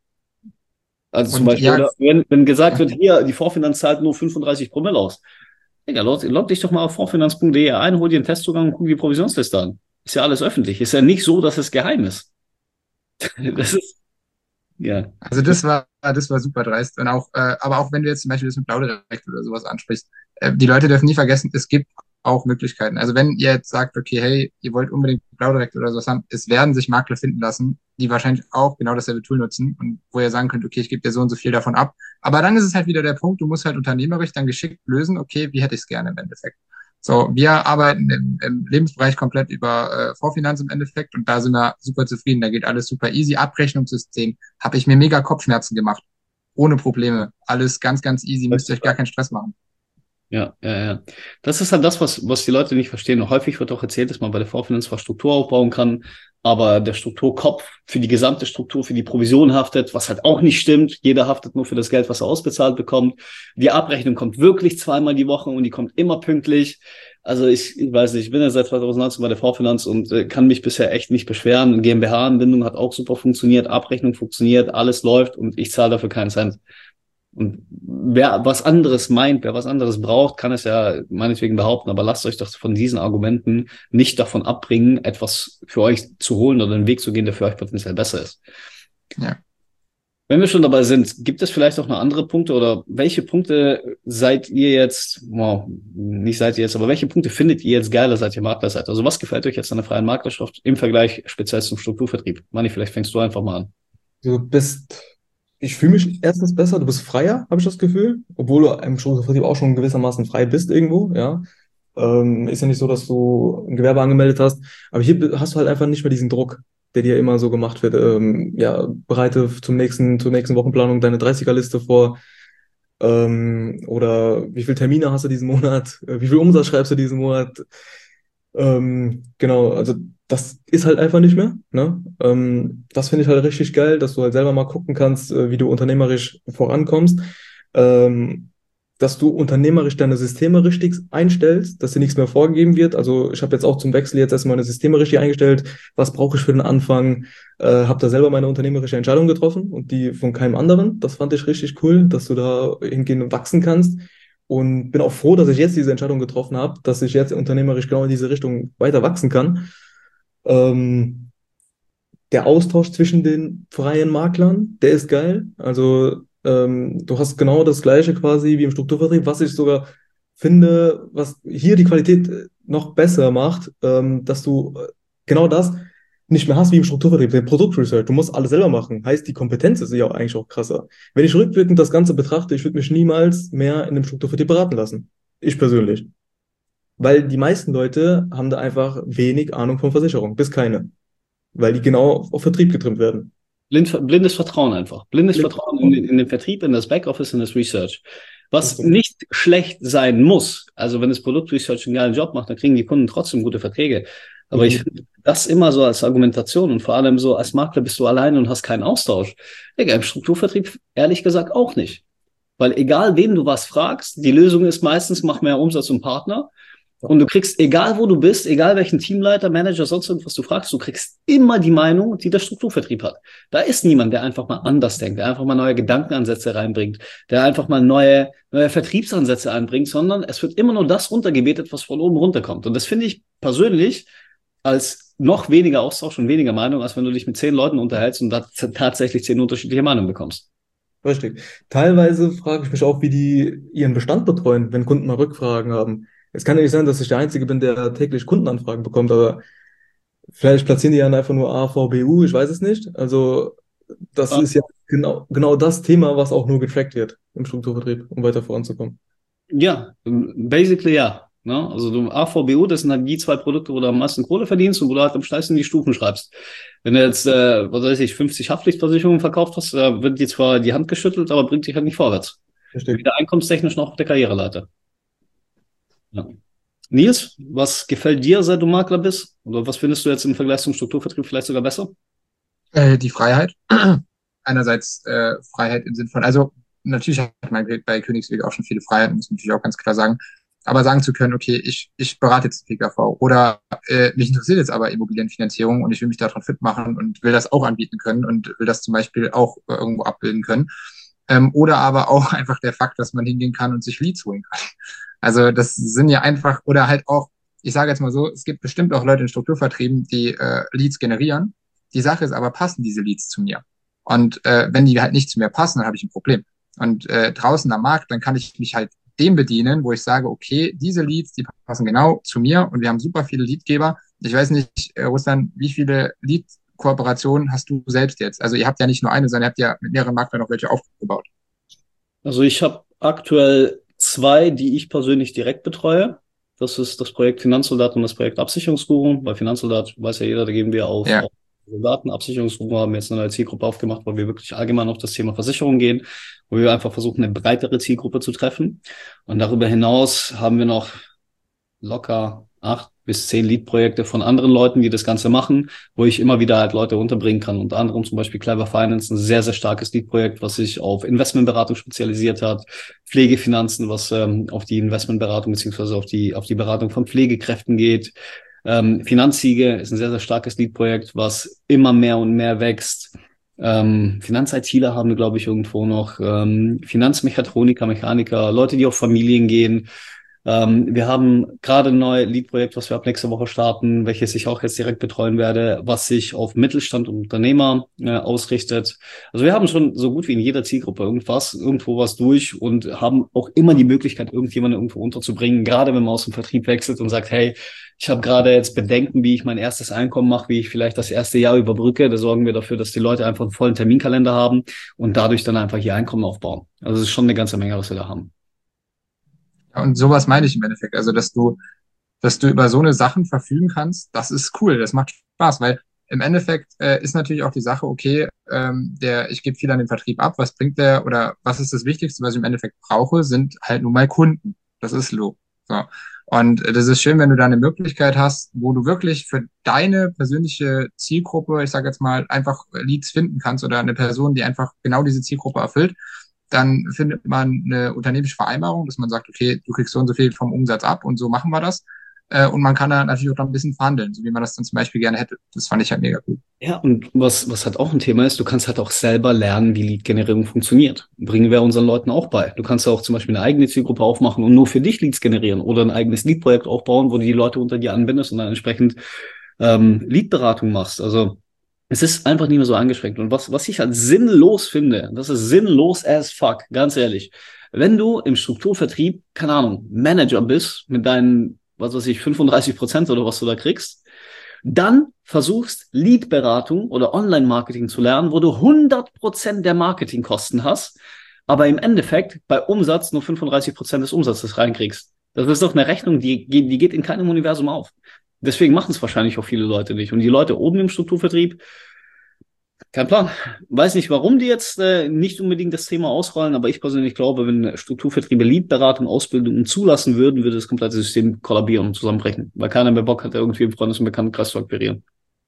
Also zum und Beispiel, ja, oder wenn, wenn gesagt wird, hier, die Vorfinanz zahlt nur fünfunddreißig Promille aus. Digga, log, log dich doch mal auf vorfinanz punkt de ein, hol dir einen Testzugang und guck die Provisionsliste an. Ist ja alles öffentlich. Ist ja nicht so, dass es geheim ist. Das ist, ja. also das war, das war super dreist. Und auch, äh, aber auch wenn du jetzt zum Beispiel das mit Blaudirekt oder sowas ansprichst, äh, die Leute dürfen nie vergessen, es gibt auch Möglichkeiten. Also wenn ihr jetzt sagt, okay, hey, ihr wollt unbedingt Blaudirekt oder sowas haben, es werden sich Makler finden lassen, die wahrscheinlich auch genau dasselbe Tool nutzen und wo ihr sagen könnt, okay, ich gebe dir so und so viel davon ab. Aber dann ist es halt wieder der Punkt, du musst halt unternehmerisch dann geschickt lösen, okay, wie hätte ich es gerne im Endeffekt. So, wir arbeiten im, im Lebensbereich komplett über äh, Vorfinanz im Endeffekt und da sind wir super zufrieden. Da geht alles super easy. Abrechnungssystem habe ich mir mega Kopfschmerzen gemacht. Ohne Probleme. Alles ganz, ganz easy. Müsst ihr euch gar keinen Stress machen. Ja, ja, ja. Das ist halt das, was, was die Leute nicht verstehen. Häufig wird auch erzählt, dass man bei der Vorfinanz zwar Struktur aufbauen kann, aber der Strukturkopf für die gesamte Struktur, für die Provision haftet, was halt auch nicht stimmt. Jeder haftet nur für das Geld, was er ausbezahlt bekommt. Die Abrechnung kommt wirklich zweimal die Woche und die kommt immer pünktlich. Also ich, ich weiß nicht, ich bin ja seit zweitausendneunzehn bei der Vorfinanz und äh, kann mich bisher echt nicht beschweren. GmbH-Anbindung hat auch super funktioniert, Abrechnung funktioniert, alles läuft und ich zahle dafür keinen Cent. Und wer was anderes meint, wer was anderes braucht, kann es ja meinetwegen behaupten, aber lasst euch doch von diesen Argumenten nicht davon abbringen, etwas für euch zu holen oder einen Weg zu gehen, der für euch potenziell besser ist. Ja. Wenn wir schon dabei sind, gibt es vielleicht auch noch andere Punkte oder welche Punkte seid ihr jetzt, wow, nicht seid ihr jetzt, aber welche Punkte findet ihr jetzt geiler, seit ihr Makler seid? Also was gefällt euch jetzt an der freien Maklerschaft im Vergleich speziell zum Strukturvertrieb? Manni, vielleicht fängst du einfach mal an. Du bist, ich fühle mich erstens besser, du bist freier, habe ich das Gefühl, obwohl du im Vertrieb auch schon gewissermaßen frei bist irgendwo, ja. Ähm, ist ja nicht so, dass du ein Gewerbe angemeldet hast, aber hier hast du halt einfach nicht mehr diesen Druck, der dir immer so gemacht wird. Ähm, ja, bereite zum nächsten, zur nächsten Wochenplanung deine dreißiger-Liste vor, ähm, oder wie viele Termine hast du diesen Monat, äh, wie viel Umsatz schreibst du diesen Monat, ähm, genau, also das ist halt einfach nicht mehr, ne? Ähm, das finde ich halt richtig geil, dass du halt selber mal gucken kannst, äh, wie du unternehmerisch vorankommst, ähm, dass du unternehmerisch deine Systeme richtig einstellst, dass dir nichts mehr vorgegeben wird. Also ich habe jetzt auch zum Wechsel jetzt erstmal meine Systeme richtig eingestellt. Was brauche ich für den Anfang? Äh, habe da selber meine unternehmerische Entscheidung getroffen und die von keinem anderen. Das fand ich richtig cool, dass du da hingehen und wachsen kannst. Und bin auch froh, dass ich jetzt diese Entscheidung getroffen habe, dass ich jetzt unternehmerisch genau in diese Richtung weiter wachsen kann. Ähm, Der Austausch zwischen den freien Maklern, der ist geil. Also ähm, du hast genau das Gleiche quasi wie im Strukturvertrieb, was ich sogar finde, was hier die Qualität äh, noch besser macht, ähm, dass du äh, genau das nicht mehr hast wie im Strukturvertrieb, der Produktresearch. Du musst alles selber machen. Heißt, die Kompetenz ist ja auch eigentlich auch krasser. Wenn ich rückwirkend das Ganze betrachte, ich würde mich niemals mehr in dem Strukturvertrieb beraten lassen. Ich persönlich. Weil die meisten Leute haben da einfach wenig Ahnung von Versicherung, bis keine. Weil die genau auf Vertrieb getrimmt werden. Blind, blindes Vertrauen einfach. Blindes Vertrauen in, den- in den Vertrieb, in das Backoffice, in das Research. Was nicht schlecht sein muss. Also wenn das Produktresearch einen geilen Job macht, dann kriegen die Kunden trotzdem gute Verträge. Aber ich finde das immer so als Argumentation und vor allem so als Makler bist du alleine und hast keinen Austausch. Digga, im Strukturvertrieb ehrlich gesagt auch nicht. Weil egal wen du was fragst, die Lösung ist meistens, mach mehr Umsatz und Partner. Und du kriegst, egal wo du bist, egal welchen Teamleiter, Manager, sonst irgendwas du fragst, du kriegst immer die Meinung, die der Strukturvertrieb hat. Da ist niemand, der einfach mal anders denkt, der einfach mal neue Gedankenansätze reinbringt, der einfach mal neue, neue Vertriebsansätze einbringt, sondern es wird immer nur das runtergebetet, was von oben runterkommt. Und das finde ich persönlich als noch weniger Austausch und weniger Meinung, als wenn du dich mit zehn Leuten unterhältst und da tatsächlich zehn unterschiedliche Meinungen bekommst. Richtig. Teilweise frage ich mich auch, wie die ihren Bestand betreuen, wenn Kunden mal Rückfragen haben. Es kann ja nicht sein, dass ich der Einzige bin, der täglich Kundenanfragen bekommt, aber vielleicht platzieren die ja einfach nur A V B U, ich weiß es nicht. Also das ist ja genau, genau das Thema, was auch nur getrackt wird im Strukturvertrieb, um weiter voranzukommen. Ja, basically ja. Ne? Also du A V B U, das sind halt die zwei Produkte, wo du am meisten Kohle verdienst und wo du halt am steilsten die Stufen schreibst. Wenn du jetzt, äh, was weiß ich, fünfzig Haftpflichtversicherungen verkauft hast, äh, wird dir zwar die Hand geschüttelt, aber bringt dich halt nicht vorwärts. Richtig. Weder einkommenstechnisch noch auf der Karriereleiter. Ja. Nils, was gefällt dir, seit du Makler bist? Oder was findest du jetzt im Vergleich zum Strukturvertrieb vielleicht sogar besser? Äh, die Freiheit. Einerseits äh, Freiheit im Sinn von, also natürlich hat man bei Königsweg auch schon viele Freiheiten, muss man natürlich auch ganz klar sagen. Aber sagen zu können, okay, ich, ich berate jetzt P K V oder äh, mich interessiert jetzt aber Immobilienfinanzierung und ich will mich daran fit machen und will das auch anbieten können und will das zum Beispiel auch äh, irgendwo abbilden können. Ähm, oder aber auch einfach der Fakt, dass man hingehen kann und sich Leads holen kann. Also das sind ja einfach, oder halt auch, ich sage jetzt mal so, es gibt bestimmt auch Leute in Strukturvertrieben, die äh, Leads generieren. Die Sache ist aber, passen diese Leads zu mir? Und äh, wenn die halt nicht zu mir passen, dann habe ich ein Problem. Und äh, draußen am Markt, dann kann ich mich halt dem bedienen, wo ich sage, okay, diese Leads, die passen genau zu mir und wir haben super viele Leadgeber. Ich weiß nicht, äh, Russland, wie viele Lead-Kooperationen hast du selbst jetzt? Also ihr habt ja nicht nur eine, sondern ihr habt ja mit mehreren Maklern noch welche aufgebaut. Also ich habe aktuell zwei, die ich persönlich direkt betreue. Das ist das Projekt Finanzsoldat und das Projekt Absicherungsguru. Bei Finanzsoldat weiß ja jeder, da geben wir auf, Ja. auf Soldaten. Absicherungsguru haben wir jetzt eine neue Zielgruppe aufgemacht, weil wir wirklich allgemein auf das Thema Versicherung gehen, wo wir einfach versuchen, eine breitere Zielgruppe zu treffen. Und darüber hinaus haben wir noch locker acht bis zehn Lead-Projekte von anderen Leuten, die das Ganze machen, wo ich immer wieder halt Leute unterbringen kann. Unter anderem zum Beispiel Clever Finance, ein sehr, sehr starkes Lead-Projekt, was sich auf Investmentberatung spezialisiert hat. Pflegefinanzen, was ähm, auf die Investmentberatung beziehungsweise auf die, auf die Beratung von Pflegekräften geht. Ähm, Finanzsiege ist ein sehr, sehr starkes Lead-Projekt, was immer mehr und mehr wächst. Ähm, Finanz-ITler haben wir, glaube ich, irgendwo noch. Ähm, Finanzmechatroniker, Mechaniker, Leute, die auf Familien gehen. Ähm, wir haben gerade ein neues Lead-Projekt, was wir ab nächster Woche starten, welches ich auch jetzt direkt betreuen werde, was sich auf Mittelstand und Unternehmer äh, ausrichtet. Also wir haben schon so gut wie in jeder Zielgruppe irgendwas, irgendwo was durch und haben auch immer die Möglichkeit, irgendjemanden irgendwo unterzubringen, gerade wenn man aus dem Vertrieb wechselt und sagt, hey, ich habe gerade jetzt Bedenken, wie ich mein erstes Einkommen mache, wie ich vielleicht das erste Jahr überbrücke. Da sorgen wir dafür, dass die Leute einfach einen vollen Terminkalender haben und dadurch dann einfach ihr Einkommen aufbauen. Also es ist schon eine ganze Menge, was wir da haben. Ja, und sowas meine ich im Endeffekt. Also, dass du, dass du über so eine Sachen verfügen kannst, das ist cool, das macht Spaß, weil im Endeffekt äh, ist natürlich auch die Sache, okay, ähm, der, ich gebe viel an den Vertrieb ab, was bringt der oder was ist das Wichtigste, was ich im Endeffekt brauche, sind halt nun mal Kunden. Das ist so. So. Und äh, das ist schön, wenn du da eine Möglichkeit hast, wo du wirklich für deine persönliche Zielgruppe, ich sage jetzt mal, einfach Leads finden kannst oder eine Person, die einfach genau diese Zielgruppe erfüllt. Dann findet man eine unternehmerische Vereinbarung, dass man sagt, okay, du kriegst so und so viel vom Umsatz ab und so machen wir das. Äh, und man kann da natürlich auch noch ein bisschen verhandeln, so wie man das dann zum Beispiel gerne hätte. Das fand ich halt mega cool. Ja, und was, was halt auch ein Thema ist, du kannst halt auch selber lernen, wie Lead-Generierung funktioniert. Bringen wir unseren Leuten auch bei. Du kannst auch zum Beispiel eine eigene Zielgruppe aufmachen und nur für dich Leads generieren oder ein eigenes Lead-Projekt aufbauen, wo du die Leute unter dir anbindest und dann entsprechend ähm, Lead-Beratung machst. Also es ist einfach nicht mehr so eingeschränkt. Und was, was ich halt sinnlos finde, das ist sinnlos as fuck, ganz ehrlich. Wenn du im Strukturvertrieb, keine Ahnung, Manager bist mit deinen, was weiß ich, fünfunddreißig Prozent oder was du da kriegst, dann versuchst, Lead-Beratung oder Online-Marketing zu lernen, wo du hundert Prozent der Marketingkosten hast, aber im Endeffekt bei Umsatz nur fünfunddreißig Prozent des Umsatzes reinkriegst. Das ist doch eine Rechnung, die, die geht in keinem Universum auf. Deswegen machen es wahrscheinlich auch viele Leute nicht. Und die Leute oben im Strukturvertrieb, kein Plan. Weiß nicht, warum die jetzt äh, nicht unbedingt das Thema ausrollen, aber ich persönlich glaube, wenn Strukturvertriebe Lead-Beratung, Ausbildung zulassen würden, würde das komplette System kollabieren und zusammenbrechen, weil keiner mehr Bock hat, irgendwie im Freundes- und Bekanntenkreis zu akquirieren.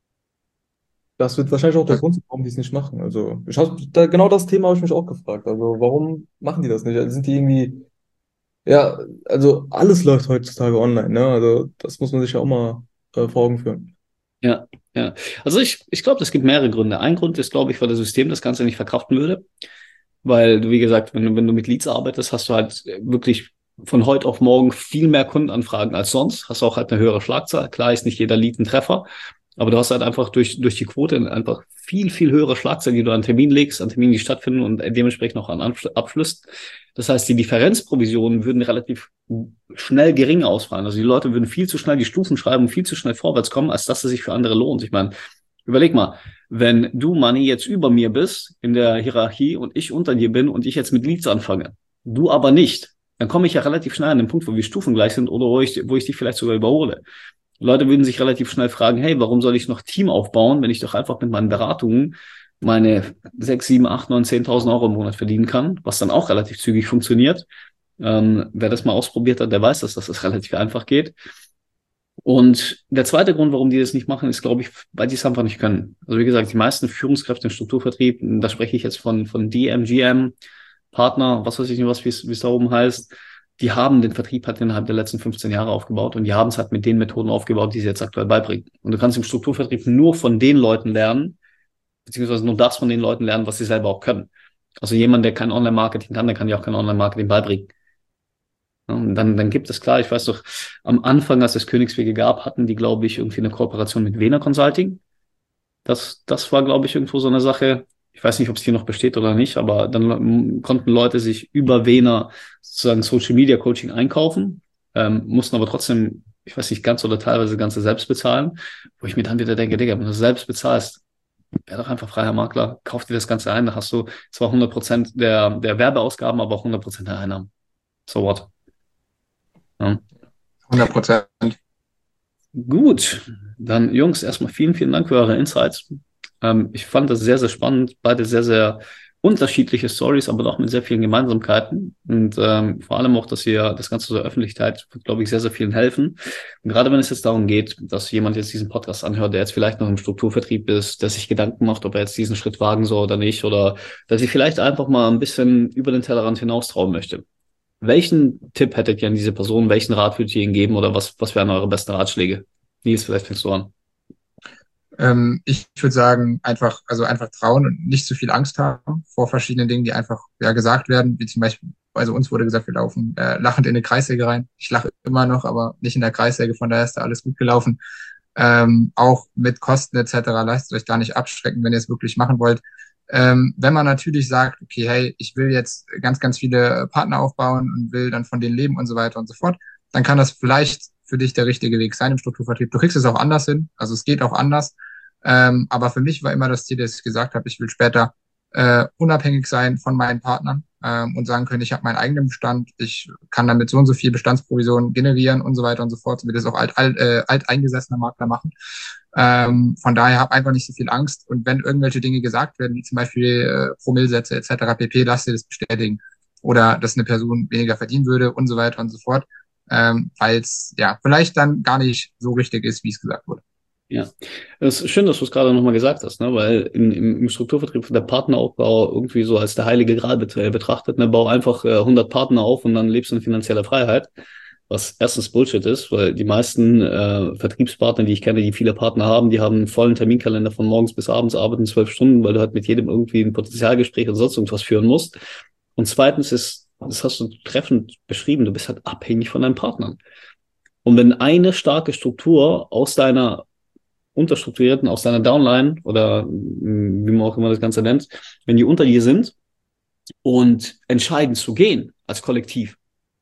Das wird wahrscheinlich auch der Grund sein, warum die es nicht machen. Also, ich hab, da, genau das Thema habe ich mich auch gefragt. Also, warum machen die das nicht? Also, sind die irgendwie, ja, also alles läuft heutzutage online, ne? Also, das muss man sich ja auch mal äh, vor Augen führen. Ja, ja. Also ich, ich glaube, es gibt mehrere Gründe. Ein Grund ist, glaube ich, weil das System das Ganze nicht verkraften würde. Weil du, wie gesagt, wenn du, wenn du mit Leads arbeitest, hast du halt wirklich von heute auf morgen viel mehr Kundenanfragen als sonst. Hast auch halt eine höhere Schlagzahl. Klar ist nicht jeder Lead ein Treffer, aber du hast halt einfach durch, durch die Quote einfach viel, viel höhere Schlagzahl, die du an Termin legst, an Terminen, die stattfinden und dementsprechend auch an Abschluss. Das heißt, die Differenzprovisionen würden relativ schnell gering ausfallen. Also die Leute würden viel zu schnell die Stufen schreiben und viel zu schnell vorwärts kommen, als dass es sich für andere lohnt. Ich meine, überleg mal, wenn du, Manni, jetzt über mir bist in der Hierarchie und ich unter dir bin und ich jetzt mit Leads anfange, du aber nicht, dann komme ich ja relativ schnell an den Punkt, wo wir stufengleich sind oder wo ich, wo ich dich vielleicht sogar überhole. Leute würden sich relativ schnell fragen, hey, warum soll ich noch Team aufbauen, wenn ich doch einfach mit meinen Beratungen meine sechs, sieben, acht, neun, zehntausend Euro im Monat verdienen kann, was dann auch relativ zügig funktioniert. Ähm, wer das mal ausprobiert hat, der weiß, dass das relativ einfach geht. Und der zweite Grund, warum die das nicht machen, ist, glaube ich, weil die es einfach nicht können. Also wie gesagt, die meisten Führungskräfte im Strukturvertrieb, da spreche ich jetzt von, von D M, G M, Partner, was weiß ich nicht, was, wie es wie es da oben heißt, die haben den Vertrieb halt innerhalb der letzten fünfzehn Jahre aufgebaut und die haben es halt mit den Methoden aufgebaut, die sie jetzt aktuell beibringen. Und du kannst im Strukturvertrieb nur von den Leuten lernen, beziehungsweise nur das von den Leuten lernen, was sie selber auch können. Also jemand, der kein Online-Marketing kann, der kann dir auch kein Online-Marketing beibringen. Ja, und dann, dann gibt es klar, ich weiß doch, am Anfang, als es Königswege gab, hatten die, glaube ich, irgendwie eine Kooperation mit Vena Consulting. Das, das war, glaube ich, irgendwo so eine Sache. Ich weiß nicht, ob es hier noch besteht oder nicht, aber dann ähm, konnten Leute sich über Vena sozusagen Social Media Coaching einkaufen, ähm, mussten aber trotzdem, ich weiß nicht, ganz oder teilweise ganze selbst bezahlen, wo ich mir dann wieder denke, Digga, wenn du selbst bezahlst, wär doch einfach freier Makler, kauf dir das Ganze ein, da hast du zwar hundert Prozent der, der Werbeausgaben, aber auch hundert Prozent der Einnahmen. So what? Ja. hundert Prozent. Gut, dann Jungs, erstmal vielen, vielen Dank für eure Insights. Ähm, ich fand das sehr, sehr spannend. Beide sehr, sehr unterschiedliche Stories, aber doch mit sehr vielen Gemeinsamkeiten. Und ähm, vor allem auch, dass ihr das Ganze so öffentlich teilt, wird, glaube ich, sehr, sehr vielen helfen. Und gerade wenn es jetzt darum geht, dass jemand jetzt diesen Podcast anhört, der jetzt vielleicht noch im Strukturvertrieb ist, der sich Gedanken macht, ob er jetzt diesen Schritt wagen soll oder nicht, oder dass sich vielleicht einfach mal ein bisschen über den Tellerrand hinaus trauen möchte. Welchen Tipp hättet ihr an diese Person? Welchen Rat würdet ihr ihnen geben oder was, was wären eure besten Ratschläge? Nils, vielleicht fängst du an. Ähm, ich würde sagen, einfach, also einfach trauen und nicht zu viel Angst haben vor verschiedenen Dingen, die einfach ja, gesagt werden, wie zum Beispiel also uns wurde gesagt, wir laufen äh, lachend in eine Kreissäge rein. Ich lache immer noch, aber nicht in der Kreissäge, von daher ist da alles gut gelaufen. Ähm, auch mit Kosten et cetera. Lasst euch da nicht abschrecken, wenn ihr es wirklich machen wollt. Ähm, wenn man natürlich sagt, okay, hey, ich will jetzt ganz, ganz viele Partner aufbauen und will dann von denen leben und so weiter und so fort, dann kann das vielleicht für dich der richtige Weg sein im Strukturvertrieb. Du kriegst es auch anders hin, also es geht auch anders. Ähm, aber für mich war immer das Ziel, dass ich gesagt habe, ich will später äh, unabhängig sein von meinen Partnern ähm, und sagen können, ich habe meinen eigenen Bestand, ich kann damit so und so viel Bestandsprovisionen generieren und so weiter und so fort, so wie das auch alt, alt, äh, alteingesessene Makler machen. Ähm, von daher habe einfach nicht so viel Angst. Und wenn irgendwelche Dinge gesagt werden, wie zum Beispiel äh, Promillsätze et cetera pp., lass dir das bestätigen. Oder dass eine Person weniger verdienen würde und so weiter und so fort. Ähm, weil es ja vielleicht dann gar nicht so richtig ist, wie es gesagt wurde. Ja, es ist schön, dass du es gerade nochmal gesagt hast, ne? Weil im, im, im Strukturvertrieb wird der Partneraufbau irgendwie so als der heilige Gral bet- äh, betrachtet. Ne? Bau einfach äh, hundert Partner auf und dann lebst du in finanzieller Freiheit. Was erstens Bullshit ist, weil die meisten äh, Vertriebspartner, die ich kenne, die viele Partner haben, die haben einen vollen Terminkalender von morgens bis abends, arbeiten zwölf Stunden, weil du halt mit jedem irgendwie ein Potenzialgespräch und sonst irgendwas führen musst. Und zweitens ist, das hast du treffend beschrieben, du bist halt abhängig von deinen Partnern. Und wenn eine starke Struktur aus deiner unterstrukturierten, aus deiner Downline oder mh, wie man auch immer das Ganze nennt, wenn die unter dir sind und entscheiden zu gehen als Kollektiv,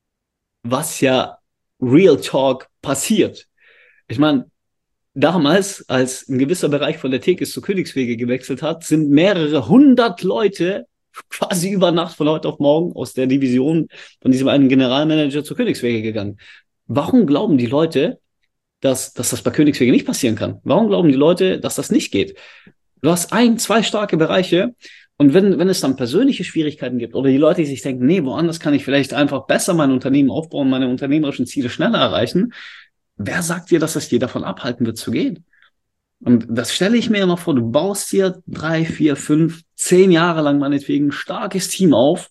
was ja Real Talk passiert. Ich meine, damals, als ein gewisser Bereich von der Tekis zu Königswege gewechselt hat, sind mehrere hundert Leute quasi über Nacht von heute auf morgen aus der Division von diesem einen Generalmanager zu Königswege gegangen. Warum glauben die Leute, dass, dass das bei Königswege nicht passieren kann? Warum glauben die Leute, dass das nicht geht? Du hast ein, zwei starke Bereiche und wenn, wenn es dann persönliche Schwierigkeiten gibt oder die Leute, die sich denken, nee, woanders kann ich vielleicht einfach besser mein Unternehmen aufbauen, meine unternehmerischen Ziele schneller erreichen, wer sagt dir, dass das dir davon abhalten wird zu gehen? Und das stelle ich mir immer vor, du baust dir drei, vier, fünf, zehn Jahre lang meinetwegen ein starkes Team auf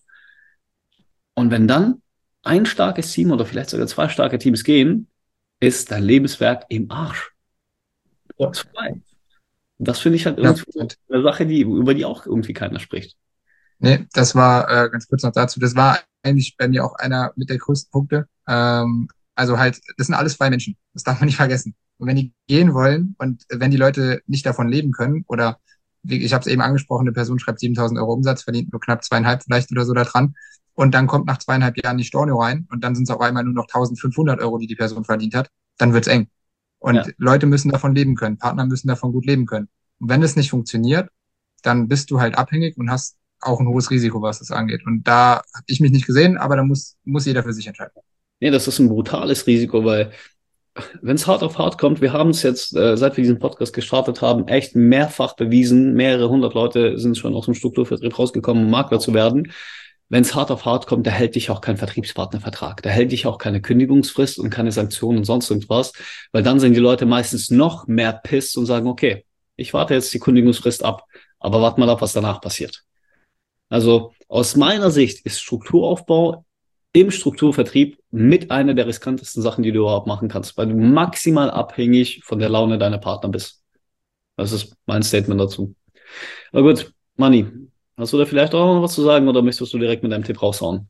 und wenn dann ein starkes Team oder vielleicht sogar zwei starke Teams gehen, ist dein Lebenswerk im Arsch. Ja. Das ist vorbei. Das finde ich halt Ja, irgendwie eine Sache, die, über die auch irgendwie keiner spricht. nee, das war äh, ganz kurz noch dazu. Das war eigentlich bei mir auch einer mit der größten Punkte. Ähm, also halt, das sind alles freie Menschen. Das darf man nicht vergessen. Und wenn die gehen wollen und wenn die Leute nicht davon leben können oder wie, ich habe es eben angesprochen, eine Person schreibt siebentausend Euro Umsatz, verdient nur knapp zweieinhalb vielleicht oder so da dran und dann kommt nach zweieinhalb Jahren die Storno rein und dann sind es auf einmal nur noch eintausendfünfhundert Euro, die die Person verdient hat, dann wird's eng. Und Ja. Leute müssen davon leben können, Partner müssen davon gut leben können. Und wenn es nicht funktioniert, dann bist du halt abhängig und hast auch ein hohes Risiko, was das angeht. Und da habe ich mich nicht gesehen, aber da muss, muss jeder für sich entscheiden. Nee, das ist ein brutales Risiko, weil wenn es hart auf hart kommt, wir haben es jetzt, äh, seit wir diesen Podcast gestartet haben, echt mehrfach bewiesen, mehrere hundert Leute sind schon aus dem Strukturvertrieb rausgekommen, um Makler zu werden. Wenn es hart auf hart kommt, da hält dich auch kein Vertriebspartnervertrag, da hält dich auch keine Kündigungsfrist und keine Sanktionen und sonst irgendwas, weil dann sind die Leute meistens noch mehr pisst und sagen, okay, ich warte jetzt die Kündigungsfrist ab, aber warte mal ab, was danach passiert. Also aus meiner Sicht ist Strukturaufbau im Strukturvertrieb mit einer der riskantesten Sachen, die du überhaupt machen kannst, weil du maximal abhängig von der Laune deiner Partner bist. Das ist mein Statement dazu. Aber gut, Manni, hast du da vielleicht auch noch was zu sagen oder möchtest du direkt mit deinem Tipp raushauen?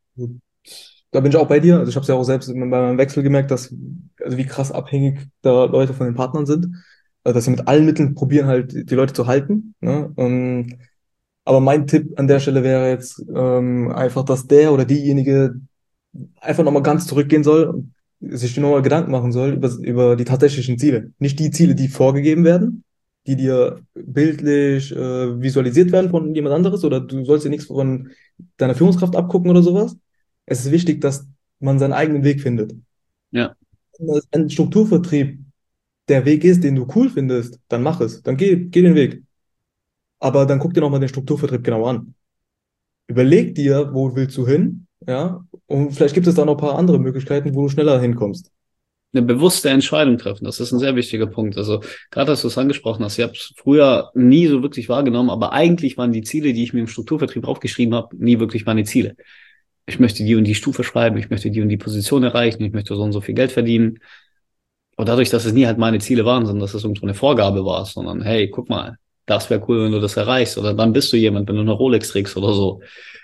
Da bin ich auch bei dir. Also ich habe es ja auch selbst bei meinem Wechsel gemerkt, dass, also wie krass abhängig da Leute von den Partnern sind. Also dass sie mit allen Mitteln probieren, halt die Leute zu halten. Ne? Ähm, aber mein Tipp an der Stelle wäre jetzt ähm, einfach, dass der oder diejenige einfach nochmal ganz zurückgehen soll und sich nochmal Gedanken machen soll über, über die tatsächlichen Ziele. Nicht die Ziele, die vorgegeben werden, die dir bildlich äh, visualisiert werden von jemand anderes oder du sollst dir nichts von deiner Führungskraft abgucken oder sowas. Es ist wichtig, dass man seinen eigenen Weg findet. Ja. Wenn das ein Strukturvertrieb der Weg ist, den du cool findest, dann mach es. Dann geh, geh den Weg. Aber dann guck dir nochmal den Strukturvertrieb genau an. Überleg dir, wo willst du hin, ja, und vielleicht gibt es da noch ein paar andere Möglichkeiten, wo du schneller hinkommst. Eine bewusste Entscheidung treffen, das ist ein sehr wichtiger Punkt. Also gerade, dass du es angesprochen hast, ich habe es früher nie so wirklich wahrgenommen, aber eigentlich waren die Ziele, die ich mir im Strukturvertrieb aufgeschrieben habe, nie wirklich meine Ziele. Ich möchte die und die Stufe schreiben, ich möchte die und die Position erreichen, ich möchte so und so viel Geld verdienen. Und dadurch, dass es nie halt meine Ziele waren, sondern dass es irgendwo eine Vorgabe war, sondern hey, guck mal, das wäre cool, wenn du das erreichst oder dann bist du jemand, wenn du eine Rolex trägst oder so.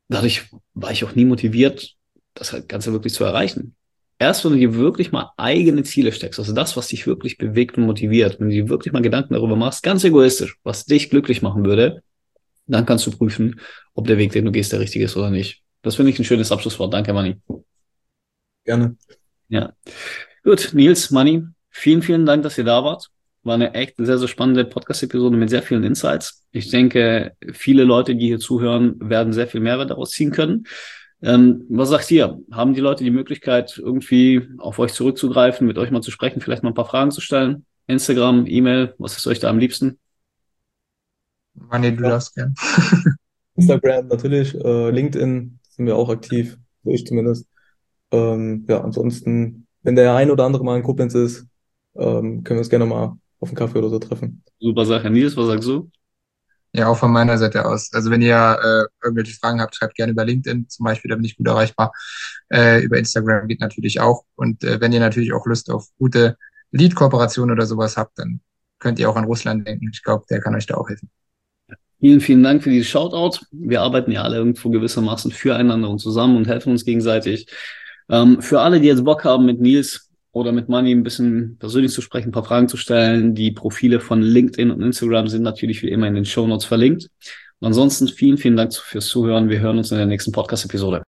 dadurch war ich auch nie motiviert, das Ganze wirklich zu erreichen. Erst wenn du dir wirklich mal eigene Ziele steckst, also das, was dich wirklich bewegt und motiviert, wenn du dir wirklich mal Gedanken darüber machst, ganz egoistisch, was dich glücklich machen würde, dann kannst du prüfen, ob der Weg, den du gehst, der richtige ist oder nicht. Das finde ich ein schönes Abschlusswort. Danke, Manni. Gerne. Ja. Gut, Nils, Manni, vielen, vielen Dank, dass ihr da wart. War eine echt sehr, sehr spannende Podcast-Episode mit sehr vielen Insights. Ich denke, viele Leute, die hier zuhören, werden sehr viel Mehrwert daraus ziehen können. Ähm, was sagt ihr? Haben die Leute die Möglichkeit, irgendwie auf euch zurückzugreifen, mit euch mal zu sprechen, vielleicht mal ein paar Fragen zu stellen? Instagram, E-Mail, was ist euch da am liebsten? Manni, du Ja. darfst gern. Instagram natürlich, äh, LinkedIn sind wir auch aktiv, so ich zumindest. Ähm, ja, ansonsten, wenn der ein oder andere mal in Koblenz ist, ähm, können wir uns gerne mal auf einen Kaffee oder so treffen. Super Sache. Nils, was sagst du? Ja, auch von meiner Seite aus. Also wenn ihr äh, irgendwelche Fragen habt, schreibt gerne über LinkedIn zum Beispiel, da bin ich gut erreichbar. Äh, über Instagram geht natürlich auch. Und äh, wenn ihr natürlich auch Lust auf gute Lead-Kooperationen oder sowas habt, dann könnt ihr auch an Russland denken. Ich glaube, der kann euch da auch helfen. Vielen, vielen Dank für dieses Shoutout. Wir arbeiten ja alle irgendwo gewissermaßen füreinander und zusammen und helfen uns gegenseitig. Ähm, für alle, die jetzt Bock haben, mit Nils oder mit Manni ein bisschen persönlich zu sprechen, ein paar Fragen zu stellen, die Profile von LinkedIn und Instagram sind natürlich wie immer in den Shownotes verlinkt. Und ansonsten vielen, vielen Dank fürs Zuhören. Wir hören uns in der nächsten Podcast-Episode.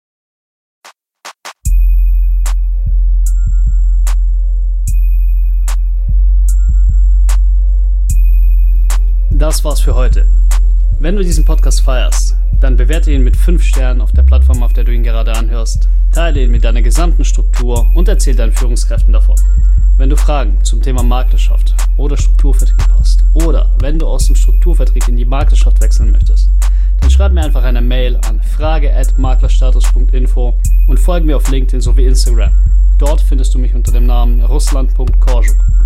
Das war's für heute. Wenn du diesen Podcast feierst, dann bewerte ihn mit fünf Sternen auf der Plattform, auf der du ihn gerade anhörst, teile ihn mit deiner gesamten Struktur und erzähl deinen Führungskräften davon. Wenn du Fragen zum Thema Maklerschaft oder Strukturvertrieb hast oder wenn du aus dem Strukturvertrieb in die Maklerschaft wechseln möchtest, dann schreib mir einfach eine Mail an frage at maklerstatus punkt info und folge mir auf LinkedIn sowie Instagram. Dort findest du mich unter dem Namen russland punkt korjuk.